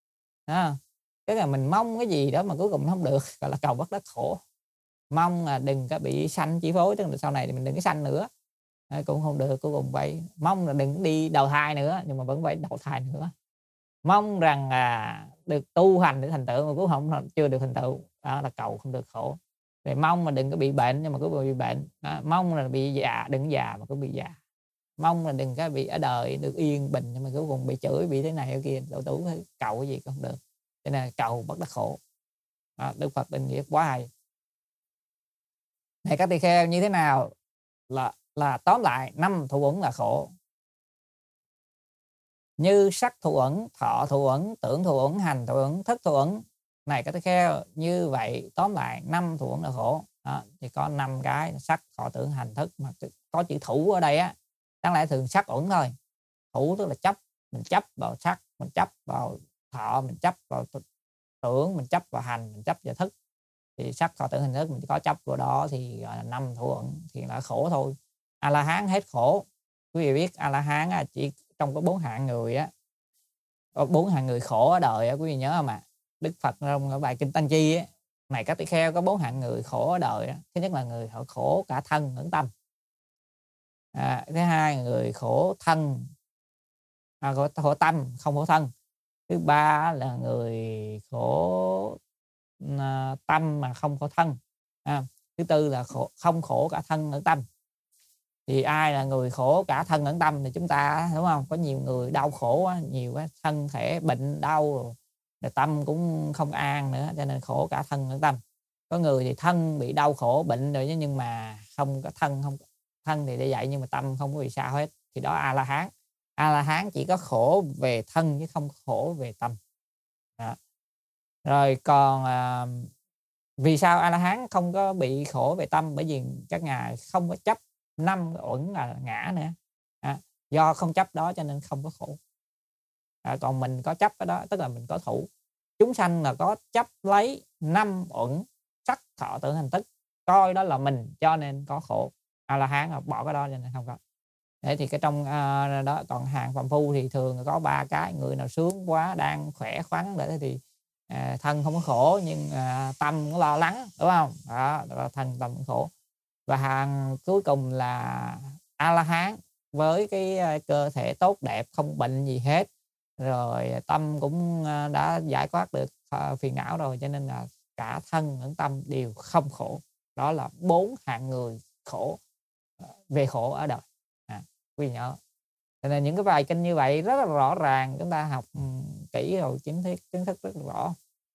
Cái là mình mong cái gì đó mà cuối cùng không được, gọi là cầu bất đắc khổ. Mong là đừng có bị sanh chi phối, tức là sau này thì mình đừng có sanh nữa, cũng không được, cuối cùng vậy. Mong là đừng đi đầu thai nữa, nhưng mà vẫn phải đầu thai nữa. Mong rằng được tu hành để thành tựu, mà cuối cùng chưa được thành tựu, đó là cầu không được khổ. Rồi mong mà đừng có bị bệnh, nhưng mà cuối cùng bị bệnh. Mong là bị già, đừng già mà cứ bị già. Mong là đừng có bị ở đời được yên bình, nhưng mà cuối cùng bị chửi, bị thế này thế kia, đủ cầu cái gì cũng không được. Cho nên cầu bất đắc khổ. Đức Phật định nghĩa quá hay. Này các tỳ kheo, như thế nào là tóm lại 5 thủ uẩn là khổ? Như sắc thủ uẩn, thọ thủ uẩn, tưởng thủ uẩn, hành thủ uẩn, thức thủ uẩn. Này các tỳ kheo, như vậy tóm lại 5 thủ uẩn là khổ. Thì có 5 cái: sắc, thọ, tưởng, hành, thức. Mà có chữ thủ ở đây á, đáng lẽ thường sắc uẩn thôi. Thủ tức là chấp, mình chấp vào sắc, mình chấp vào thọ, mình chấp vào tưởng, mình chấp vào hành, mình chấp vào thức. Thì sắc, thọ, tưởng, hành, thức mình có chấp vào đó thì gọi là 5 thủ uẩn, thì là khổ thôi. A La Hán hết khổ. Quý vị biết A La Hán chỉ trong có 4 hạng người á, 4 hạng người khổ ở đời á, quý vị nhớ không ạ? Đức Phật trong bài kinh Tăng Chi á, này các tỳ kheo, có 4 hạng người khổ ở đời á. Thứ nhất là người họ khổ cả thân lẫn tâm. Thứ hai là người khổ thân, khổ tâm không khổ thân. Thứ ba là người khổ tâm mà không khổ thân. Thứ tư là không khổ cả thân lẫn tâm. Thì ai là người khổ cả thân lẫn tâm thì chúng ta, đúng không? Có nhiều người đau khổ quá, nhiều quá, thân thể bệnh đau rồi tâm cũng không an nữa, cho nên khổ cả thân lẫn tâm. Có người thì thân bị đau khổ bệnh rồi, nhưng mà không có thân thì để vậy, nhưng mà tâm không có bị sao hết, thì đó A La Hán. A La Hán chỉ có khổ về thân chứ không khổ về tâm. Đó. Rồi còn vì sao A La Hán không có bị khổ về tâm? Bởi vì các ngài không có chấp 5 uẩn là ngã nữa. Do không chấp đó cho nên không có khổ. Còn mình có chấp cái đó, tức là mình có thủ. Chúng sanh là có chấp lấy 5 uẩn, sắc, thọ, tưởng, hành, thức, coi đó là mình cho nên có khổ. A La Hán bỏ cái đó cho nên không có. Để thì cái trong đó, còn hàng phàm phu thì thường có 3 cái. Người nào sướng quá, đang khỏe khoắn để thì thân không có khổ, nhưng tâm cũng lo lắng, đúng không? Đó, thân tâm cũng khổ. Và hàng cuối cùng là A La Hán, với cái cơ thể tốt đẹp, không bệnh gì hết, rồi tâm cũng đã giải thoát được phiền não rồi, cho nên là cả thân lẫn tâm đều không khổ. Đó là 4 hạng người khổ, về khổ ở đời. Quý vị nhớ. Cho nên những cái bài kinh như vậy rất là rõ ràng, chúng ta học kỹ rồi kiến thức rất là rõ.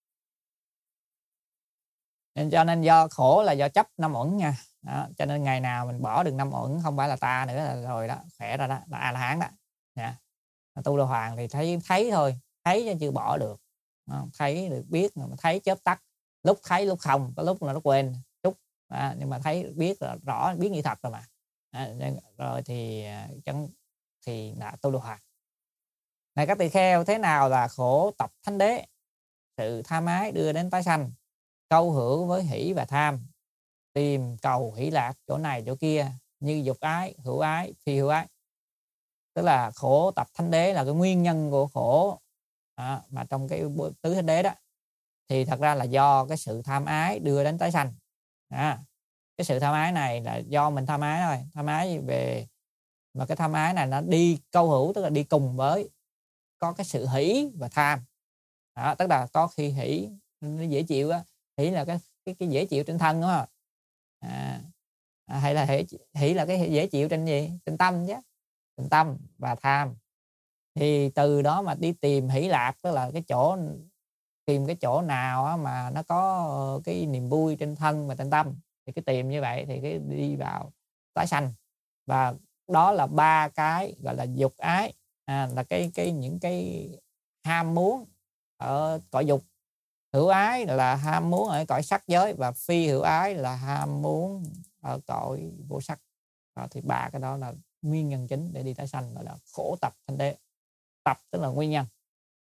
Nên cho nên do khổ là do chấp 5 uẩn nha. Đó, cho nên ngày nào mình bỏ được 5 uẩn không phải là ta nữa là rồi đó, khỏe rồi đó, là A La Hán đó. Nha. Tu La Hoàng thì thấy thôi, thấy chứ chưa bỏ được. Thấy được biết mà thấy chớp tắt, lúc thấy lúc không, có lúc là nó quên chút. Nhưng mà thấy biết là rõ, biết như thật rồi mà. Rồi thì đã Tu La Hoàng. Này các tỳ kheo, thế nào là khổ tập thánh đế? Sự tham ái đưa đến tái sanh, câu hữu với hỷ và tham, tìm cầu hỷ lạc chỗ này chỗ kia, như dục ái, hữu ái, phi hữu ái. Tức là khổ tập thánh đế là cái nguyên nhân của khổ, mà trong cái tứ thánh đế đó thì thật ra là do cái sự tham ái đưa đến tái sanh. Cái sự tham ái này là do mình tham ái thôi, tham ái về, mà cái tham ái này nó đi câu hữu, tức là đi cùng với có cái sự hỷ và tham. Tức là có khi hỷ nó dễ chịu á, hỷ là cái dễ chịu trên thân, đúng không? Hay là hỷ là cái dễ chịu trên gì? Trên tâm chứ. Trên tâm và tham. Thì từ đó mà đi tìm hỷ lạc, tức là tìm cái chỗ nào mà nó có cái niềm vui trên thân và trên tâm, thì cái tìm như vậy thì cái đi vào tái sanh. Và đó là 3 cái gọi là dục ái, là những cái ham muốn ở cõi dục. Hữu ái là ham muốn ở cõi sắc giới, và phi hữu ái là ham muốn ở cõi vô sắc. Thì 3 cái đó là nguyên nhân chính để đi tái sanh, gọi là khổ tập thánh đế. Tập tức là nguyên nhân.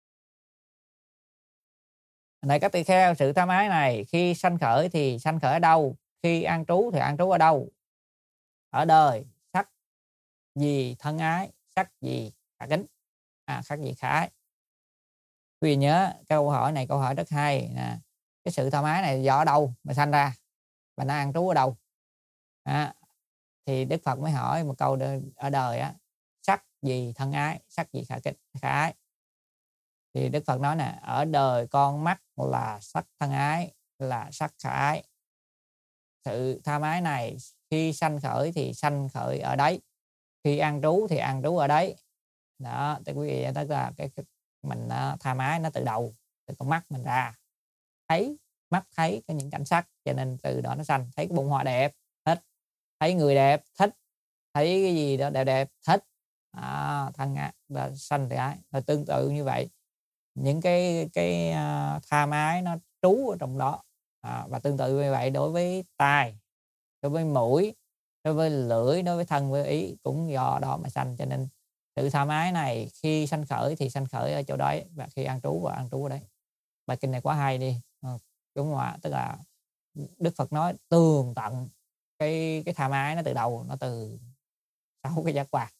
Này các tỳ kheo, sự tham ái này khi sanh khởi thì sanh khởi ở đâu? Khi an trú thì an trú ở đâu? Ở đời sắc gì thân ái, sắc gì khả kính, sắc gì khả ái. Quý vị nhớ câu hỏi này, câu hỏi rất hay nè. Cái sự tham ái này do ở đâu mà sanh ra, và nó an trú ở đâu? Thì Đức Phật mới hỏi một câu ở đời sắc gì thân ái, sắc gì khả ái. Thì Đức Phật nói nè, ở đời con mắt là sắc thân ái, là sắc khả ái. Sự tham ái này khi sanh khởi thì sanh khởi ở đấy, khi an trú thì an trú ở đấy. Đó, thì quý vị, tức là mình tham ái nó từ đầu, từ con mắt mình ra, mắt thấy có những cảnh sắc, cho nên từ đó nó sanh. Thấy cái bông hoa đẹp, thích. Thấy người đẹp, thích. Thấy cái gì đó đẹp đẹp, thích. Thân là sanh từ ái. Rồi tương tự như vậy, những cái tham ái nó trú ở trong đó. Và tương tự như vậy đối với tai, đối với mũi, đối với lưỡi, đối với thân, với ý cũng do đó mà sanh. Cho nên sự tham ái này khi sanh khởi thì sanh khởi ở chỗ đấy, và khi an trú và an trú ở đấy. Bài kinh này quá hay đi, đúng không ạ? Tức là Đức Phật nói tường tận cái tham ái nó từ đầu, nó từ 6 cái giác quan,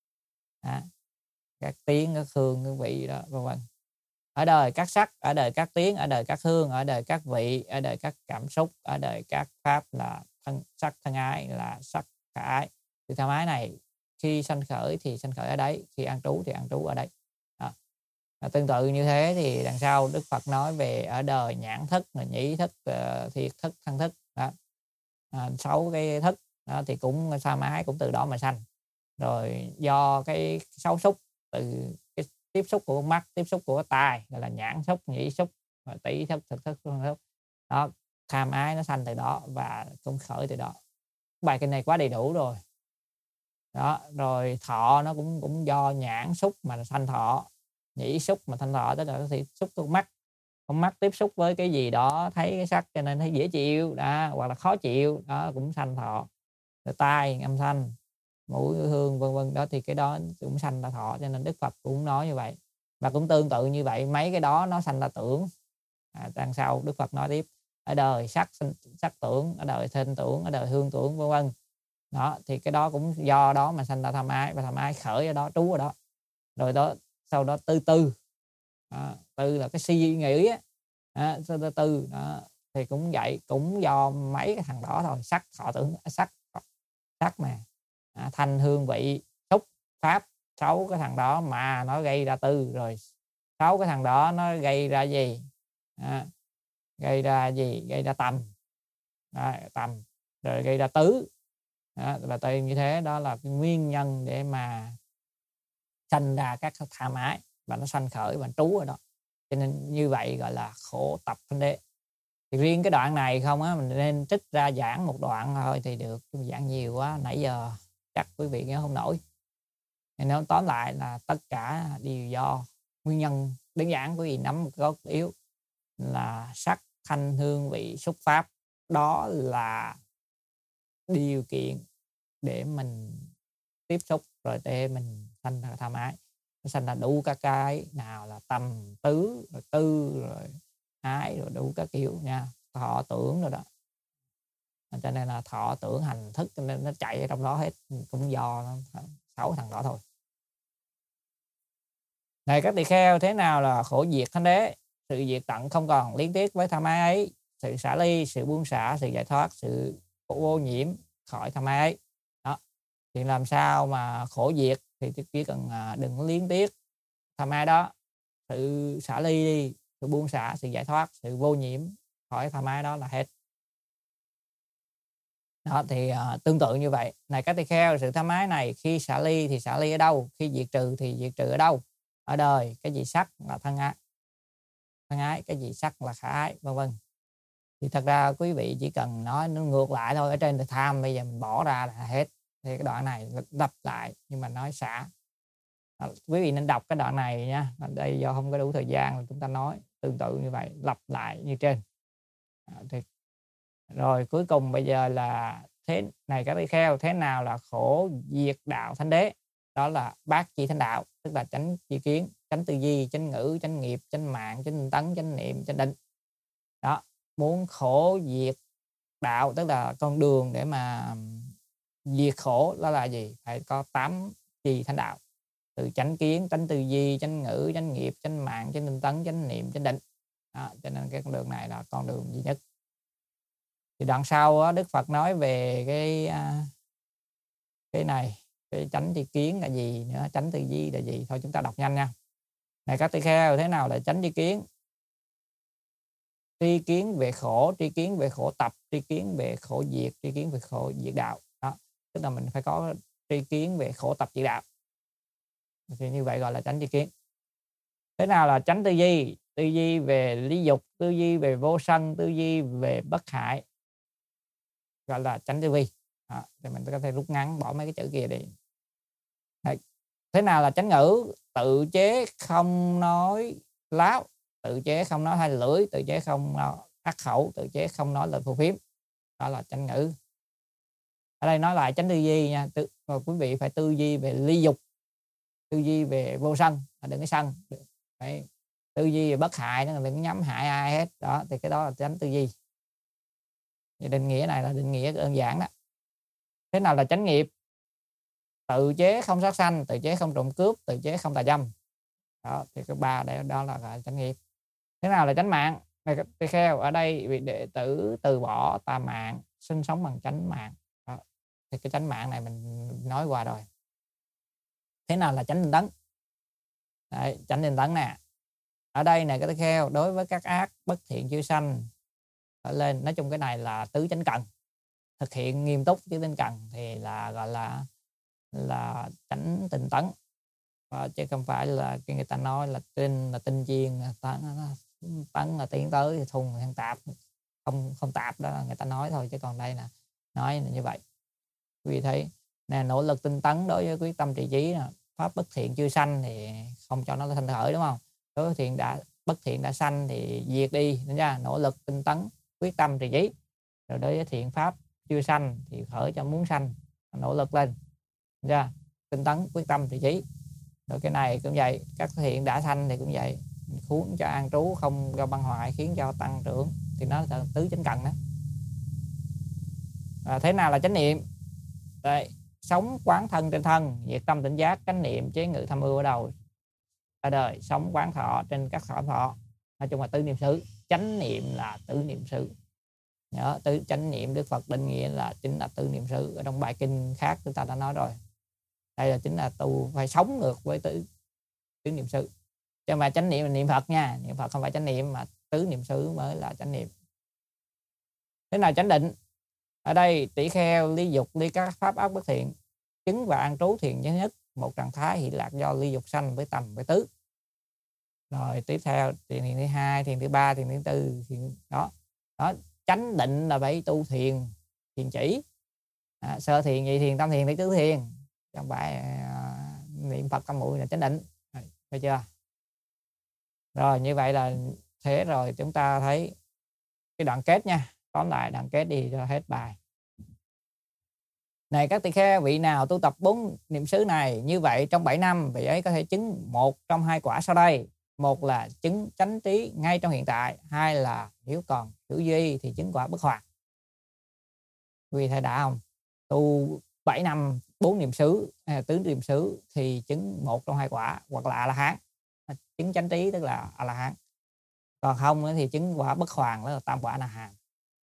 các tiếng, các hương, các vị đó, vân vân. Ở đời các sắc, ở đời các tiếng, ở đời các hương, ở đời các vị, ở đời các cảm xúc, ở đời các pháp là sắc thân ái, là sắc khả ái. Sự tham ái này khi sanh khởi thì sanh khởi ở đấy, khi an trú thì an trú ở đấy. Tương tự như thế thì đằng sau Đức Phật nói về ở đời nhãn thức, nhĩ thức, thiệt thức, thân thức. 6 cái thức đó, thì cũng tham ái cũng từ đó mà sanh. Rồi do cái 6 xúc, từ cái tiếp xúc của mắt, tiếp xúc của tai, gọi là nhãn xúc, nhĩ xúc, tỷ thức, thực thức, thân thức. Đó, tham ái nó sanh từ đó và cũng khởi từ đó. Bài kinh này quá đầy đủ rồi. Đó, rồi thọ nó cũng do nhãn xúc mà sanh thọ, nhĩ xúc mà sanh thọ, tức là thì xúc của mắt. Con mắt tiếp xúc với cái gì đó, thấy cái sắc cho nên thấy dễ chịu đó, hoặc là khó chịu đó, cũng sanh thọ. Rồi tai âm thanh, mũi hương, vân vân đó, thì cái đó cũng sanh ra thọ. Cho nên Đức Phật cũng nói như vậy. Và cũng tương tự như vậy, mấy cái đó nó sanh ra tưởng. Đằng sau Đức Phật nói tiếp, ở đời sắc tưởng, ở đời thanh tưởng, ở đời hương tưởng, vân vân. Đó, thì cái đó cũng do đó mà sanh ra tham ái, và tham ái khởi ở đó, trú ở đó. Rồi đó, sau đó tư tư là cái suy nghĩ tư đó, thì cũng vậy, cũng do mấy cái thằng đó thôi. Sắc thọ tưởng, sắc mà thanh hương vị xúc pháp, 6 cái thằng đó mà nó gây ra tư. Rồi 6 cái thằng đó nó gây ra gì? Gây ra tâm. Tầm rồi gây ra tứ. Đó, là tại như thế đó là cái nguyên nhân để mà sanh ra các tha mái, và nó sanh khởi và trú ở đó. Cho nên như vậy gọi là khổ tập thánh đế. Thì riêng cái đoạn này không á, mình nên trích ra giảng một đoạn thôi thì được, giảng nhiều quá nãy giờ chắc quý vị nhớ không nổi. Nên nếu tóm lại là tất cả đều do nguyên nhân đơn giản, quý vị nắm một gốc yếu là sắc thanh hương vị xúc pháp, đó là điều kiện để mình tiếp xúc rồi để mình sanh ra tha mái. Nó sanh ra đủ các cái, nào là tâm tứ rồi tư rồi ái rồi đủ các kiểu nha, thọ tưởng rồi đó. Cho nên là thọ tưởng hành thức, cho nên nó chạy ở trong đó hết, cũng do 6 thằng đó thôi. Này các tỳ kheo, thế nào là khổ diệt thánh đế? Sự diệt tận không còn liên tiếp với tha mái ấy, sự xả ly, sự buông xả, sự giải thoát, sự vô nhiễm khỏi tha mái ấy. Đó. Thì làm sao mà khổ diệt? Thì chỉ cần đừng liên tiếp tha mái đó, sự xả ly đi, sự buông xả, sự giải thoát, sự vô nhiễm khỏi tha mái đó là hết. Đó thì tương tự như vậy. Này các tỳ kheo, sự tha mái này khi xả ly thì xả ly ở đâu? Khi diệt trừ thì diệt trừ ở đâu? Ở đời. Cái gì sắc là thân ái, cái gì sắc là khả ái, vân vân. Thì thật ra quý vị chỉ cần nói nó ngược lại thôi. Ở trên là tham, bây giờ mình bỏ ra là hết. Thì cái đoạn này lặp lại nhưng mà nói xả. Quý vị nên đọc cái đoạn này nha. Đây do không có đủ thời gian chúng ta nói tương tự như vậy, lặp lại như trên. Thì rồi cuối cùng bây giờ là thế này các tỳ kheo, thế nào là khổ diệt đạo thánh đế? Đó là bát chi thánh đạo, tức là chánh tri kiến, chánh tư duy, chánh ngữ, chánh nghiệp, chánh mạng, chánh tấn, chánh niệm, chánh định. Đó, muốn khổ diệt đạo tức là con đường để mà diệt khổ đó là gì? Phải có 8 chi thánh đạo, từ chánh kiến, chánh tư duy, chánh ngữ, chánh nghiệp, chánh mạng, chánh tinh tấn, chánh niệm, chánh định. Đó, cho nên cái con đường này là con đường duy nhất. Thì đoạn sau đó, Đức Phật nói về cái này, cái chánh tri kiến là gì nữa, chánh tư duy là gì, thôi chúng ta đọc nhanh nha. Này các tỳ kheo, thế nào là chánh tri kiến? Tri kiến về khổ, tri kiến về khổ tập, tri kiến về khổ diệt, tri kiến về khổ diệt đạo. Đó, tức là mình phải có tri kiến về khổ tập diệt đạo. Thì như vậy gọi là chánh tri kiến. Thế nào là chánh tư duy? Tư duy về lý dục, tư duy về vô sân, tư duy về bất hại, gọi là chánh tư duy. Thì mình có thể rút ngắn bỏ mấy cái chữ kia đi. Đấy. Thế nào là chánh ngữ? Tự chế không nói láo, tự chế không nói hai lưỡi, tự chế không ác khẩu, tự chế không nói lời phù phiếm. Đó là chánh ngữ. Ở đây nói lại chánh tư duy nha. Quý vị phải tư duy về ly dục, tư duy về vô sân, đừng có sân. Phải tư duy về bất hại, đừng có nhắm hại ai hết. Đó, thì cái đó là chánh tư duy. Thì định nghĩa này là định nghĩa đơn giản đó. Thế nào là chánh nghiệp? Tự chế không sát sanh, tự chế không trộm cướp, tự chế không tà dâm. Đó, thì cái ba đó là chánh nghiệp. Thế nào là chánh mạng? Này tỳ kheo, ở đây vị đệ tử từ bỏ tà mạng, sinh sống bằng chánh mạng. Đó. Thì cái chánh mạng này mình nói qua rồi. Thế nào là chánh tinh tấn? Đấy, chánh tinh tấn nè. Ở đây này các tỳ kheo, đối với các ác bất thiện chưa sanh trở lên, nói chung cái này là tứ chánh cần. Thực hiện nghiêm túc tứ chánh cần thì là gọi là chánh tinh tấn. Chứ không phải là cái người ta nói là tinh chiên, tấn là tiến tới, thùng hàng tạp, không tạp, đó là người ta nói thôi, chứ còn đây là nói là như vậy. Quý vị thấy nè, nỗ lực tinh tấn đối với quyết tâm trì trí, pháp bất thiện chưa sanh thì không cho nó sanh khởi, đúng không? Đối với bất thiện đã sanh thì diệt đi, đúng chưa? Nỗ lực tinh tấn quyết tâm trì trí. Rồi đối với thiện pháp chưa sanh thì khởi cho muốn sanh, nỗ lực lên, đúng chưa? Tinh tấn quyết tâm trì trí. Rồi cái này cũng vậy, các thiện đã sanh thì cũng vậy, khiến cho an trú, không cho băng hoại, khiến cho tăng trưởng, thì nó là tứ chánh cần đó. Thế nào là chánh niệm? Đây, sống quán thân trên thân, diệt tâm tỉnh giác, chánh niệm chế ngự tham ưu ở đầu ở đời, sống quán thọ trên các thọ. Nói chung là tứ niệm xứ. Chánh niệm là tứ niệm xứ. Nhớ, tứ chánh niệm Đức Phật định nghĩa là chính là tứ niệm xứ. Ở trong bài kinh khác chúng ta đã nói rồi. Đây là chính là tu phải sống ngược với tứ niệm xứ. Chứ mà chánh niệm là niệm Phật nha, niệm Phật không phải chánh niệm, mà tứ niệm xứ mới là chánh niệm. Thế nào chánh định? Ở đây tỷ kheo ly dục ly các pháp ác bất thiện, chứng và an trú thiền nhất, một trạng thái hiện lạc do ly dục sanh với tầm với tứ. Rồi tiếp theo thiền thứ hai, thiền thứ ba, thiền thứ tư, thiền đó. Chánh định là phải tu thiền chỉ. Sơ thiền, nhị thiền, tam thiền, tứ thiền. Trong bài niệm Phật tam muội là chánh định. Thấy chưa? Rồi như vậy là thế rồi chúng ta thấy cái đoạn kết nha. Tóm lại đoạn kết đi cho hết bài. Này các tỳ kheo, vị nào tu tập 4 niệm xứ này như vậy trong 7 năm, vị ấy có thể chứng một trong hai quả sau đây. Một là chứng chánh trí ngay trong hiện tại, hai là nếu còn hữu duy thì chứng quả bất hoạt. Quý vị thấy đã không? Tu 7 năm 4 niệm xứ hay là tứ niệm xứ thì chứng một trong hai quả, hoặc là A La Hán. Chứng chánh trí tức là A La Hán. Còn không thì chứng quả bất hoàn, đó là tam quả A La Hán.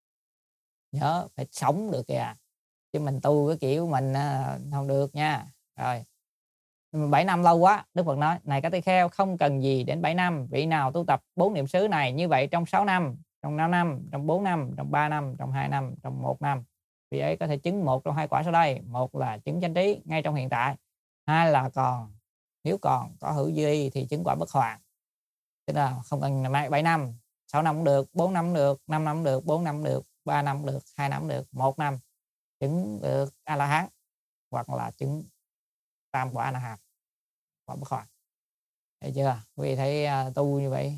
Nhớ phải sống được kìa, chứ mình tu cái kiểu mình không được nha. Rồi 7 năm lâu quá. Đức Phật nói: này các tỳ kheo, không cần gì đến 7 năm. Vị nào tu tập 4 niệm xứ này như vậy trong 6 năm, trong 5 năm, trong 4 năm, trong 3 năm, trong 2 năm, trong 1 năm, vị ấy có thể chứng một trong hai quả sau đây. Một là chứng chánh trí ngay trong hiện tại, hai là nếu còn có hữu duy thì chứng quả bất hoàn. Tức là không cần 7 năm, 6 năm cũng được, 4 năm cũng được, 5 năm cũng được, 4 năm cũng được, 3 năm cũng được, 2 năm cũng được, 1 năm chứng được A La Hán, hoặc là chứng tam quả A La Hán, quả bất hoàn. Thấy chưa? Quý vị thấy tu như vậy.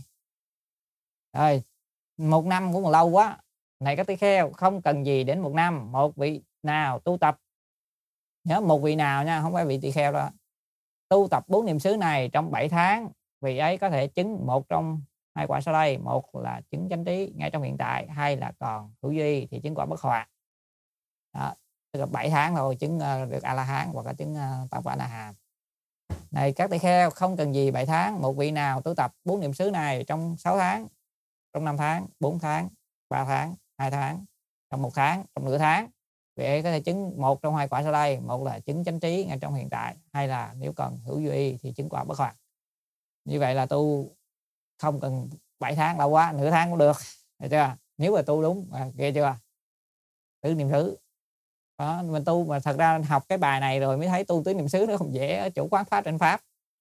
Rồi 1 năm cũng còn lâu quá. Này các tỳ kheo, không cần gì đến 1 năm. Một vị nào tu tập, nhớ một vị nào nha, không phải vị tỳ kheo đó, tu tập 4 niệm xứ này trong 7 tháng, vị ấy có thể chứng một trong hai quả sau đây. Một là chứng chánh trí ngay trong hiện tại, hai là còn hữu duy thì chứng quả bất hoàn. Đó, tức là 7 tháng thôi chứng được A La Hán hoặc là chứng tam quả A La Hán. Này các tỳ kheo, không cần gì 7 tháng. Một vị nào tu tập 4 niệm xứ này trong 6 tháng, trong 5 tháng, 4 tháng, 3 tháng, 2 tháng, trong 1 tháng, trong nửa tháng, vị ấy có thể chứng một trong hai quả sau đây. Một là chứng chánh trí ngay trong hiện tại, hay là nếu còn hữu duy thì chứng quả bất hoàn. Như vậy là tu không cần 7 tháng lâu quá, nửa tháng cũng được. Thấy chưa? Nếu mà tu đúng, ghê chưa? Tứ niệm xứ. Đó, mình tu mà thật ra học cái bài này rồi mới thấy tu tứ niệm xứ nó không dễ ở chỗ quán pháp trên pháp.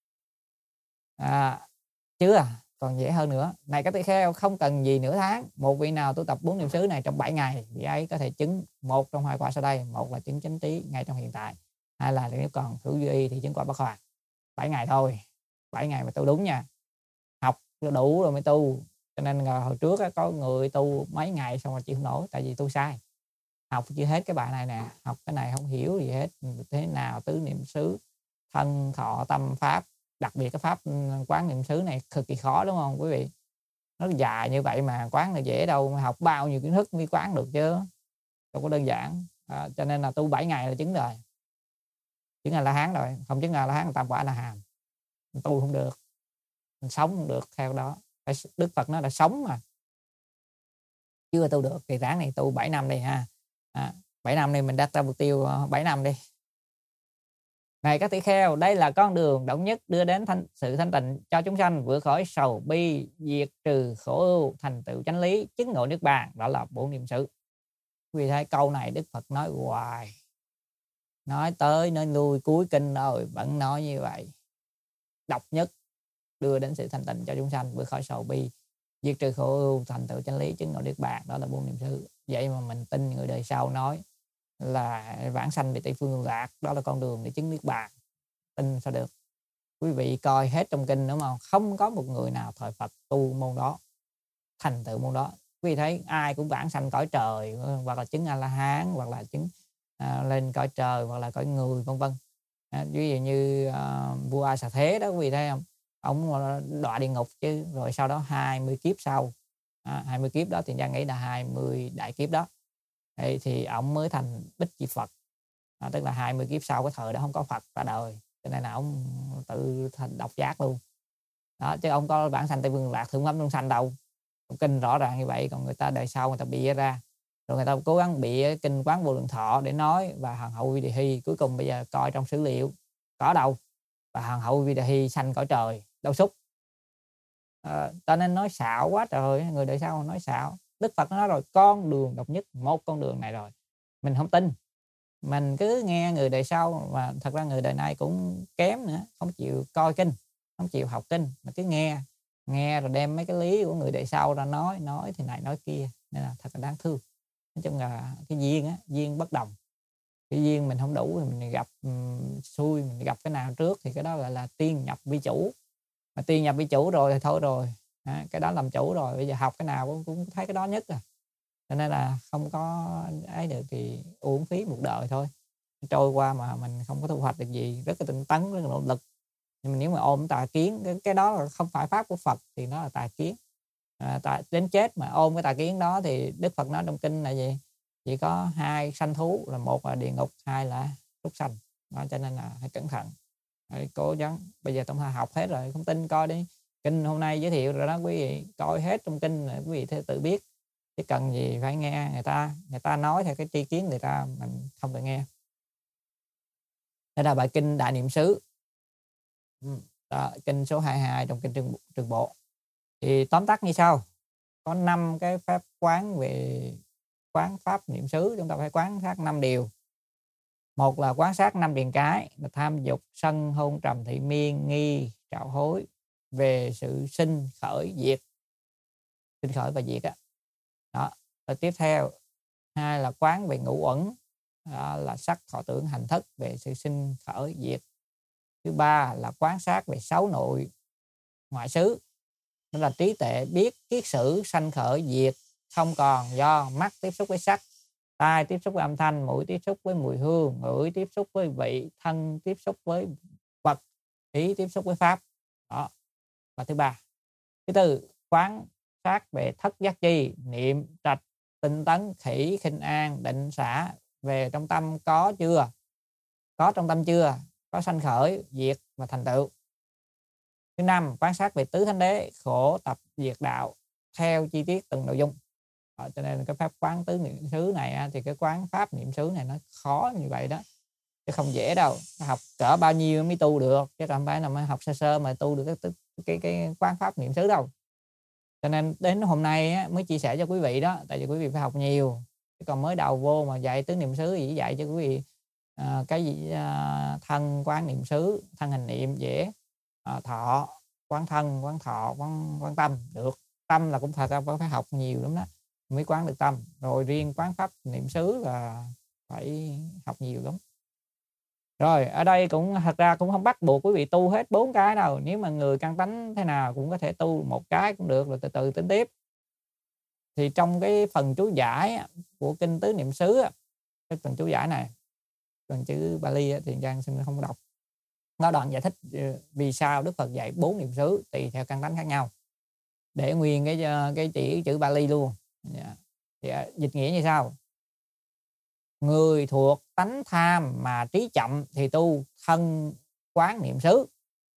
Chứ còn dễ hơn nữa. Này các tỳ kheo, không cần gì nửa tháng. Một vị nào tu tập 4 niệm xứ này trong 7 ngày, vị ấy có thể chứng một trong hai quả sau đây. Một là chứng chánh trí ngay trong hiện tại, hai là nếu còn hữu duy thì chứng quả bất hoàn. 7 ngày thôi. 7 ngày mà tu đúng nha. Học đủ rồi mới tu. Cho nên hồi trước có người tu mấy ngày xong rồi chịu không nổi, tại vì tu sai. Học chưa hết cái bài này nè, học cái này không hiểu gì hết. Thế nào tứ niệm xứ, thân thọ tâm pháp, đặc biệt cái pháp quán niệm xứ này cực kỳ khó, đúng không quý vị? Nó dài như vậy mà quán là dễ đâu, mà học bao nhiêu kiến thức mới quán được chứ, đâu có đơn giản. Cho nên là tu 7 ngày là chứng rồi, chứng A La Hán rồi. Không chứng A La Hán là tam quả A La Hán. Tu không được, mình sống không được theo đó. Đức Phật nói là sống mà chưa tu được thì ráng này tu 7 năm đi ha. 7 năm đi, mình đặt ra mục tiêu 7 năm đi. Này các tỳ kheo, đây là con đường độc nhất đưa đến sự thanh tịnh cho chúng sanh, vượt khỏi sầu bi, diệt trừ khổ ưu, thành tựu chánh lý, chứng ngộ niết bàn. Đó là 4 niệm xứ. Vì thế câu này Đức Phật nói hoài, nói tới nói lui, cuối kinh rồi vẫn nói như vậy. Độc nhất đưa đến sự thanh tịnh cho chúng sanh, vượt khỏi sầu bi, diệt trừ khổ ưu, thành tựu chánh lý, chứng ngộ niết bàn. Đó là 4 niệm xứ. Vậy mà mình tin người đời sau nói là vãng sanh về Tây phương lạc, đó là con đường để chứng niết bàn. Tin sao được? Quý vị coi hết trong kinh đúng không? Không có một người nào thời Phật tu môn đó, thành tựu môn đó. Quý vị thấy ai cũng vãng sanh cõi trời, hoặc là chứng A La Hán, hoặc là chứng lên cõi trời, hoặc là cõi người, vân vân. Ví dụ như vua A Xà Thế đó, quý vị thấy không? Ông đọa địa ngục chứ, rồi sau đó 20 kiếp sau, 20 kiếp đó thì Giang nghĩ là 20 đại kiếp đó, thì ông mới thành Bích Chi Phật. Tức là 20 kiếp sau, cái thời đó không có Phật ra đời, cho nên là ông tự thành độc giác luôn đó, chứ ông có bản sanh Tây Phương Lạc thượng phẩm luân sanh đâu. Kinh rõ ràng như vậy. Còn người ta đời sau người ta bịa ra, rồi người ta cố gắng bịa kinh Quán Vô Lượng Thọ để nói, và Hoàng hậu Vi Đề Hy cuối cùng bây giờ coi trong sử liệu có đâu, và Hoàng hậu Vi Đề Hy sanh cõi trời đâu xúc. Cho nên nói xạo quá trời, người đời sau nói xạo. Đức Phật nói rồi, con đường độc nhất, một con đường này rồi, mình không tin. Mình cứ nghe người đời sau, mà thật ra người đời này cũng kém nữa, không chịu coi kinh, không chịu học kinh, mà cứ nghe rồi đem mấy cái lý của người đời sau ra nói thì này nói kia, nên là thật là đáng thương. Nói chung là cái duyên bất đồng, cái duyên mình không đủ thì mình gặp xui, mình gặp cái nào trước thì cái đó gọi là tiên nhập vi chủ. Mà tiên nhập vi chủ rồi thì thôi rồi, cái đó làm chủ rồi, bây giờ học cái nào cũng thấy cái đó nhất à. Cho nên là không có ấy được thì uổng phí một đời thôi, trôi qua mà mình không có thu hoạch được gì, rất là tinh tấn, rất là nỗ lực. Nhưng mà nếu mà ôm tà kiến, cái đó là không phải pháp của Phật thì nó là tà kiến. Đến chết mà ôm cái tà kiến đó thì Đức Phật nói trong kinh là gì? Chỉ có 2 sanh thú, là một là địa ngục, 2 là súc sanh. Đó, cho nên là hãy cẩn thận, hãy cố gắng. Bây giờ Tông Hà học hết rồi, không tin coi đi. Kinh hôm nay giới thiệu rồi đó quý vị, coi hết trong kinh là quý vị tự biết. Chứ cần gì phải nghe người ta nói theo cái tri kiến người ta, mình không cần nghe. Đây là bài kinh Đại Niệm xứ, kinh số 22 trong kinh Trường Bộ. Thì tóm tắt như sau: có 5 cái pháp quán về quán pháp niệm xứ, chúng ta phải quán sát 5 điều. Một là quán sát 5 điền cái, là tham dục, sân, hôn, trầm, thị miên, nghi, trạo hối, về sự sinh khởi diệt, sinh khởi và diệt á. Đó. Rồi tiếp theo, 2 là quán về ngũ uẩn, là sắc, thọ, tưởng, hành, thức, về sự sinh khởi diệt. Thứ 3 là quán sát về 6 nội ngoại xứ, đó là trí tuệ biết kiết sử sanh khởi diệt, không còn do mắt tiếp xúc với sắc, tai tiếp xúc với âm thanh, mũi tiếp xúc với mùi hương, ngửi tiếp xúc với vị, thân tiếp xúc với vật, ý tiếp xúc với pháp. Đó là thứ 3. Thứ 4, quán sát về thất giác chi, niệm, trạch, tinh tấn, khỉ, khinh an, định, xả, về trong tâm có chưa, có trong tâm chưa, có sanh khởi, diệt và thành tựu. Thứ 5, quan sát về tứ thánh đế, khổ, tập, diệt, đạo, theo chi tiết từng nội dung. Cho nên cái pháp quán tứ niệm xứ này thì cái quán pháp niệm xứ này nó khó như vậy đó, chứ không dễ đâu. Học cỡ bao nhiêu mới tu được, chứ không phải là mới học sơ mà tu được cái quán pháp niệm xứ đâu. Cho nên đến hôm nay mới chia sẻ cho quý vị đó, tại vì quý vị phải học nhiều, chứ còn mới đầu vô mà dạy tứ niệm xứ chỉ dạy cho quý vị cái gì thân quán niệm xứ, thân hành niệm dễ, thọ quán thân, quán thọ, quán tâm được. Tâm là cũng phải học nhiều lắm đó mới quán được tâm, rồi riêng quán pháp niệm xứ là phải học nhiều lắm. Rồi ở đây cũng thật ra cũng không bắt buộc quý vị tu hết 4 cái đâu, nếu mà người căn tánh thế nào cũng có thể tu một cái cũng được, rồi từ từ tính tiếp. Thì trong cái phần chú giải của kinh tứ niệm xứ, cái phần chú giải này, phần chữ Bali thì Giang xin không đọc, nó đoạn giải thích vì sao Đức Phật dạy 4 niệm xứ tùy theo căn tánh khác nhau, để nguyên cái chỉ chữ Bali luôn. Thì dịch nghĩa như sau: người thuộc tánh tham mà trí chậm thì tu thân quán niệm xứ.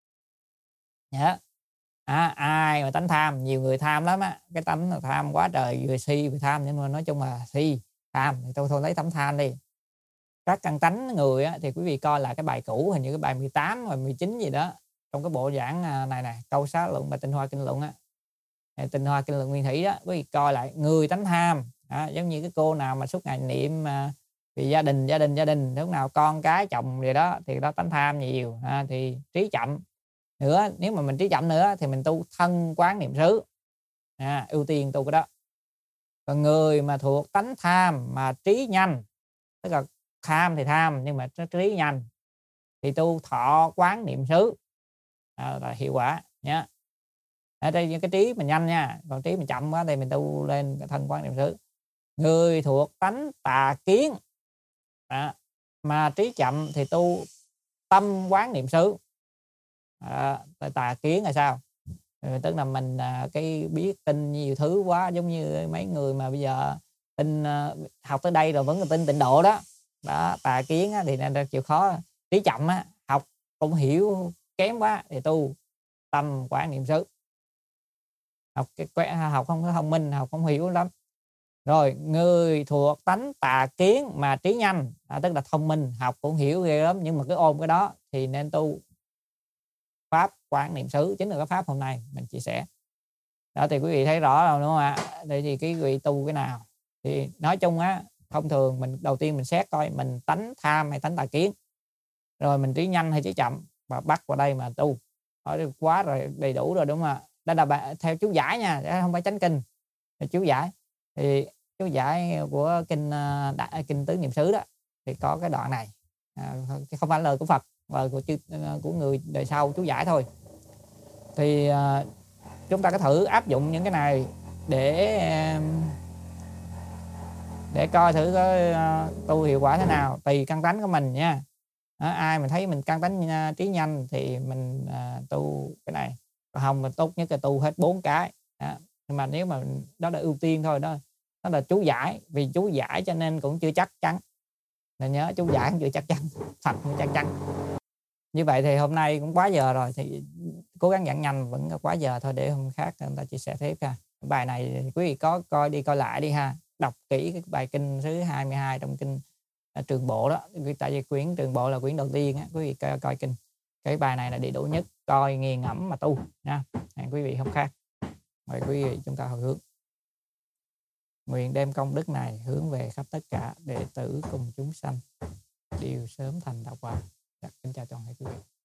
Ai mà tánh tham, nhiều người tham lắm á, cái tánh là tham quá trời, vừa si vừa tham, nhưng mà nói chung là si tham thì tôi thôi lấy tấm tham đi. Các căn tánh người thì quý vị coi lại cái bài cũ, hình như cái bài 18 và 19 gì đó trong cái bộ giảng này nè, câu xá luận và tinh hoa kinh luận tinh hoa kinh luận nguyên thủy đó, quý vị coi lại người tánh tham, giống như cái cô nào mà suốt ngày niệm vì gia đình, lúc nào con cái chồng gì đó thì đó tánh tham nhiều, thì trí chậm nữa. Nếu mà mình trí chậm nữa thì mình tu thân quán niệm xứ, ưu tiên tu cái đó. Còn người mà thuộc tánh tham mà trí nhanh, tức là tham thì tham nhưng mà trí nhanh, thì tu thọ quán niệm xứ là hiệu quả nhé. Ở đây cái trí mình nhanh nha, còn trí mình chậm quá thì mình tu lên cái thân quán niệm xứ. Người thuộc tánh tà kiến mà trí chậm thì tu tâm quán niệm xứ. Tà kiến là sao? Tức là mình cái biết tin nhiều thứ quá, giống như mấy người mà bây giờ tin học tới đây rồi vẫn còn tin tịnh độ đó. Tà kiến thì nên chịu khó. Trí chậm học không hiểu kém quá thì tu tâm quán niệm xứ. Học không có thông minh, học không hiểu lắm. Rồi người thuộc tánh tà kiến mà trí nhanh, tức là thông minh, học cũng hiểu ghê lắm, nhưng mà cứ ôm cái đó thì nên tu pháp quán niệm xứ, chính là cái pháp hôm nay mình chia sẻ. Đó thì quý vị thấy rõ rồi đúng không ạ? Đây thì cái quý vị tu cái nào thì nói chung Thông thường mình đầu tiên mình xét coi mình tánh tham hay tánh tà kiến, rồi mình trí nhanh hay trí chậm và bắt vào đây mà tu. Hỏi quá rồi, đầy đủ rồi, đúng không ạ? Đây là theo chú giải nha, chứ không phải chánh kinh, là chú giải. Thì chú giải của kinh, kinh Tứ Niệm xứ đó, thì có cái đoạn này, không phải lời của Phật, lời của người đời sau chú giải thôi. Thì, chúng ta có thử áp dụng những cái này để coi thử có, tu hiệu quả thế nào, tùy căn tánh của mình nha. Ai mà thấy mình căn tánh, trí nhanh thì mình, tu cái này, còn hông mình tốt nhất là tu hết 4 cái. Nhưng mà nếu mà đó là ưu tiên thôi, đó là chú giải, vì chú giải cho nên cũng chưa chắc chắn. Nên nhớ chú giải cũng chưa chắc chắn, Phật không chắc chắn. Như vậy thì hôm nay cũng quá giờ rồi, thì cố gắng giảng nhanh vẫn quá giờ thôi, để hôm khác người ta chia sẻ tiếp ha. Bài này quý vị có coi đi coi lại đi ha, đọc kỹ cái bài kinh thứ 22 trong kinh, Trường Bộ đó, tại vì quyển Trường Bộ là quyển đầu tiên á, quý vị coi kinh. Cái bài này là đầy đủ nhất, coi nghiền ngẫm mà tu nha. Hẹn quý vị hôm khác. Mời quý vị chúng ta hồi hướng. Nguyện đem công đức này hướng về khắp tất cả đệ tử cùng chúng sanh đều sớm thành đạo quả. Kính chào toàn thể quý vị.